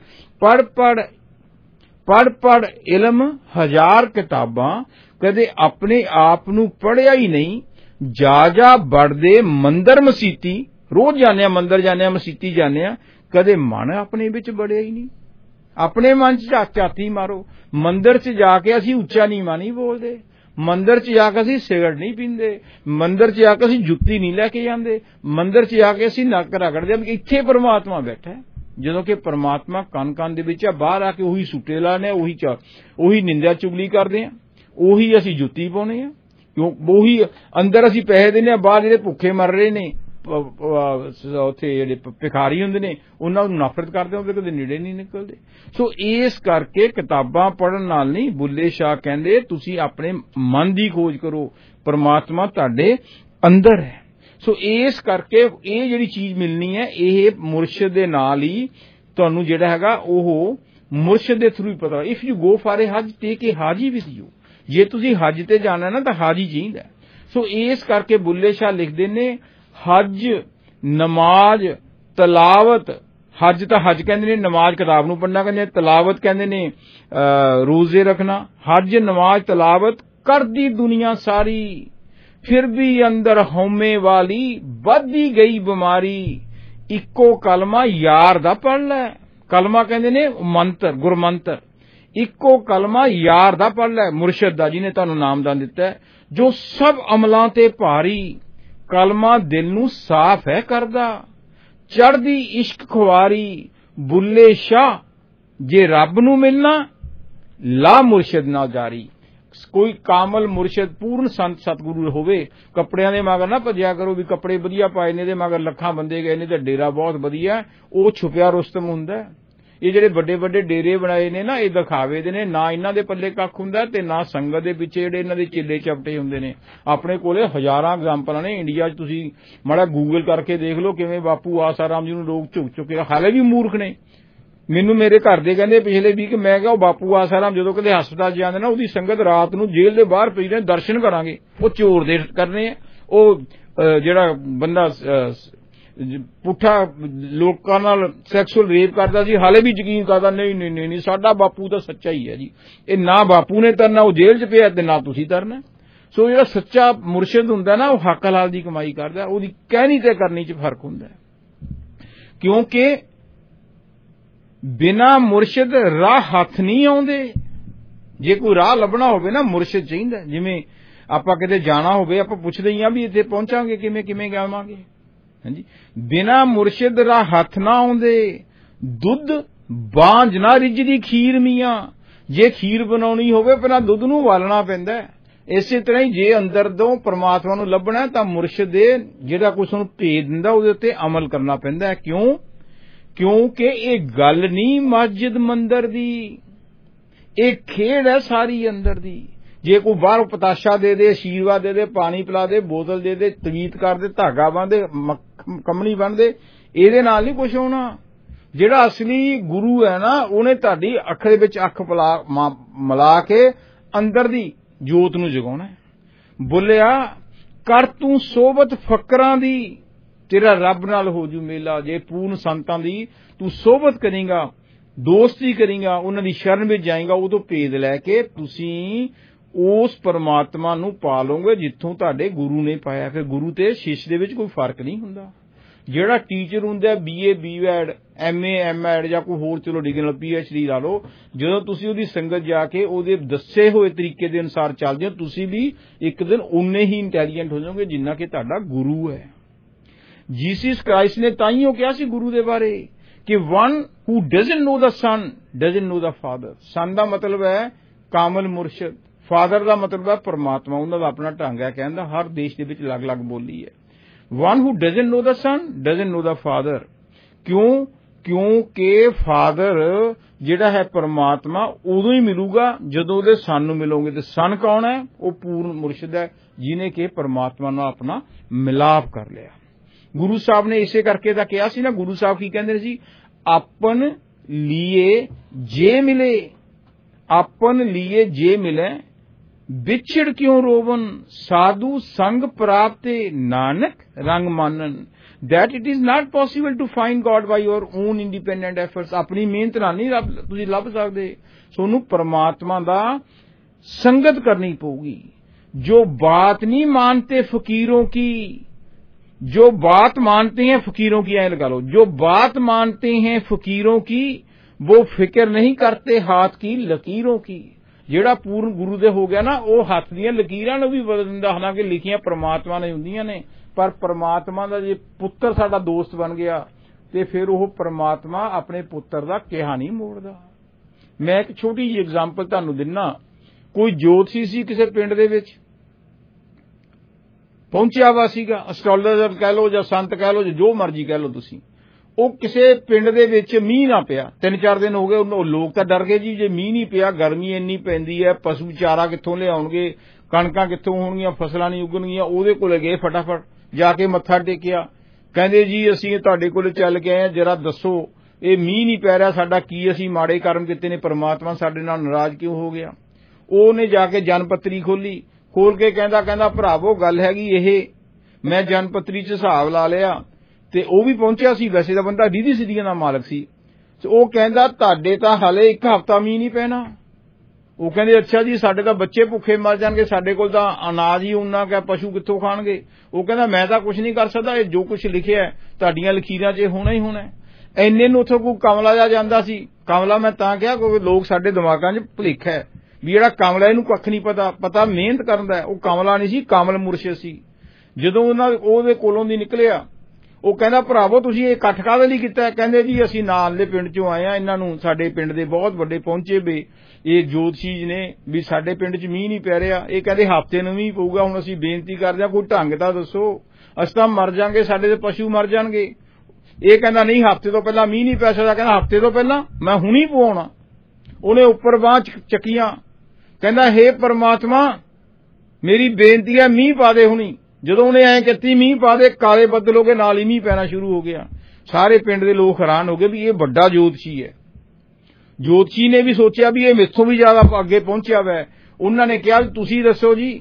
ਪੜ੍ਹ ਇਲਮ 1000 ਕਿਤਾਬਾਂ, ਕਦੇ ਆਪਣੇ ਆਪ ਨੂੰ ਪੜ੍ਹਿਆ ਹੀ ਨਹੀਂ। ਜਾ ਵੜਦੇ ਮੰਦਰ ਮਸੀਤੀ, ਰੋਜ਼ ਜਾਂਦੇ ਆ, ਮੰਦਰ ਜਾਂਦੇ ਆ, ਮਸੀਤੀ ਜਾਂਦੇ ਆ, ਕਦੇ ਮਨ ਆਪਣੇ ਵਿੱਚ ਵੜਿਆ ਹੀ ਨਹੀਂ। ਆਪਣੇ ਮਨ 'ਚ ਝਾਤੀ ਮਾਰੋ। ਮੰਦਰ 'ਚ ਜਾ ਕੇ ਅਸੀਂ ਉੱਚਾ ਨੀਵਾਂ ਨਹੀਂ ਬੋਲਦੇ, ਮੰਦਰ 'ਚ ਜਾ ਕੇ ਅਸੀਂ ਸਿਗਰਟ ਨਹੀਂ ਪੀਂਦੇ, ਮੰਦਰ 'ਚ ਜਾ ਕੇ ਅਸੀਂ ਜੁੱਤੀ ਨਹੀਂ ਲੈ ਕੇ ਜਾਂਦੇ, ਮੰਦਰ 'ਚ ਜਾ ਕੇ ਅਸੀਂ ਨੱਕ ਰਗੜਦੇ ਹਾਂ। ਇੱਥੇ ਪਰਮਾਤਮਾ ਬੈਠਾ ਹੈ, ਜਦੋਂ ਕਿ ਪਰਮਾਤਮਾ ਕੰਨ ਦੇ ਵਿੱਚ ਆ। ਬਾਹਰ ਆ ਕੇ ਉਹੀ ਸੁੱਟੇ ਲਾਣੇ, ਉਹੀ ਨਿੰਦਿਆ ਚੁਗਲੀ ਕਰਦੇ ਆ, ਉਹੀ ਅਸੀਂ ਜੁੱਤੀ ਪਾਉਣੇ ਆ, ਉਹੀ ਅੰਦਰ ਅਸੀਂ ਪੈਸੇ ਦਿੰਦੇ ਆ, ਬਾਹਰ ਜਿਹੜੇ ਭੁੱਖੇ ਮਰ ਰਹੇ ਨੇ ਉੱਥੇ ਜਿਹੜੇ ਭਿਖਾਰੀ ਹੁੰਦੇ ਨੇ ਉਹਨਾਂ ਨੂੰ ਨਫ਼ਰਤ ਕਰਦੇ ਹੁੰਦੇ, ਕਦੇ ਨੇੜੇ ਨਹੀਂ ਨਿਕਲਦੇ। ਸੋ ਇਸ ਕਰਕੇ ਕਿਤਾਬਾਂ ਪੜ੍ਹਨ ਨਾਲ ਨਹੀਂ, ਬੁੱਲੇ ਸ਼ਾਹ ਕਹਿੰਦੇ ਤੁਸੀਂ ਆਪਣੇ ਮਨ ਦੀ ਖੋਜ ਕਰੋ, ਪਰਮਾਤਮਾ ਤੁਹਾਡੇ ਅੰਦਰ ਹੈ। ਸੋ ਇਸ ਕਰਕੇ ਇਹ ਜਿਹੜੀ ਚੀਜ਼ ਮਿਲਣੀ ਹੈ, ਇਹ ਮੁਰਸ਼ਿਦ ਦੇ ਨਾਲ ਹੀ ਤੁਹਾਨੂੰ ਜਿਹੜਾ ਹੈਗਾ ਉਹ ਮੁਰਸ਼ਿਦ ਦੇ ਥਰੂ ਹੀ ਪਤਾ। If you go for a Hajj take a Haji with you, ਜੇ ਤੁਸੀਂ ਹਜ ਤੇ ਜਾਣਾ ਨਾ ਤਾਂ ਹਾਜੀ ਚਾਹੀਦਾ। ਸੋ ਇਸ ਕਰਕੇ ਬੁੱਲੇ ਸ਼ਾਹ ਲਿਖਦੇ ਨੇ ਹਜ, ਨਮਾਜ਼, ਤਲਾਵਤ। ਹਜ ਤਾਂ ਹਜ ਕਹਿੰਦੇ ਨੇ, ਨਮਾਜ਼ ਕਿਤਾਬ ਨੂੰ ਪੜ੍ਹਨਾ ਕਹਿੰਦੇ ਨੇ, ਤਲਾਵਤ ਕਹਿੰਦੇ ਨੇ ਰੋਜ਼ੇ ਰੱਖਣਾ। ਹਜ, ਨਮਾਜ਼, ਤਲਾਵਤ ਕਰਦੀ ਦੁਨੀਆ ਸਾਰੀ, ਫਿਰ ਵੀ ਅੰਦਰ ਹਉਮੈ ਵਾਲੀ ਵੱਧਦੀ ਗਈ ਬਿਮਾਰੀ। ਇੱਕੋ ਕਲਮਾ ਯਾਰ ਦਾ ਪੜ੍ਹ ਲੈ। ਕਲਮਾ ਕਹਿੰਦੇ ਨੇ ਮੰਤਰ, ਗੁਰਮੰਤਰ। ਇੱਕੋ ਕਲਮਾ ਯਾਰ ਦਾ ਪੜ੍ਹ ਲੈ, ਮੁਰਸ਼ਿਦ ਦਾ, ਜਿਹਨੇ ਤੁਹਾਨੂੰ ਨਾਮਦਾਨ ਦਿੱਤਾ, ਜੋ ਸਭ ਅਮਲਾਂ ਤੇ ਭਾਰੀ। ਕਲਮਾ ਦਿਲ ਨੂੰ ਸਾਫ਼ ਹੈ ਕਰਦਾ, ਚੜ੍ਹਦੀ ਇਸ਼ਕ ਖੁਆਰੀ। ਬੁੱਲੇ ਸ਼ਾਹ ਜੇ ਰੱਬ ਨੂੰ ਮਿਲਣਾ, ਲਾ ਮੁਰਸ਼ਿਦ ਨਾਲ ਜਾਰੀ। ਕੋਈ ਕਾਮਲ ਮੁਰਸ਼ਿਦ, ਪੂਰਨ ਸੰਤ ਸਤਿਗੁਰੂ ਹੋਵੇ। ਕੱਪੜਿਆਂ ਦੇ ਮਗਰ ਨਾ ਭੱਜਿਆ ਕਰੋ ਵੀ ਕੱਪੜੇ ਵਧੀਆ ਪਾਏ ਨੇ, ਇਹਦੇ ਮਗਰ ਲੱਖਾਂ ਬੰਦੇ ਗਏ ਨੇ ਤੇ ਡੇਰਾ ਬਹੁਤ ਵਧੀਆ, ਉਹ ਛੁਪਿਆ ਰੁਸਤਮ ਹੁੰਦਾ। ਇਹ ਜਿਹੜੇ ਵੱਡੇ ਵੱਡੇ ਡੇਰੇ ਬਣਾਏ ਨੇ ਨਾ, ਇਹ ਦਿਖਾਵੇ ਦੇ ਨੇ, ਨਾ ਇਹਨਾਂ ਦੇ ਪੱਲੇ ਕੱਖ ਹੁੰਦਾ ਤੇ ਨਾ ਸੰਗਤ ਦੇ ਪਿੱਛੇ ਜਿਹੜੇ ਇਹਨਾਂ ਦੇ ਚੇਲੇ ਚਪਟੇ ਹੁੰਦੇ ਨੇ। ਆਪਣੇ ਕੋਲੇ ਹਜ਼ਾਰਾਂ ਐਗਜ਼ਾਮਪਲਾਂ ਨੇ ਇੰਡੀਆ 'ਚ, ਤੁਸੀਂ ਮਾੜਾ ਗੂਗਲ ਕਰਕੇ ਦੇਖ ਲਓ ਕਿਵੇਂ ਬਾਪੂ ਆਸਾਰਾਮ ਜੀ ਨੂੰ ਲੋਕ ਝੁਕ ਚੁੱਕੇ, ਹਾਲੇ ਵੀ ਮੂਰਖ ਨੇ। ਮੈਨੂੰ ਮੇਰੇ ਘਰ ਦੇ ਕਹਿੰਦੇ ਪਿਛਲੇ ਵੀਕ, ਮੈਂ ਕਿਹਾ ਉਹ ਬਾਪੂ ਆਸਾਰਾਮ ਜਦੋਂ ਕਦੇ ਹਸਪਤਾਲ ਜਾਂਦੇ ਨਾ, ਉਹਦੀ ਸੰਗਤ ਰਾਤ ਨੂੰ ਜੇਲ੍ਹ ਦੇ ਬਾਹਰ ਪਈ ਰਹੇ, ਦਰਸ਼ਨ ਕਰਾਂਗੇ। ਉਹ ਚੋਰ ਦੇ ਕਰਨੇ ਆ, ਉਹ ਜਿਹੜਾ ਬੰਦਾ ਪੁੱਠਾ ਲੋਕਾਂ ਨਾਲ ਸੈਕਸੁਅਲ ਰੇਪ ਕਰਦਾ ਸੀ, ਹਾਲੇ ਵੀ ਯਕੀਨ ਕਰਦਾ ਨਹੀਂ ਸਾਡਾ ਬਾਪੂ ਤਾਂ ਸੱਚਾ ਹੀ ਹੈ ਜੀ। ਇਹ ਨਾ ਬਾਪੂ ਨੇ ਤਰਨਾ, ਉਹ ਜੇਲ੍ਹ 'ਚ ਪਿਆ, ਤੇ ਨਾ ਤੁਸੀਂ ਤਰਨਾ। ਸੋ ਜਿਹੜਾ ਸੱਚਾ ਮੁਰਸ਼ਿਦ ਹੁੰਦਾ ਨਾ, ਉਹ ਹੱਕ ਹਲਾਲ ਦੀ ਕਮਾਈ ਕਰਦਾ, ਉਹਦੀ ਕਹਿਣੀ ਤੇ ਕਰਨੀ 'ਚ ਫਰਕ ਹੁੰਦਾ। ਕਿਉਂਕਿ ਬਿਨਾ ਮੁਰਸ਼ਿਦ ਰਾਹ ਹੱਥ ਨਹੀਂ ਆਉਂਦੇ। ਜੇ ਕੋਈ ਰਾਹ ਲੱਭਣਾ ਹੋਵੇ ਨਾ, ਮੁਰਸ਼ਿਦ ਚਾਹੀਦਾ। ਜਿਵੇਂ ਆਪਾਂ ਕਿਤੇ ਜਾਣਾ ਹੋਵੇ, ਆਪਾਂ ਪੁੱਛਦੇ ਹੀ ਆ ਵੀ ਇੱਥੇ ਪਹੁੰਚਾਂਗੇ ਕਿਵੇਂ ਜਾਵਾਂਗੇ। ਹਾਂਜੀ, ਬਿਨਾ ਮੁਰਸ਼ਿਦ ਰਾਹ ਹੱਥ ਨਾ ਆਉਂਦੇ। ਦੁੱਧ ਬਾਂਝ ਨਾ ਰਿੱਝਦੀ ਖੀਰ ਮੀਆਂ। ਜੇ ਖੀਰ ਬਣਾਉਣੀ ਹੋਵੇ ਪਹਿਲਾਂ ਦੁੱਧ ਨੂੰ ਉਬਾਲਣਾ ਪੈਂਦਾ। ਇਸੇ ਤਰ੍ਹਾਂ ਹੀ ਜੇ ਅੰਦਰ ਤੋਂ ਪਰਮਾਤਮਾ ਨੂੰ ਲੱਭਣਾ ਤਾਂ ਮੁਰਸ਼ਿਦ ਦੇ ਜਿਹੜਾ ਕੁਛ ਉਹਨੂੰ ਭੇਜ ਦਿੰਦਾ, ਉਹਦੇ ਉੱਤੇ ਅਮਲ ਕਰਨਾ ਪੈਂਦਾ। ਕਿਉਂਕਿ ਇਹ ਗੱਲ ਨਹੀਂ ਮਸਜਿਦ ਮੰਦਰ ਦੀ, ਇਹ ਖੇਡ ਹੈ ਸਾਰੀ ਅੰਦਰ ਦੀ। ਜੇ ਕੋਈ ਬਾਹਰੋਂ ਪਤਾਸ਼ਾ ਦੇ ਦੇ, ਆਸ਼ੀਰਵਾਦ ਦੇ ਦੇ, ਪਾਣੀ ਪਿਲਾ ਦੇ, ਬੋਤਲ ਦੇ ਦੇ, ਤਵੀਤ ਕਰ ਦੇ, ਧਾਗਾ ਬੰਨ੍ਹਦੇ, ਕੰਮਣੀ ਬੰਨ੍ਹਦੇ, ਇਹਦੇ ਨਾਲ ਨਹੀਂ ਕੁਛ ਹੋਣਾ। ਜਿਹੜਾ ਅਸਲੀ ਗੁਰੂ ਹੈ ਨਾ, ਉਹਨੇ ਤੁਹਾਡੀ ਅੱਖ ਦੇ ਵਿੱਚ ਅੱਖ ਮਿਲਾ ਕੇ ਅੰਦਰ ਦੀ ਜੋਤ ਨੂੰ ਜਗਾਉਣਾ। ਬੋਲਿਆ ਕਰ ਤੂੰ ਸੋਬਤ ਫਕਰਾਂ ਦੀ, ਤੇਰਾ ਰੱਬ ਨਾਲ ਹੋ ਜੂ ਮੇਲਾ। ਜੇ ਪੂਰਨ ਸੰਤਾਂ ਦੀ ਤੂੰ ਸੋਬਤ ਕਰੇਗਾ, ਦੋਸਤੀ ਕਰੇਗਾ, ਉਹਨਾਂ ਦੀ ਸ਼ਰਨ ਵਿੱਚ ਜਾਏਗਾ, ਉਦੋਂ ਭੇਦ ਲੈ ਕੇ ਤੁਸੀਂ ਉਸ ਪਰਮਾਤਮਾ ਨੂੰ ਪਾ ਲਓਗੇ ਜਿੱਥੋਂ ਤੁਹਾਡੇ ਗੁਰੂ ਨੇ ਪਾਇਆ। ਫਿਰ ਗੁਰੂ ਤੇ ਸ਼ਿਸ਼ ਦੇ ਵਿੱਚ ਕੋਈ ਫਰਕ ਨਹੀਂ ਹੁੰਦਾ। ਜਿਹੜਾ ਟੀਚਰ ਹੁੰਦਾ BA BEd MA MEd ਜਾਂ ਕੋਈ ਹੋਰ ਚਲੋ ਡਿਗਰੀ ਨਾਲ PhD ਲਾ ਲਓ, ਜਦੋਂ ਤੁਸੀਂ ਉਹਦੀ ਸੰਗਤ ਜਾ ਕੇ ਉਹਦੇ ਦੱਸੇ ਹੋਏ ਤਰੀਕੇ ਦੇ ਅਨੁਸਾਰ ਚੱਲਦੇ ਹੋ, ਤੁਸੀਂ ਵੀ ਇੱਕ ਦਿਨ ਉਨੇ ਹੀ ਇੰਟੈਲੀਜੈਂਟ ਹੋ ਜਾਓਗੇ ਜਿੰਨਾ ਕਿ ਤੁਹਾਡਾ ਗੁਰੂ ਹੈ। ਜੀਸਸ ਕ੍ਰਾਈਸਟ ਨੇ ਤਾਂ ਹੀ ਉਹ ਕਿਹਾ ਸੀ ਗੁਰੂ ਦੇ ਬਾਰੇ ਕਿ one who doesn't know the son doesn't know the father. Son ਦਾ ਮਤਲਬ ਹੈ ਕਾਮਲ ਮੁਰਸ਼ਦ, ਫਾਦਰ ਦਾ ਮਤਲਬ ਹੈ ਪਰਮਾਤਮਾ। ਉਹਨਾਂ ਦਾ ਆਪਣਾ ਢੰਗ ਹੈ ਕਹਿਣ ਦਾ, ਹਰ ਦੇਸ਼ ਦੇ ਵਿੱਚ ਅਲੱਗ-ਅਲੱਗ ਬੋਲੀ ਹੈ। One who doesn't know the son doesn't know the father. ਕਿਉਂ? ਕਿਉਂਕਿ ਫਾਦਰ ਜਿਹੜਾ ਹੈ ਪਰਮਾਤਮਾ ਉਦੋਂ ਹੀ ਮਿਲੂਗਾ ਜਦੋਂ ਉਹਦੇ ਸਨ ਨੂੰ ਮਿਲੋਗੇ। ਤੇ ਸਨ ਕੌਣ ਹੈ? ਉਹ ਪੂਰਨ ਮੁਰਸ਼ਿਦ ਹੈ ਜਿਹਨੇ ਕਿ ਪਰਮਾਤਮਾ ਨਾਲ ਆਪਣਾ ਮਿਲਾਪ ਕਰ ਲਿਆ। ਗੁਰੂ ਸਾਹਿਬ ਨੇ ਇਸੇ ਕਰਕੇ ਤਾਂ ਕਿਹਾ ਸੀ ਨਾ, ਗੁਰੂ ਸਾਹਿਬ ਕੀ ਕਹਿੰਦੇ ਸੀ? ਆਪਨ ਲੀਏ ਜੇ ਮਿਲੇ, ਆਪਨ ਲੀਏ ਜੇ ਮਿਲੇ ਵਿਛੜ ਕਿਉਂ ਰੋਵਨ, ਸਾਧੂ ਸੰਗ ਪ੍ਰਾਪਤੇ ਨਾਨਕ ਰੰਗ ਮਾਨਨ। that it is not possible to find God by your own independent efforts। ਆਪਣੀ ਮਿਹਨਤ ਨਾਲ ਨਹੀਂ ਤੁਸੀਂ ਲੱਭ ਸਕਦੇ। ਤੁਹਾਨੂੰ ਪਰਮਾਤਮਾ ਦਾ ਸੰਗਤ ਕਰਨੀ ਪਊਗੀ। ਜੋ ਬਾਤ ਨਹੀਂ ਮਾਨਤੇ ਫਕੀरों की, जो बात मानते हैं फकीरों की, ऐ लगा लो, जो बात मानते हैं फकीरों की वो फिक्र नहीं करते हाथ की लकीरों की। ਜਿਹੜਾ ਪੂਰਨ ਗੁਰੂ ਦੇ ਹੋ ਗਿਆ ਨਾ, ਉਹ ਹੱਥ ਦੀਆਂ ਲਕੀਰਾਂ ਨੂੰ ਵੀ ਬਦਲ ਦਿੰਦਾ। ਹਾਲਾਂਕਿ ਲਿਖੀਆਂ ਪਰਮਾਤਮਾ ਨੇ ਹੁੰਦੀਆਂ ਨੇ, ਪਰ ਪਰਮਾਤਮਾ ਦਾ ਜੇ ਪੁੱਤਰ ਸਾਡਾ ਦੋਸਤ ਬਣ ਗਿਆ ਤੇ ਫਿਰ ਉਹ ਪਰਮਾਤਮਾ ਆਪਣੇ ਪੁੱਤਰ ਦਾ ਕਿਹਾ ਨਹੀਂ ਮੋੜਦਾ। ਮੈਂ ਇੱਕ ਛੋਟੀ ਜਿਹੀ ਐਗਜ਼ਾਮਪਲ ਤੁਹਾਨੂੰ ਦਿੰਨਾ। ਕੋਈ ਜੋਤਸ਼ੀ ਸੀ ਕਿਸੇ ਪਿੰਡ ਦੇ ਵਿੱਚ, ਪਹੁੰਚਿਆ ਵਾ ਸੀਗਾ, ਐਸਟ੍ਰੋਲੋਜਰ ਕਹਿ ਲਓ ਜਾਂ ਸੰਤ ਕਹਿ ਲਓ, ਜੋ ਮਰਜ਼ੀ ਕਹਿ ਲਓ ਤੁਸੀਂ। ਉਹ ਕਿਸੇ ਪਿੰਡ ਦੇ ਵਿੱਚ ਮੀਂਹ ਨਾ ਪਿਆ, 3-4 ਦਿਨ ਹੋ ਗਏ। ਉਹ ਲੋਕ ਤਾਂ ਡਰ ਗਏ ਜੀ, ਜੇ ਮੀਂਹ ਨਹੀਂ ਪਿਆ, ਗਰਮੀ ਇੰਨੀ ਪੈਂਦੀ ਹੈ, ਪਸ਼ੂ ਚਾਰਾ ਕਿੱਥੋਂ ਲਿਆਉਣਗੇ, ਕਣਕਾਂ ਕਿੱਥੋਂ ਹੋਣਗੀਆਂ, ਫਸਲਾਂ ਨਹੀਂ ਉਗਣਗੀਆਂ। ਉਹਦੇ ਕੋਲ ਗਏ, ਫਟਾਫਟ ਜਾ ਕੇ ਮੱਥਾ ਟੇਕਿਆ। ਕਹਿੰਦੇ ਜੀ ਅਸੀਂ ਤੁਹਾਡੇ ਕੋਲ ਚੱਲ ਕੇ ਆਏ ਹਾਂ, ਜਰਾ ਦੱਸੋ ਇਹ ਮੀਂਹ ਨਹੀਂ ਪੈ ਰਿਹਾ, ਸਾਡਾ ਕੀ ਅਸੀਂ ਮਾੜੇ ਕਰਮ ਕੀਤੇ ਨੇ, ਪਰਮਾਤਮਾ ਸਾਡੇ ਨਾਲ ਨਾਰਾਜ਼ ਕਿਉਂ ਹੋ ਗਿਆ? ਉਹਨੇ ਜਾ ਕੇ ਜਨਪੱਤਰੀ ਖੋਲੀ, ਖੋਲ ਕੇ ਕਹਿੰਦਾ ਭਰਾਵੋ ਗੱਲ ਹੈਗੀ ਇਹ, ਮੈਂ ਜਨਪੱਤਰੀ 'ਚ ਹਿਸਾਬ ਲਾ ਲਿਆ ਤੇ ਉਹ ਵੀ ਪਹੁੰਚਿਆ ਸੀ। ਵੈਸੇ ਤਾਂ ਬੰਦਾ ਰੀਧੀ ਸਿੱਧੀਆਂ ਦਾ ਮਾਲਕ ਸੀ। ਉਹ ਕਹਿੰਦਾ ਤੁਹਾਡੇ ਤਾਂ ਹਲੇ 1 ਹਫ਼ਤਾ ਮੀਂਹ ਨਹੀਂ ਪੈਣਾ। ਉਹ ਕਹਿੰਦੇ ਅੱਛਾ ਜੀ, ਸਾਡੇ ਤਾਂ ਬੱਚੇ ਭੁੱਖੇ ਮਰ ਜਾਣਗੇ, ਸਾਡੇ ਕੋਲ ਤਾਂ ਅਨਾਜ ਹੀ ਉਨਾ ਕਿ ਪਸ਼ੂ ਕਿੱਥੋਂ ਖਾਣਗੇ। ਉਹ ਕਹਿੰਦਾ ਮੈਂ ਤਾਂ ਕੁਝ ਨਹੀਂ ਕਰ ਸਕਦਾ, ਇਹ ਜੋ ਕੁਝ ਲਿਖਿਆ ਤੁਹਾਡੀਆਂ ਲਕੀਰਾਂ 'ਚ ਹੋਣਾ ਹੀ ਹੋਣਾ। ਇੰਨੇ ਨੂੰ ਉੱਥੋਂ ਕੋਈ ਕਮਲਾ ਜਿਹਾ ਜਾਂਦਾ ਸੀ। ਕਮਲਾ ਮੈਂ ਤਾਂ ਕਿਹਾ ਕਿਉਂਕਿ ਲੋਕ ਸਾਡੇ ਦਿਮਾਗਾਂ 'ਚ ਭੁਲੇਖਾ ਹੈ ਵੀ ਜਿਹੜਾ ਕਮਲਾ ਇਹਨੂੰ ਕੱਖ ਨਹੀਂ ਪਤਾ ਮਿਹਨਤ ਕਰਦਾ। ਉਹ ਕਮਲਾ ਨਹੀਂ ਸੀ, ਕਾਮਲ ਮੁਰਸ਼ਿਦ ਸੀ। ਜਦੋਂ ਉਹਦੇ ਕੋਲੋਂ ਦੀ ਨਿਕਲਿਆ, ਉਹ ਕਹਿੰਦਾ ਭਰਾਵੋ ਤੁਸੀਂ ਇਹ ਇਕੱਠ ਕਾਹਦੇ ਲਈ ਕੀਤਾ? ਕਹਿੰਦੇ ਜੀ ਅਸੀਂ ਨਾਲ ਦੇ ਪਿੰਡ 'ਚੋਂ ਆਏ ਆ, ਇਹਨਾਂ ਨੂੰ ਸਾਡੇ ਪਿੰਡ ਦੇ ਬਹੁਤ ਵੱਡੇ ਪਹੁੰਚੇ ਵੀ ਇਹ ਜੋਤਸ਼ੀ ਨੇ ਵੀ ਸਾਡੇ ਪਿੰਡ 'ਚ ਮੀਂਹ ਨਹੀਂ ਪੈ ਰਿਹਾ। ਇਹ ਕਹਿੰਦੇ ਹਫ਼ਤੇ ਨੂੰ ਮੀਂਹ ਪਊਗਾ, ਹੁਣ ਅਸੀਂ ਬੇਨਤੀ ਕਰਦੇ ਹਾਂ ਕੋਈ ਢੰਗ ਤਾਂ ਦੱਸੋ, ਅਸੀਂ ਤਾਂ ਮਰ ਜਾਾਂਗੇ, ਸਾਡੇ ਦੇ ਪਸ਼ੂ ਮਰ ਜਾਣਗੇ। ਇਹ ਕਹਿੰਦਾ ਨਹੀਂ, ਹਫ਼ਤੇ ਤੋਂ ਪਹਿਲਾਂ ਮੀਂਹ ਨਹੀਂ ਪੈ ਸਕਦਾ। ਕਹਿੰਦਾ ਹਫ਼ਤੇ ਤੋਂ ਪਹਿਲਾਂ ਮੈਂ ਹੁਣੀ ਪਵਾਉਣਾ। ਉਹਨੇ ਉੱਪਰ ਬਾਂਹ ਚੱਕੀਆਂ, ਕਹਿੰਦਾ ਹੇ ਪਰਮਾਤਮਾ ਮੇਰੀ ਬੇਨਤੀ ਹੈ ਮੀਂਹ ਪਾ ਦੇ ਹੁਣੀ। ਜਦੋਂ ਉਹਨੇ ਐਂ ਕੀਤੀ ਮੀਂਹ ਪਾ ਦੇ, ਕਾਲੇ ਬੱਦਲ ਹੋ ਗਏ, ਨਾਲ ਹੀ ਮੀਂਹ ਪੈਣਾ ਸ਼ੁਰੂ ਹੋ ਗਿਆ। ਸਾਰੇ ਪਿੰਡ ਦੇ ਲੋਕ ਹੈਰਾਨ ਹੋ ਗਏ ਵੀ ਇਹ ਵੱਡਾ ਜੋਤਸ਼ੀ ਹੈ। ਜੋਤਸ਼ੀ ਨੇ ਵੀ ਸੋਚਿਆ ਵੀ ਇਹ ਮੇਥੋਂ ਵੀ ਜ਼ਿਆਦਾ ਅੱਗੇ ਪਹੁੰਚਿਆ ਵਾ। ਉਹਨਾਂ ਨੇ ਕਿਹਾ ਤੁਸੀਂ ਦੱਸੋ ਜੀ,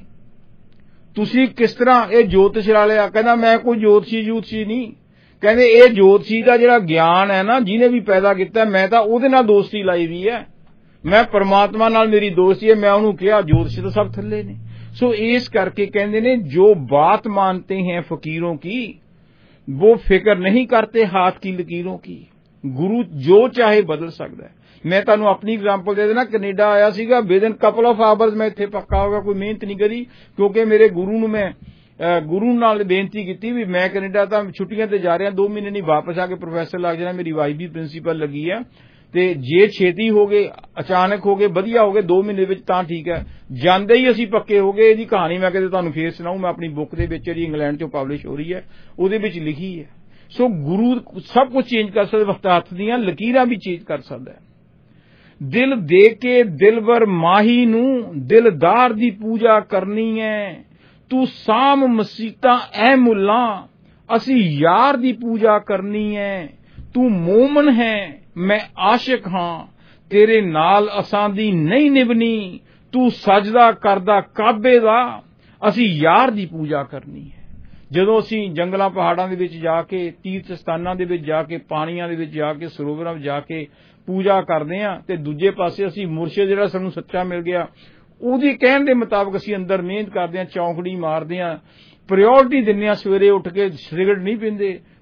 ਤੁਸੀਂ ਕਿਸ ਤਰ੍ਹਾਂ ਇਹ ਜੋਤਿਸ਼ ਲਾ ਲਿਆ? ਕਹਿੰਦਾ ਮੈਂ ਕੋਈ ਜੋਤਸ਼ੀ ਨਹੀਂ। ਕਹਿੰਦੇ ਇਹ ਜੋਤਸ਼ੀ ਦਾ ਜਿਹੜਾ ਗਿਆਨ ਹੈ ਨਾ, ਜਿਹਨੇ ਵੀ ਪੈਦਾ ਕੀਤਾ, ਮੈਂ ਤਾਂ ਉਹਦੇ ਨਾਲ ਦੋਸਤੀ ਲਾਈ ਵੀ ਹੈ। ਮੈਂ ਪਰਮਾਤਮਾ ਨਾਲ ਮੇਰੀ ਦੋਸਤੀ ਹੈ। ਮੈਂ ਉਹਨੂੰ ਕਿਹਾ ਜੋਤਸ਼ੀ ਤਾਂ ਸਭ ਥੱਲੇ ਨੇ। ਸੋ ਇਸ ਕਰਕੇ ਕਹਿੰਦੇ ਨੇ ਜੋ ਬਾਤ ਮਾਨਤੇ हैं फकीरों की वो फिक्र नहीं करते हाथ की लकीरों की। गुरु जो चाहे बदल सकता है। मैं ਤੁਹਾਨੂੰ ਆਪਣੀ ਐਗਜ਼ਾਮਪਲ ਦੇ ਦੇਣਾ, ਕੈਨੇਡਾ ਆਇਆ ਸੀਗਾ, ਵਿਦਨ ਕਪਲ ਆਫ ਆਵਰਸ ਮੈਂ ਇੱਥੇ ਪੱਕਾ ਹੋ ਗਿਆ। ਕੋਈ ਮਿਹਨਤ ਨਹੀਂ ਕਰੀ ਕਿਉਂਕਿ ਮੇਰੇ ਗੁਰੂ ਨੂੰ ਮੈਂ ਗੁਰੂ ਨਾਲ ਬੇਨਤੀ ਕੀਤੀ ਵੀ ਮੈਂ ਕੈਨੇਡਾ ਤਾਂ ਛੁੱਟੀਆਂ ਤੇ ਜਾ ਰਿਹਾ, 2 ਮਹੀਨੇ ਨਹੀਂ, ਵਾਪਸ ਆ ਕੇ ਪ੍ਰੋਫੈਸਰ ਲੱਗ ਜਾਣਾ। ਮੇਰੀ ਵਾਈਫ ਵੀ ਪ੍ਰਿੰਸੀਪਲ ਲੱਗੀ ਹੈ ਤੇ ਜੇ ਛੇਤੀ ਹੋ ਗਏ, ਅਚਾਨਕ ਹੋ ਗਏ, ਵਧੀਆ ਹੋ ਗਏ 2 ਮਹੀਨੇ ਵਿੱਚ ਤਾਂ ਠੀਕ ਹੈ। ਜਾਂਦੇ ਹੀ ਅਸੀਂ ਪੱਕੇ ਹੋ ਗਏ। ਇਹਦੀ ਕਹਾਣੀ ਮੈਂ ਕਿਤੇ ਤੁਹਾਨੂੰ ਫੇਰ ਸੁਣਾऊं। ਮੈਂ ਆਪਣੀ ਬੁੱਕ ਦੇ ਵਿੱਚ ਜਿਹੜੀ ਇੰਗਲੈਂਡ ਚੋਂ ਪਬਲਿਸ਼ ਹੋ ਰਹੀ ਹੈ ਉਹਦੇ ਵਿੱਚ ਲਿਖੀ ਹੈ। ਸੋ ਗੁਰੂ ਸਭ ਕੁਝ ਚੇਂਜ ਕਰ ਸਕਦਾ, ਵਕਤ ਹੱਥ ਦੀਆਂ ਲਕੀਰਾਂ ਵੀ ਚੇਂਜ ਕਰ ਸਕਦਾ ਹੈ। ਦਿਲ ਦੇ ਕੇ ਦਿਲਵਰ ਮਾਹੀ ਨੂੰ ਦਿਲਦਾਰ ਦੀ ਪੂਜਾ ਕਰਨੀ ਹੈ। ਤੂੰ ਸਾਮ ਮਸੀਤਾਂ ਐ ਮੁੱਲਾ, ਅਸੀਂ ਯਾਰ ਦੀ ਪੂਜਾ ਕਰਨੀ ਹੈ। ਤੂੰ ਮੋਮਨ ਹੈ ਮੈਂ ਆਸ਼ਿਕ ਹਾਂ, ਤੇਰੇ ਨਾਲ ਅਸਾਂ ਦੀ ਨਹੀਂ ਨਿਭਣੀ। ਤੂੰ ਸਜਦਾ ਕਰਦਾ ਕਾਬੇ ਦਾ, ਅਸੀਂ ਯਾਰ ਦੀ ਪੂਜਾ ਕਰਨੀ ਹੈ। ਜਦੋਂ ਅਸੀਂ ਜੰਗਲਾਂ ਪਹਾੜਾਂ ਦੇ ਵਿੱਚ ਜਾ ਕੇ, ਤੀਰਥ ਸਥਾਨਾਂ ਦੇ ਵਿੱਚ ਜਾ ਕੇ, ਪਾਣੀਆਂ ਦੇ ਵਿੱਚ ਜਾ ਕੇ, ਸਰੋਵਰਾਂ ਵਿੱਚ ਜਾ ਕੇ ਪੂਜਾ ਕਰਦੇ ਹਾਂ ਤੇ ਦੂਜੇ ਪਾਸੇ ਅਸੀਂ ਮੁਰਸ਼ਿਦ ਜਿਹੜਾ ਸਾਨੂੰ ਸੱਚਾ ਮਿਲ ਗਿਆ ਉਹਦੀ ਕਹਿਣ ਦੇ ਮੁਤਾਬਕ ਅਸੀਂ ਅੰਦਰ ਮਿਹਨਤ ਕਰਦੇ ਹਾਂ, ਚੌਂਕੜੀ ਮਾਰਦੇ ਹਾਂ, ਪ੍ਰਾਇਓਰਟੀ ਦਿੰਦੇ ਹਾਂ। ਸਵੇਰੇ ਉੱਠ ਕੇ ਸਿਗਰਟ ਨਹੀਂ ਪੀਂਦੇ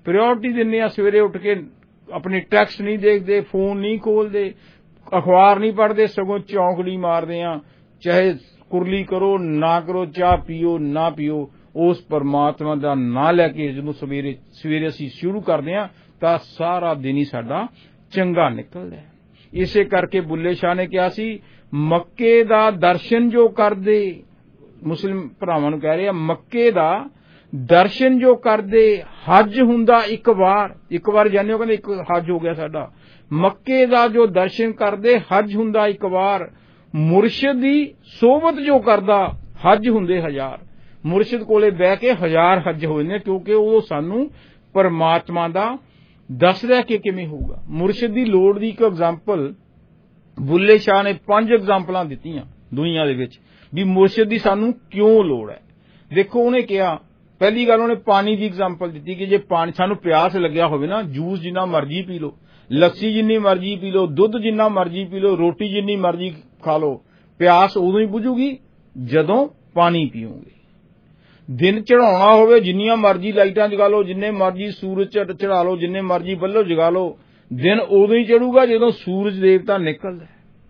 ਪ੍ਰਾਇੋਰਟੀ ਦਿੰਦੇ ਆ। ਸਵੇਰੇ ਉੱਠ ਕੇ ਆਪਣੇ ਟੈਕਸਟ ਨਹੀਂ ਦੇਖਦੇ, ਫੋਨ ਨਹੀਂ ਖੋਲਦੇ, ਅਖਬਾਰ ਨਹੀਂ ਪੜ੍ਹਦੇ, ਸਗੋਂ ਚੌਂਕੜੀ ਮਾਰਦੇ ਆ। ਚਾਹੇ ਕੁਰਲੀ ਕਰੋ ਨਾ ਕਰੋ, ਚਾਹ ਪੀਓ ਨਾ ਪੀਓ, ਉਸ ਪਰਮਾਤਮਾ ਦਾ ਨਾਂ ਲੈ ਕੇ ਜਦੋਂ ਸਵੇਰੇ ਅਸੀਂ ਸ਼ੁਰੂ ਕਰਦੇ ਆ ਤਾਂ ਸਾਰਾ ਦਿਨ ਹੀ ਸਾਡਾ ਚੰਗਾ ਨਿਕਲਦਾ। ਇਸੇ ਕਰਕੇ ਬੁੱਲੇ ਸ਼ਾਹ ਨੇ ਕਿਹਾ ਸੀ, ਮੱਕੇ ਦਾ ਦਰਸ਼ਨ ਜੋ ਕਰਦੇ, ਮੁਸਲਿਮ ਭਰਾਵਾਂ ਨੂੰ ਕਹਿ ਰਹੇ ਆ, ਮੱਕੇ ਦਾ ਦਰਸ਼ਨ ਜੋ ਕਰਦੇ ਹੱਜ ਹੁੰਦਾ ਇੱਕ ਵਾਰ ਜਾਣੇ ਹੋ, ਕਹਿੰਦੇ ਇੱਕ ਹੱਜ ਹੋ ਗਿਆ ਸਾਡਾ। ਮੱਕੇ ਦਾ ਜੋ ਦਰਸ਼ਨ ਕਰਦੇ ਹੱਜ ਹੁੰਦਾ ਇੱਕ ਵਾਰ, ਮੁਰਸ਼ਿਦ ਦੀ ਸੋਬਤ ਜੋ ਕਰਦਾ ਹੱਜ ਹੁੰਦੇ 1000। ਮੁਰਸ਼ਿਦ ਕੋਲੇ ਬਹਿ ਕੇ 1000 ਹੱਜ ਹੋਏ ਨੇ, ਕਿਉਂਕਿ ਉਹ ਸਾਨੂੰ ਪਰਮਾਤਮਾ ਦਾ ਦੱਸਦਾ ਕਿ ਕਿਵੇਂ ਹੋਊਗਾ। ਮੁਰਸ਼ਿਦ ਦੀ ਲੋੜ ਦੀ ਇੱਕ ਐਗਜ਼ਾਮਪਲ ਬੁੱਲੇ ਸ਼ਾਹ ਨੇ 5 ਐਗਜ਼ਾਮਪਲਾਂ ਦਿੱਤੀਆਂ ਦੁਨੀਆ ਦੇ ਵਿੱਚ ਵੀ ਮੁਰਸ਼ਿਦ ਦੀ ਸਾਨੂੰ ਕਿਉਂ ਲੋੜ ਹੈ। ਦੇਖੋ, ਉਹਨੇ ਕਿਹਾ, ਪਹਿਲੀ ਗੱਲ ਉਹਨੇ ਪਾਣੀ ਦੀ ਐਗਜ਼ਾਮਪਲ ਦਿੱਤੀ ਕਿ ਜੇ ਪਾਣੀ ਸਾਨੂੰ ਪਿਆਸ ਲੱਗਿਆ ਹੋਵੇ ਨਾ, ਜੂਸ ਜਿੰਨਾ ਮਰਜ਼ੀ ਪੀ ਲਓ, ਲੱਸੀ ਜਿੰਨੀ ਮਰਜ਼ੀ ਪੀ ਲਓ, ਦੁੱਧ ਜਿੰਨਾ ਮਰਜ਼ੀ ਪੀ ਲਓ, ਰੋਟੀ ਜਿੰਨੀ ਮਰਜ਼ੀ ਖਾ ਲਓ, ਪਿਆਸ ਉਦੋਂ ਹੀ ਬੁਝੂਗੀ ਜਦੋਂ ਪਾਣੀ ਪੀਓਗੇ। ਦਿਨ ਚੜਾਉਣਾ ਹੋਵੇ, ਜਿੰਨੀਆਂ ਮਰਜ਼ੀ ਲਾਈਟਾਂ ਜਗਾ ਲਓ, ਜਿੰਨੇ ਮਰਜ਼ੀ ਸੂਰਜ ਚੜਾ ਲਓ, ਜਿੰਨੇ ਮਰਜ਼ੀ ਬੱਲਬ ਜਗਾ ਲਓ, ਦਿਨ ਉਦੋਂ ਹੀ ਚੜੂਗਾ ਜਦੋਂ ਸੂਰਜ ਦੇਵਤਾ ਨਿਕਲਦਾ।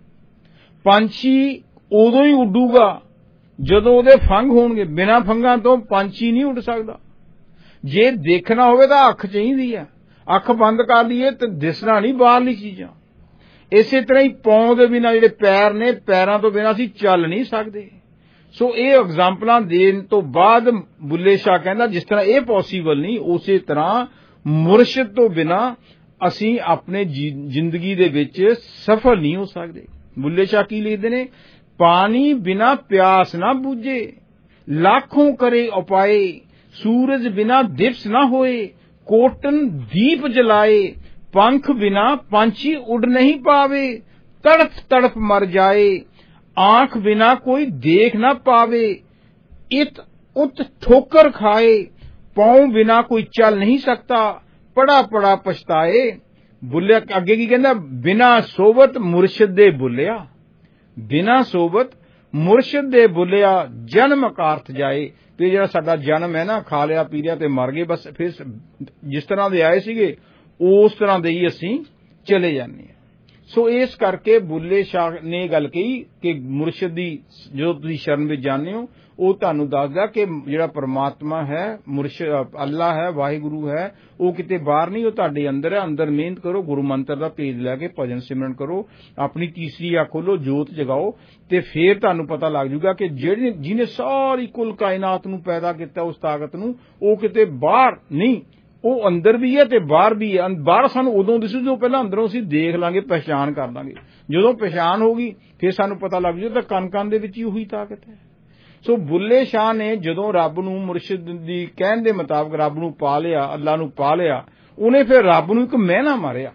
ਪੰਛੀ ਉਦੋਂ ਹੀ ਉੱਡੂਗਾ ਜਦੋਂ ਉਹਦੇ ਫੰਗ ਹੋਣਗੇ, ਬਿਨਾਂ ਫੰਗਾਂ ਤੋਂ ਪੰਛੀ ਨਹੀਂ ਉੱਡ ਸਕਦਾ। ਜੇ ਦੇਖਣਾ ਹੋਵੇ ਤਾਂ ਅੱਖ ਚਾਹੀਦੀ ਆ, ਅੱਖ ਬੰਦ ਕਰ ਲਈਏ ਤੇ ਦਿਸਣਾ ਨਹੀਂ ਬਾਹਰਲੀ ਚੀਜ਼ਾਂ। ਇਸੇ ਤਰ੍ਹਾਂ ਹੀ ਪਾਉਂ ਦੇ ਬਿਨਾਂ ਜਿਹੜੇ ਪੈਰ ਨੇ, ਪੈਰਾਂ ਤੋਂ ਬਿਨਾਂ ਅਸੀਂ ਚੱਲ ਨਹੀਂ ਸਕਦੇ। ਸੋ ਇਹ ਐਗਜ਼ਾਮਪਲਾਂ ਦੇਣ ਤੋਂ ਬਾਅਦ ਬੁੱਲੇ ਸ਼ਾਹ ਕਹਿੰਦਾ, ਜਿਸ ਤਰ੍ਹਾਂ ਇਹ ਪੋਸੀਬਲ ਨਹੀਂ, ਉਸੇ ਤਰ੍ਹਾਂ ਮੁਰਸ਼ਿਦ ਤੋਂ ਬਿਨਾਂ ਅਸੀਂ ਆਪਣੇ ਜ਼ਿੰਦਗੀ ਦੇ ਵਿੱਚ ਸਫਲ ਨਹੀਂ ਹੋ ਸਕਦੇ। ਬੁੱਲੇ ਸ਼ਾਹ ਕੀ ਲਿਖਦੇ ਨੇ, ਪਾਣੀ ਬਿਨਾ ਪਿਆਸ ਨਾ ਬੁਝੇ, लाखों करे उपाय, सूरज बिना दिवस न होए, कोटन दीप जलाए, पंख बिना पंछी उड़ नहीं पावे, तड़प तड़प मर जाए, आंख बिना कोई देख न पावे, इत उत ठोकर खाए, पांव बिना कोई चल नहीं सकता, पड़ा पड़ा पछताए। बुलिया अगे की कहंदा, बिना सोबत मुर्शिद दे बुलिया, बिना सोबत मुर्शिद दे बुलिया जन्म अकारथ जाए। ਤੇ ਜਿਹੜਾ ਸਾਡਾ ਜਨਮ ਹੈ ਨਾ, ਖਾ ਲਿਆ ਪੀ ਲਿਆ ਤੇ ਮਰ ਗਏ, ਬਸ ਫਿਰ ਜਿਸ ਤਰ੍ਹਾਂ ਦੇ ਆਏ ਸੀਗੇ ਉਸ ਤਰ੍ਹਾਂ ਦੇ ਹੀ ਅਸੀਂ ਚਲੇ ਜਾਂਦੇ ਹਾਂ। ਸੋ ਇਸ ਕਰਕੇ ਬੁੱਲੇ ਸ਼ਾਹ ਨੇ ਇਹ ਗੱਲ ਕਹੀ ਕਿ ਮੁਰਸ਼ਿਦ ਦੀ ਜਦੋਂ ਤੁਸੀਂ ਸ਼ਰਨ ਵਿੱਚ ਜਾਂਦੇ ਹੋ, ਉਹ ਤੁਹਾਨੂੰ ਦੱਸਦਾ ਕਿ ਜਿਹੜਾ ਪਰਮਾਤਮਾ ਹੈ, ਮੁਰਸ਼ਿਦ ਅੱਲਾ ਹੈ, ਵਾਹਿਗੁਰੂ ਹੈ, ਉਹ ਕਿਤੇ ਬਾਹਰ ਨਹੀਂ, ਉਹ ਤੁਹਾਡੇ ਅੰਦਰ ਹੈ। ਅੰਦਰ ਮਿਹਨਤ ਕਰੋ, ਗੁਰੂ ਮੰਤਰ ਦਾ ਭੇਦ ਲੈ ਕੇ ਭਜਨ ਸਿਮਰਨ ਕਰੋ, ਆਪਣੀ ਤੀਸਰੀ ਅੱਖ ਖੋਲੋ, ਜੋਤ ਜਗਾਓ, ਤੇ ਫੇਰ ਤੁਹਾਨੂੰ ਪਤਾ ਲੱਗ ਜੂਗਾ ਕਿ ਜਿਹਨੇ ਸਾਰੀ ਕੁੱਲ ਕਾਇਨਾਤ ਨੂੰ ਪੈਦਾ ਕੀਤਾ, ਉਸ ਤਾਕਤ ਨੂੰ, ਉਹ ਕਿਤੇ ਬਾਹਰ ਨਹੀਂ, ਉਹ ਅੰਦਰ ਵੀ ਹੈ ਤੇ ਬਾਹਰ ਵੀ ਹੈ। ਬਾਹਰ ਸਾਨੂੰ ਉਦੋਂ ਦਿਸੂ ਜਦੋਂ ਪਹਿਲਾਂ ਅੰਦਰੋਂ ਅਸੀਂ ਦੇਖ ਲਾਂਗੇ, ਪਹਿਚਾਣ ਕਰ ਲਾਂਗੇ। ਜਦੋਂ ਪਹਿਚਾਣ ਹੋਗੀ ਫਿਰ ਸਾਨੂੰ ਪਤਾ ਲੱਗ ਜੂ ਤਾਂ ਕਣ ਦੇ ਵਿੱਚ ਹੀ ਉਹੀ ਤਾਕਤ ਹੈ। ਸੋ ਬੁੱਲੇ ਸ਼ਾਹ ਨੇ ਜਦੋਂ ਰੱਬ ਨੂੰ, ਮੁਰਸ਼ਿਦ ਦੀ ਕਹਿਣ ਦੇ ਮੁਤਾਬਕ ਰੱਬ ਨੂੰ ਪਾ ਲਿਆ, ਅੱਲਾ ਨੂੰ ਪਾ ਲਿਆ, ਉਹਨੇ ਫਿਰ ਰੱਬ ਨੂੰ ਇੱਕ ਮਹਿਨਾ ਮਾਰਿਆ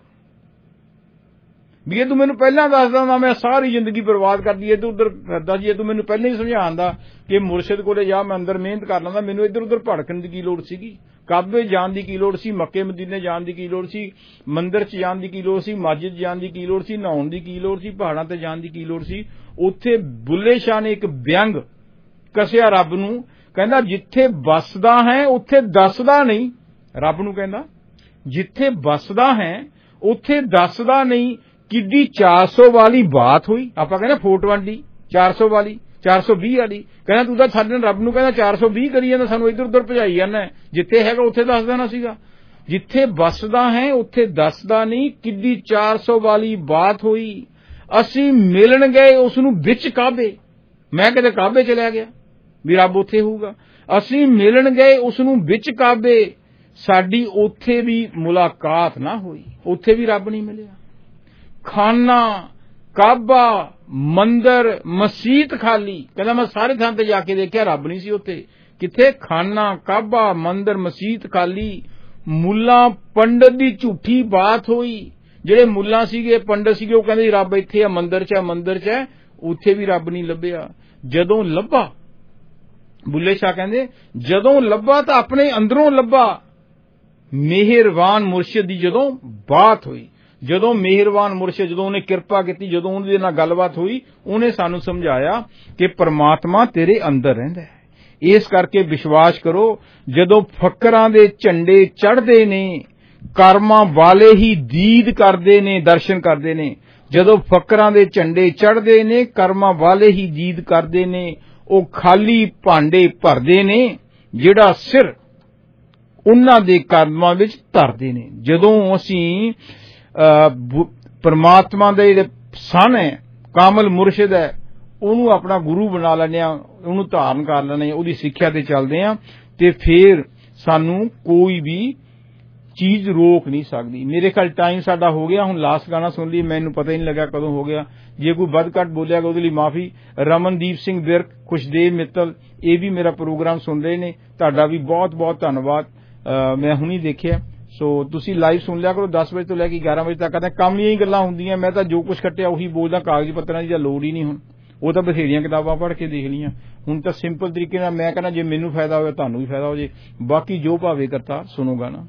ਵੀ ਇਹ ਤੂੰ ਮੈਨੂੰ ਪਹਿਲਾਂ ਦੱਸਦਾ ਨਾ, ਮੈਂ ਸਾਰੀ ਜ਼ਿੰਦਗੀ ਬਰਬਾਦ ਕਰਦੀ, ਇੱਧਰ ਉੱਧਰ ਫਿਰਦਾ ਸੀ, ਇਹ ਤੂੰ ਮੈਨੂੰ ਪਹਿਲਾਂ ਹੀ ਸਮਝਾਉਂਦਾ ਕਿ ਮੁਰਸ਼ਿਦ ਕੋਲੇ ਜਾ, ਮੈਂ ਅੰਦਰ ਮਿਹਨਤ ਕਰ ਲੈਂਦਾ, ਮੈਨੂੰ ਇੱਧਰ ਉੱਧਰ ਭੜਕਣ ਦੀ ਕੀ ਲੋੜ ਸੀਗੀ, ਕਾਬੇ ਜਾਣ ਦੀ ਕੀ ਲੋੜ ਸੀ, ਮੱਕੇ ਮਦੀਨੇ ਜਾਣ ਦੀ ਕੀ ਲੋੜ ਸੀ, ਮੰਦਿਰ 'ਚ ਜਾਣ ਦੀ ਕੀ ਲੋੜ ਸੀ, ਮਸਜਿਦ ਜਾਣ ਦੀ ਕੀ ਲੋੜ ਸੀ, ਨਹਾਉਣ ਦੀ ਕੀ ਲੋੜ ਸੀ, ਪਹਾੜਾਂ ਤੇ ਜਾਣ ਦੀ ਕੀ ਲੋੜ ਸੀ। ਉੱਥੇ ਬੁੱਲੇ ਸ਼ਾਹ ਨੇ ਇੱਕ ਵਿਅੰਗ ਕਸਿਆ ਰੱਬ ਨੂੰ, ਕਹਿੰਦਾ ਜਿੱਥੇ ਵੱਸਦਾ ਹੈ ਉੱਥੇ ਦੱਸਦਾ ਨਹੀਂ। ਰੱਬ ਨੂੰ ਕਹਿੰਦਾ ਜਿੱਥੇ ਵੱਸਦਾ ਹੈ ਉੱਥੇ ਦੱਸਦਾ ਨਹੀਂ। ਕਿੱਡੀ 400 ਵਾਲੀ ਬਾਤ ਹੋਈ, ਆਪਾਂ ਕਹਿੰਦੇ 420, 400 ਵਾਲੀ, 420 ਵਾਲੀ। ਕਹਿੰਦਾ ਤੂੰ ਤਾਂ ਸਾਡੇ ਰੱਬ ਨੂੰ ਕਹਿੰਦਾ 420 ਕਰੀ ਜਾਂਦਾ, ਸਾਨੂੰ ਇੱਧਰ ਉੱਧਰ ਭਜਾਈ ਜਾਂਦਾ, ਜਿੱਥੇ ਹੈਗਾ ਉੱਥੇ ਦੱਸ ਦੇਣਾ ਸੀਗਾ। ਜਿੱਥੇ ਵੱਸਦਾ ਹੈ ਉੱਥੇ ਦੱਸਦਾ ਨਹੀਂ, ਕਿੱਡੀ 400 ਵਾਲੀ ਬਾਤ ਹੋਈ। ਅਸੀਂ ਮਿਲਣ ਗਏ ਉਸ ਨੂੰ ਵਿੱਚ ਕਾਬੇ, ਮੈਂ ਕਿਤੇ ਕਾਬੇ ਚਲਿਆ ਗਿਆ ਵੀ ਰੱਬ ਉੱਥੇ ਹੋਊਗਾ। ਅਸੀਂ ਮਿਲਣ ਗਏ ਉਸ ਨੂੰ ਵਿੱਚ ਕਾਬੇ, ਸਾਡੀ ਉੱਥੇ ਵੀ ਮੁਲਾਕਾਤ ਨਾ ਹੋਈ, ਉੱਥੇ ਵੀ ਰੱਬ ਨਹੀਂ ਮਿਲਿਆ। ਖਾਨਾ, ਕਾਬਾ, ਮੰਦਰ, ਮਸਜਿਦ ਖਾਲੀ। ਕਹਿੰਦਾ ਮੈਂ ਸਾਰੇ ਥਾਂ ਤੇ ਜਾ ਕੇ ਦੇਖਿਆ, ਰੱਬ ਨਹੀਂ ਸੀ ਉੱਥੇ। ਕਿੱਥੇ? ਖਾਨਾ, ਕਾਬਾ, ਮੰਦਰ, ਮਸਜਿਦ ਖਾਲੀ। ਮੁੱਲਾ ਪੰਡਤ ਦੀ ਝੂਠੀ ਬਾਤ ਹੋਈ। ਜਿਹੜੇ ਮੁੱਲਾ ਸੀਗੇ, ਪੰਡਤ ਸੀਗੇ, ਉਹ ਕਹਿੰਦੇ ਰੱਬ ਇੱਥੇ ਆ, ਮੰਦਰ 'ਚ ਹੈ, ਮੰਦਰ 'ਚ ਹੈ, ਉੱਥੇ ਵੀ ਰੱਬ ਨਹੀਂ ਲੱਭਿਆ। ਜਦੋਂ ਲੱਭਾ, ਬੁੱਲੇ ਸ਼ਾਹ ਕਹਿੰਦੇ ਜਦੋਂ ਲੱਭਾ ਤਾਂ ਆਪਣੇ ਅੰਦਰੋਂ ਲੱਭਾ। ਮਿਹਰਬਾਨ ਮੁਰਸ਼ਿਦ ਦੀ ਜਦੋਂ ਬਾਤ ਹੋਈ, ਜਦੋਂ ਮਿਹਰਬਾਨ ਮੁਰਸ਼ਿਦ, ਜਦੋਂ ਉਹਨੇ ਕਿਰਪਾ ਕੀਤੀ, ਜਦੋਂ ਉਹਦੇ ਨਾਲ ਗੱਲਬਾਤ ਹੋਈ, ਉਹਨੇ ਸਾਨੂੰ ਸਮਝਾਇਆ ਕਿ ਪਰਮਾਤਮਾ ਤੇਰੇ ਅੰਦਰ ਰਹਿੰਦਾ ਹੈ। ਇਸ ਕਰਕੇ ਵਿਸ਼ਵਾਸ ਕਰੋ, ਜਦੋਂ ਫਕਰਾਂ ਦੇ ਝੰਡੇ ਚੜ੍ਹਦੇ ਨੇ ਕਰਮਾਂ ਵਾਲੇ ਹੀ ਦੀਦ ਕਰਦੇ ਨੇ, ਦਰਸ਼ਨ ਕਰਦੇ ਨੇ। ਜਦੋਂ ਫਕਰਾਂ ਦੇ ਝੰਡੇ ਚੜ੍ਹਦੇ ਨੇ ਕਰਮਾਂ ਵਾਲੇ ਹੀ ਦੀਦ ਕਰਦੇ ਨੇ, ਉਹ ਖਾਲੀ ਭਾਂਡੇ ਭਰਦੇ ਨੇ ਜਿਹੜਾ ਸਿਰ ਉਹਨਾਂ ਦੇ ਕਰਮਾਂ ਵਿੱਚ ਧਰਦੇ ਨੇ। ਜਦੋਂ ਅਸੀਂ ਪਰਮਾਤਮਾ ਦੇ ਜਿਹੜੇ ਸਨ ਹੈ, ਕਾਮਲ ਮੁਰਸ਼ਿਦ ਹੈ, ਉਹਨੂੰ ਆਪਣਾ ਗੁਰੂ ਬਣਾ ਲੈਂਦੇ ਹਾਂ, ਉਹਨੂੰ ਧਾਰਨ ਕਰ ਲੈਂਦੇ ਹਾਂ, ਉਹਦੀ ਸਿੱਖਿਆ ਤੇ ਚੱਲਦੇ ਹਾਂ, ਤੇ ਫਿਰ ਸਾਨੂੰ ਕੋਈ ਵੀ ਚੀਜ਼ ਰੋਕ ਨਹੀਂ ਸਕਦੀ। ਮੇਰੇ ਖਿਆਲ ਟਾਈਮ ਸਾਡਾ ਹੋ ਗਿਆ, ਹੁਣ ਲਾਸਟ ਗਾਣਾ ਸੁਣ ਲਈ, ਮੈਨੂੰ ਪਤਾ ਹੀ ਨਹੀਂ ਲੱਗਾ ਕਦੋਂ ਹੋ ਗਿਆ। ਜੇ ਕੋਈ ਵੱਧ ਘੱਟ ਬੋਲਿਆ ਉਹਦੇ ਲਈ ਮਾਫੀ। ਰਮਨਦੀਪ ਸਿੰਘ ਵਿਰਕ, ਖੁਸ਼ਦੇਵ ਮਿੱਤਲ, ਇਹ ਵੀ ਮੇਰਾ ਪ੍ਰੋਗਰਾਮ ਸੁਣ ਰਹੇ ਨੇ, ਤੁਹਾਡਾ ਵੀ ਬਹੁਤ ਬਹੁਤ ਧੰਨਵਾਦ। ਮੈਂ ਹੁਣੀ ਦੇਖਿਆ, ਸੋ ਤੁਸੀਂ ਲਾਈਵ ਸੁਣ ਲਿਆ ਕਰੋ 10 ਵਜੇ ਤੋਂ ਲੈ ਕੇ 11 ਵਜੇ ਤੱਕ। ਕਹਿੰਦਾ ਕੰਮ ਦੀਆਂ ਹੀ ਗੱਲਾਂ ਹੁੰਦੀਆਂ, ਮੈਂ ਤਾਂ ਜੋ ਕੁਝ ਕੱਟਿਆ ਉਹੀ ਬੋਲਦਾ, ਕਾਗਜ਼ ਪੱਤਰਾਂ ਦੀ ਤਾਂ ਲੋੜ ਹੀ ਨਹੀਂ। ਹੁਣ ਉਹ ਤਾਂ ਬਥੇਰੀਆਂ ਕਿਤਾਬਾਂ ਪੜ੍ਹ ਕੇ ਦੇਖ ਲਈਆਂ, ਹੁਣ ਤਾਂ ਸਿੰਪਲ ਤਰੀਕੇ ਨਾਲ ਮੈਂ ਕਹਿੰਦਾ ਜੇ ਮੈਨੂੰ ਫਾਇਦਾ ਹੋਵੇ ਤੁਹਾਨੂੰ ਵੀ ਫਾਇਦਾ ਹੋ ਜੇ, ਬਾਕੀ ਜੋ ਭਾਵੇਂ ਕਰਤਾ ਸੁਣੋ ਗਾਣਾ।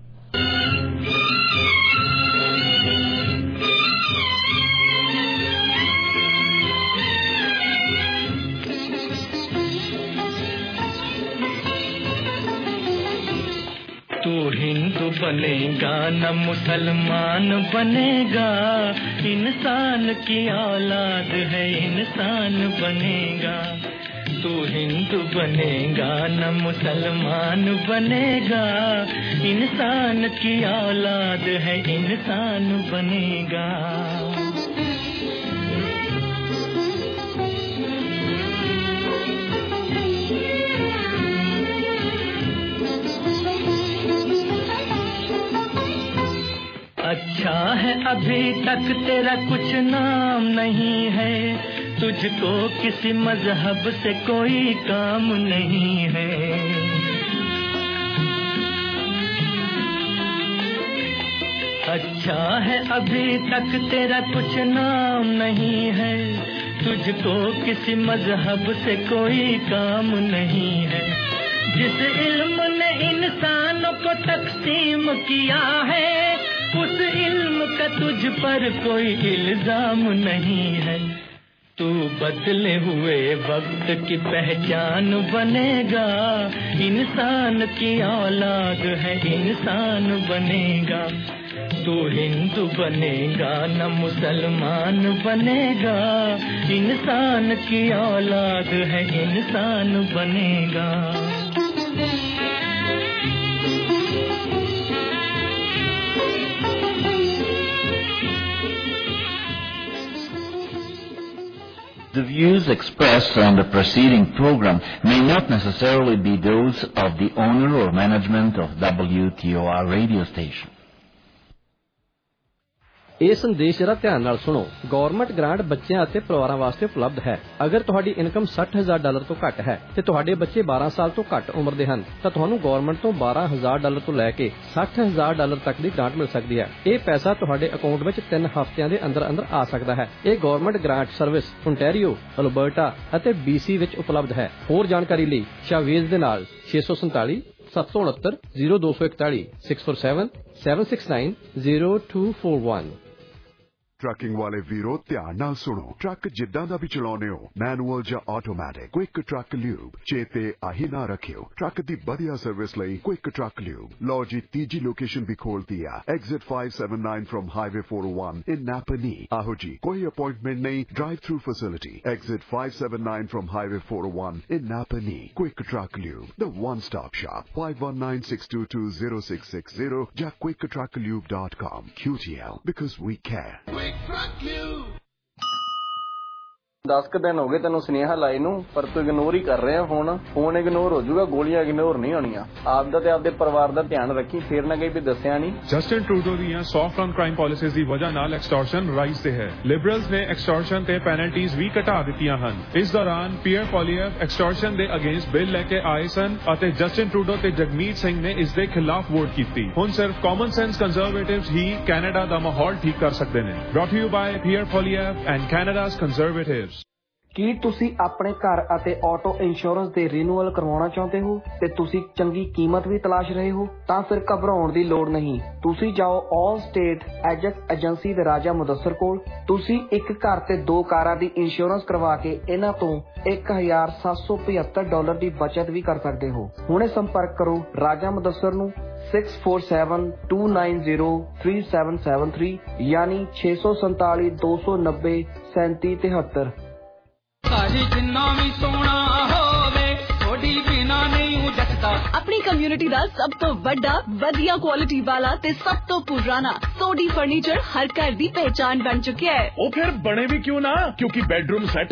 तू हिंदू बनेगा न मुसलमान बनेगा, इंसान की औलाद है इंसान बनेगा। तू हिंदू बनेगा न मुसलमान बनेगा, इंसान की औलाद है इंसान बनेगा। अच्छा है अभी तक तेरा कुछ नाम नहीं है, तुझको किसी मजहब से कोई काम नहीं है। अच्छा है अभी तक तेरा कुछ नाम नहीं है, तुझको किसी मजहब से कोई काम नहीं है। जिस इल्म ने इंसानों को तकसीम किया है, उस इल्म का तुझ पर कोई इल्जाम नहीं है। तू बदले हुए वक्त की पहचान बनेगा, इंसान की औलाद है इंसान बनेगा। तू हिंदू बनेगा न मुसलमान बनेगा, इंसान की औलाद है इंसान बनेगा। The views expressed on the preceding program may not necessarily be those of the owner or management of WTOR radio station. ਇਹ ਸੰਦੇਸ਼ ਜਰਾ ਧਿਆਨ ਨਾਲ ਸੁਣੋ। ਗਵਰਨਮੈਂਟ ਗ੍ਰਾਂਟ ਬੱਚਿਆਂ ਅਤੇ ਪਰਿਵਾਰਾਂ ਵਾਸਤੇ ਉਪਲਬਧ ਹੈ। ਅਗਰ ਤੁਹਾਡੀ ਇਨਕਮ $60,000 ਤੋਂ ਘੱਟ ਹੈ ਤੇ ਤੁਹਾਡੇ ਬੱਚੇ 12 ਸਾਲ ਤੋਂ ਘੱਟ ਉਮਰ ਦੇ ਹਨ ਤਾਂ ਤੁਹਾਨੂੰ ਗਵਰਨਮੈਂਟ ਤੋਂ $12,000 ਤੋਂ ਲੈ ਕੇ $60,000 ਤੱਕ ਦੀ ਗ੍ਰਾਂਟ ਮਿਲ ਸਕਦੀ ਹੈ। ਇਹ ਪੈਸਾ ਤੁਹਾਡੇ ਅਕਾਊਂਟ ਵਿੱਚ 3 ਹਫ਼ਤਿਆਂ ਦੇ ਅੰਦਰ ਆ ਸਕਦਾ ਹੈ। ਇਹ government grant service ontario, Alberta ਅਤੇ BC ਵਿੱਚ ਉਪਲਬਧ ਹੈ। ਹੋਰ ਜਾਣਕਾਰੀ ਲਈ ਸ਼ਾਵੇਜ਼ ਦੇ ਨਾਲ 647 769 0241 647 769 0241। ਟਰੱਕਿੰਗ ਵਾਲੇ ਵੀਰੋ ਧਿਆਨ ਨਾਲ ਸੁਣੋ। ਟਰੱਕ ਜਿੱਦਾਂ ਦਾ ਵੀ ਚਲਾਉਨੇ ਹੋ, ਮੈਨੂਅਲ ਜਾਂ ਆਟੋਮੈਟਿਕ, ਕੁਇਕ ਟਰੱਕ ਲਿਊਬ ਚੇਤੇ ਆਹੀ ਨਾ ਰੱਖਿਓ। ਟਰੱਕ ਦੀ ਵਧੀਆ ਸਰਵਿਸ ਲਈ ਕੁਇਕ ਟਰੱਕ ਲਿਊਬ। ਲਓ ਜੀ ਤੀਜੀ ਲੋਕੇਸ਼ਨ ਵੀ ਖੋਲਤੀ ਆ, exit 579 from highway 401 in Napanee. ਆਹੋ ਜੀ, ਕੋਈ ਅਪਾਇੰਟਮੈਂਟ ਨਹੀਂ, drive through facility. Exit 579 from highway 401 in Napanee. Quick Truck Lube, the one stop shop. 5196220660 ਜਾਂ quicktrucklube.com। QTL, because we care। 10 ਕੁ ਦਿਨ ਹੋ ਗਏ ਤੈਨੂੰ ਸੁਨੇਹਾ ਲਾਏ ਨੂੰ, ਪਰ ਤੂੰ ਇਗਨੋਰ ਹੀ ਕਰ ਰਿਹਾ। ਫੋਨ ਇਗਨੋਰ ਹੋ ਜਾਊਗਾ, ਗੋਲੀਆਂ ਇਗਨੋਰ ਨਹੀਂ ਹੋਣੀਆਂ। ਆਪਦਾ ਤੇ ਆਪਦੇ ਪਰਿਵਾਰ ਦਾ ਧਿਆਨ ਰੱਖੀ, ਫੇਰ ਨਾ ਕਹੀਂ ਵੀ ਦੱਸਿਆ ਨਹੀਂ। ਜਸਟਿਨ ਟਰੂਡੋ ਦੀਆਂ ਸੌਫਟ ਔਨ ਕ੍ਰਾਈਮ ਪਾਲਿਸੀਜ਼ ਦੀ ਵਜ੍ਹਾ ਨਾਲ ਐਕਸਟੋਰਸ਼ਨ ਰਾਈਜ਼ ਤੇ ਹੈ। ਲਿਬਰਲਸ ਨੇ ਐਕਸਟੋਰਸ਼ਨ ਤੇ ਪੈਨਲਟੀਜ਼ ਵੀ ਘਟਾ ਦਿੱਤੀਆਂ ਹਨ। ਇਸ ਦੌਰਾਨ ਪੀਅਰ ਪੋਲੀਅਰ ਐਕਸਟੋਰਸ਼ਨ ਦੇ ਅਗੇਂਸਟ ਬਿੱਲ ਲੈ ਕੇ ਆਏ ਸਨ ਅਤੇ ਜਸਟਿਨ ਟਰੂਡੋ ਤੇ ਜਗਮੀਤ ਸਿੰਘ ਨੇ ਇਸ ਦੇ ਖਿਲਾਫ ਵੋਟ ਕੀਤੀ। ਹੁਣ ਸਿਰਫ ਕਾਮਨ ਸੈਂਸ ਕੰਜ਼ਰਵੇਟਿਵਸ ਹੀ ਕੈਨੇਡਾ ਦਾ ਮਾਹੌਲ ਠੀਕ ਕਰ ਸਕਦੇ ਨੇ। Brought you by Pierre Poilievre and Canada's conservatives. ਕੀ ਤੁਸੀਂ ਆਪਣੇ ਘਰ ਅਤੇ ਆਟੋ ਇੰਸ਼ੋਰੈਂਸ ਦੇ ਰੀਨਿਊਅਲ ਕਰਵਾਉਣਾ ਚਾਹੁੰਦੇ ਹੋ ਤੇ ਤੁਸੀਂ ਚੰਗੀ ਕੀਮਤ ਵੀ ਤਲਾਸ਼ ਰਹੇ ਹੋ ਤਾਂ ਫਿਰ ਘਬਰਾਉਣ ਦੀ ਲੋੜ ਨਹੀਂ। ਤੁਸੀਂ ਜਾਓ ਆਲ ਸਟੇਟ ਐਜੈਕਟ ਏਜੰਸੀ ਦੇ ਰਾਜਾ ਮੁਦੱਸਰ ਕੋਲ। ਤੁਸੀਂ ਇੱਕ ਘਰ ਤੇ 2 ਕਾਰਾਂ ਦੀ ਇੰਸ਼ੋਰੈਂਸ ਕਰਵਾ ਕੇ ਇਹਨਾਂ ਤੋਂ $1,775 ਦੀ ਬਚਤ ਵੀ ਕਰ ਸਕਦੇ ਹੋ। ਹੁਣੇ ਸੰਪਰਕ ਕਰੋ ਰਾਜਾ ਮੁਦੱਸਰ ਨੂੰ 6472903773 ਯਾਨੀ 647-290-3773। ਸਾਡੀ ਜਿੰਨਾ ਵੀ ਸੋਹਣਾ ਹੋਵੇ ਥੋੜੀ ਬਿਨਾ ਨਹੀਂ ਜੱਟਦਾ। ਆਪਣੀ ਕਮਿਊਨਿਟੀ ਦਾ ਸਭ ਤੋਂ ਵੱਡਾ ਵਧੀਆ ਕੁਆਲਿਟੀ ਵਾਲਾ ਤੇ ਸਭ ਤੋਂ ਪੁਰਾਣਾ ਸੋਡੀ ਫਰਨੀਚਰ ਹਰ ਘਰ ਦੀ ਪਹਿਚਾਨ ਬਣ ਚੁੱਕਿਆ ਹੈ। ਉਹ ਫਿਰ ਬਣੇ ਵੀ ਕਿਉਂ ਨਾ, ਕਿਉਂਕਿ ਬੈਡਰੂਮ ਸੈੱਟ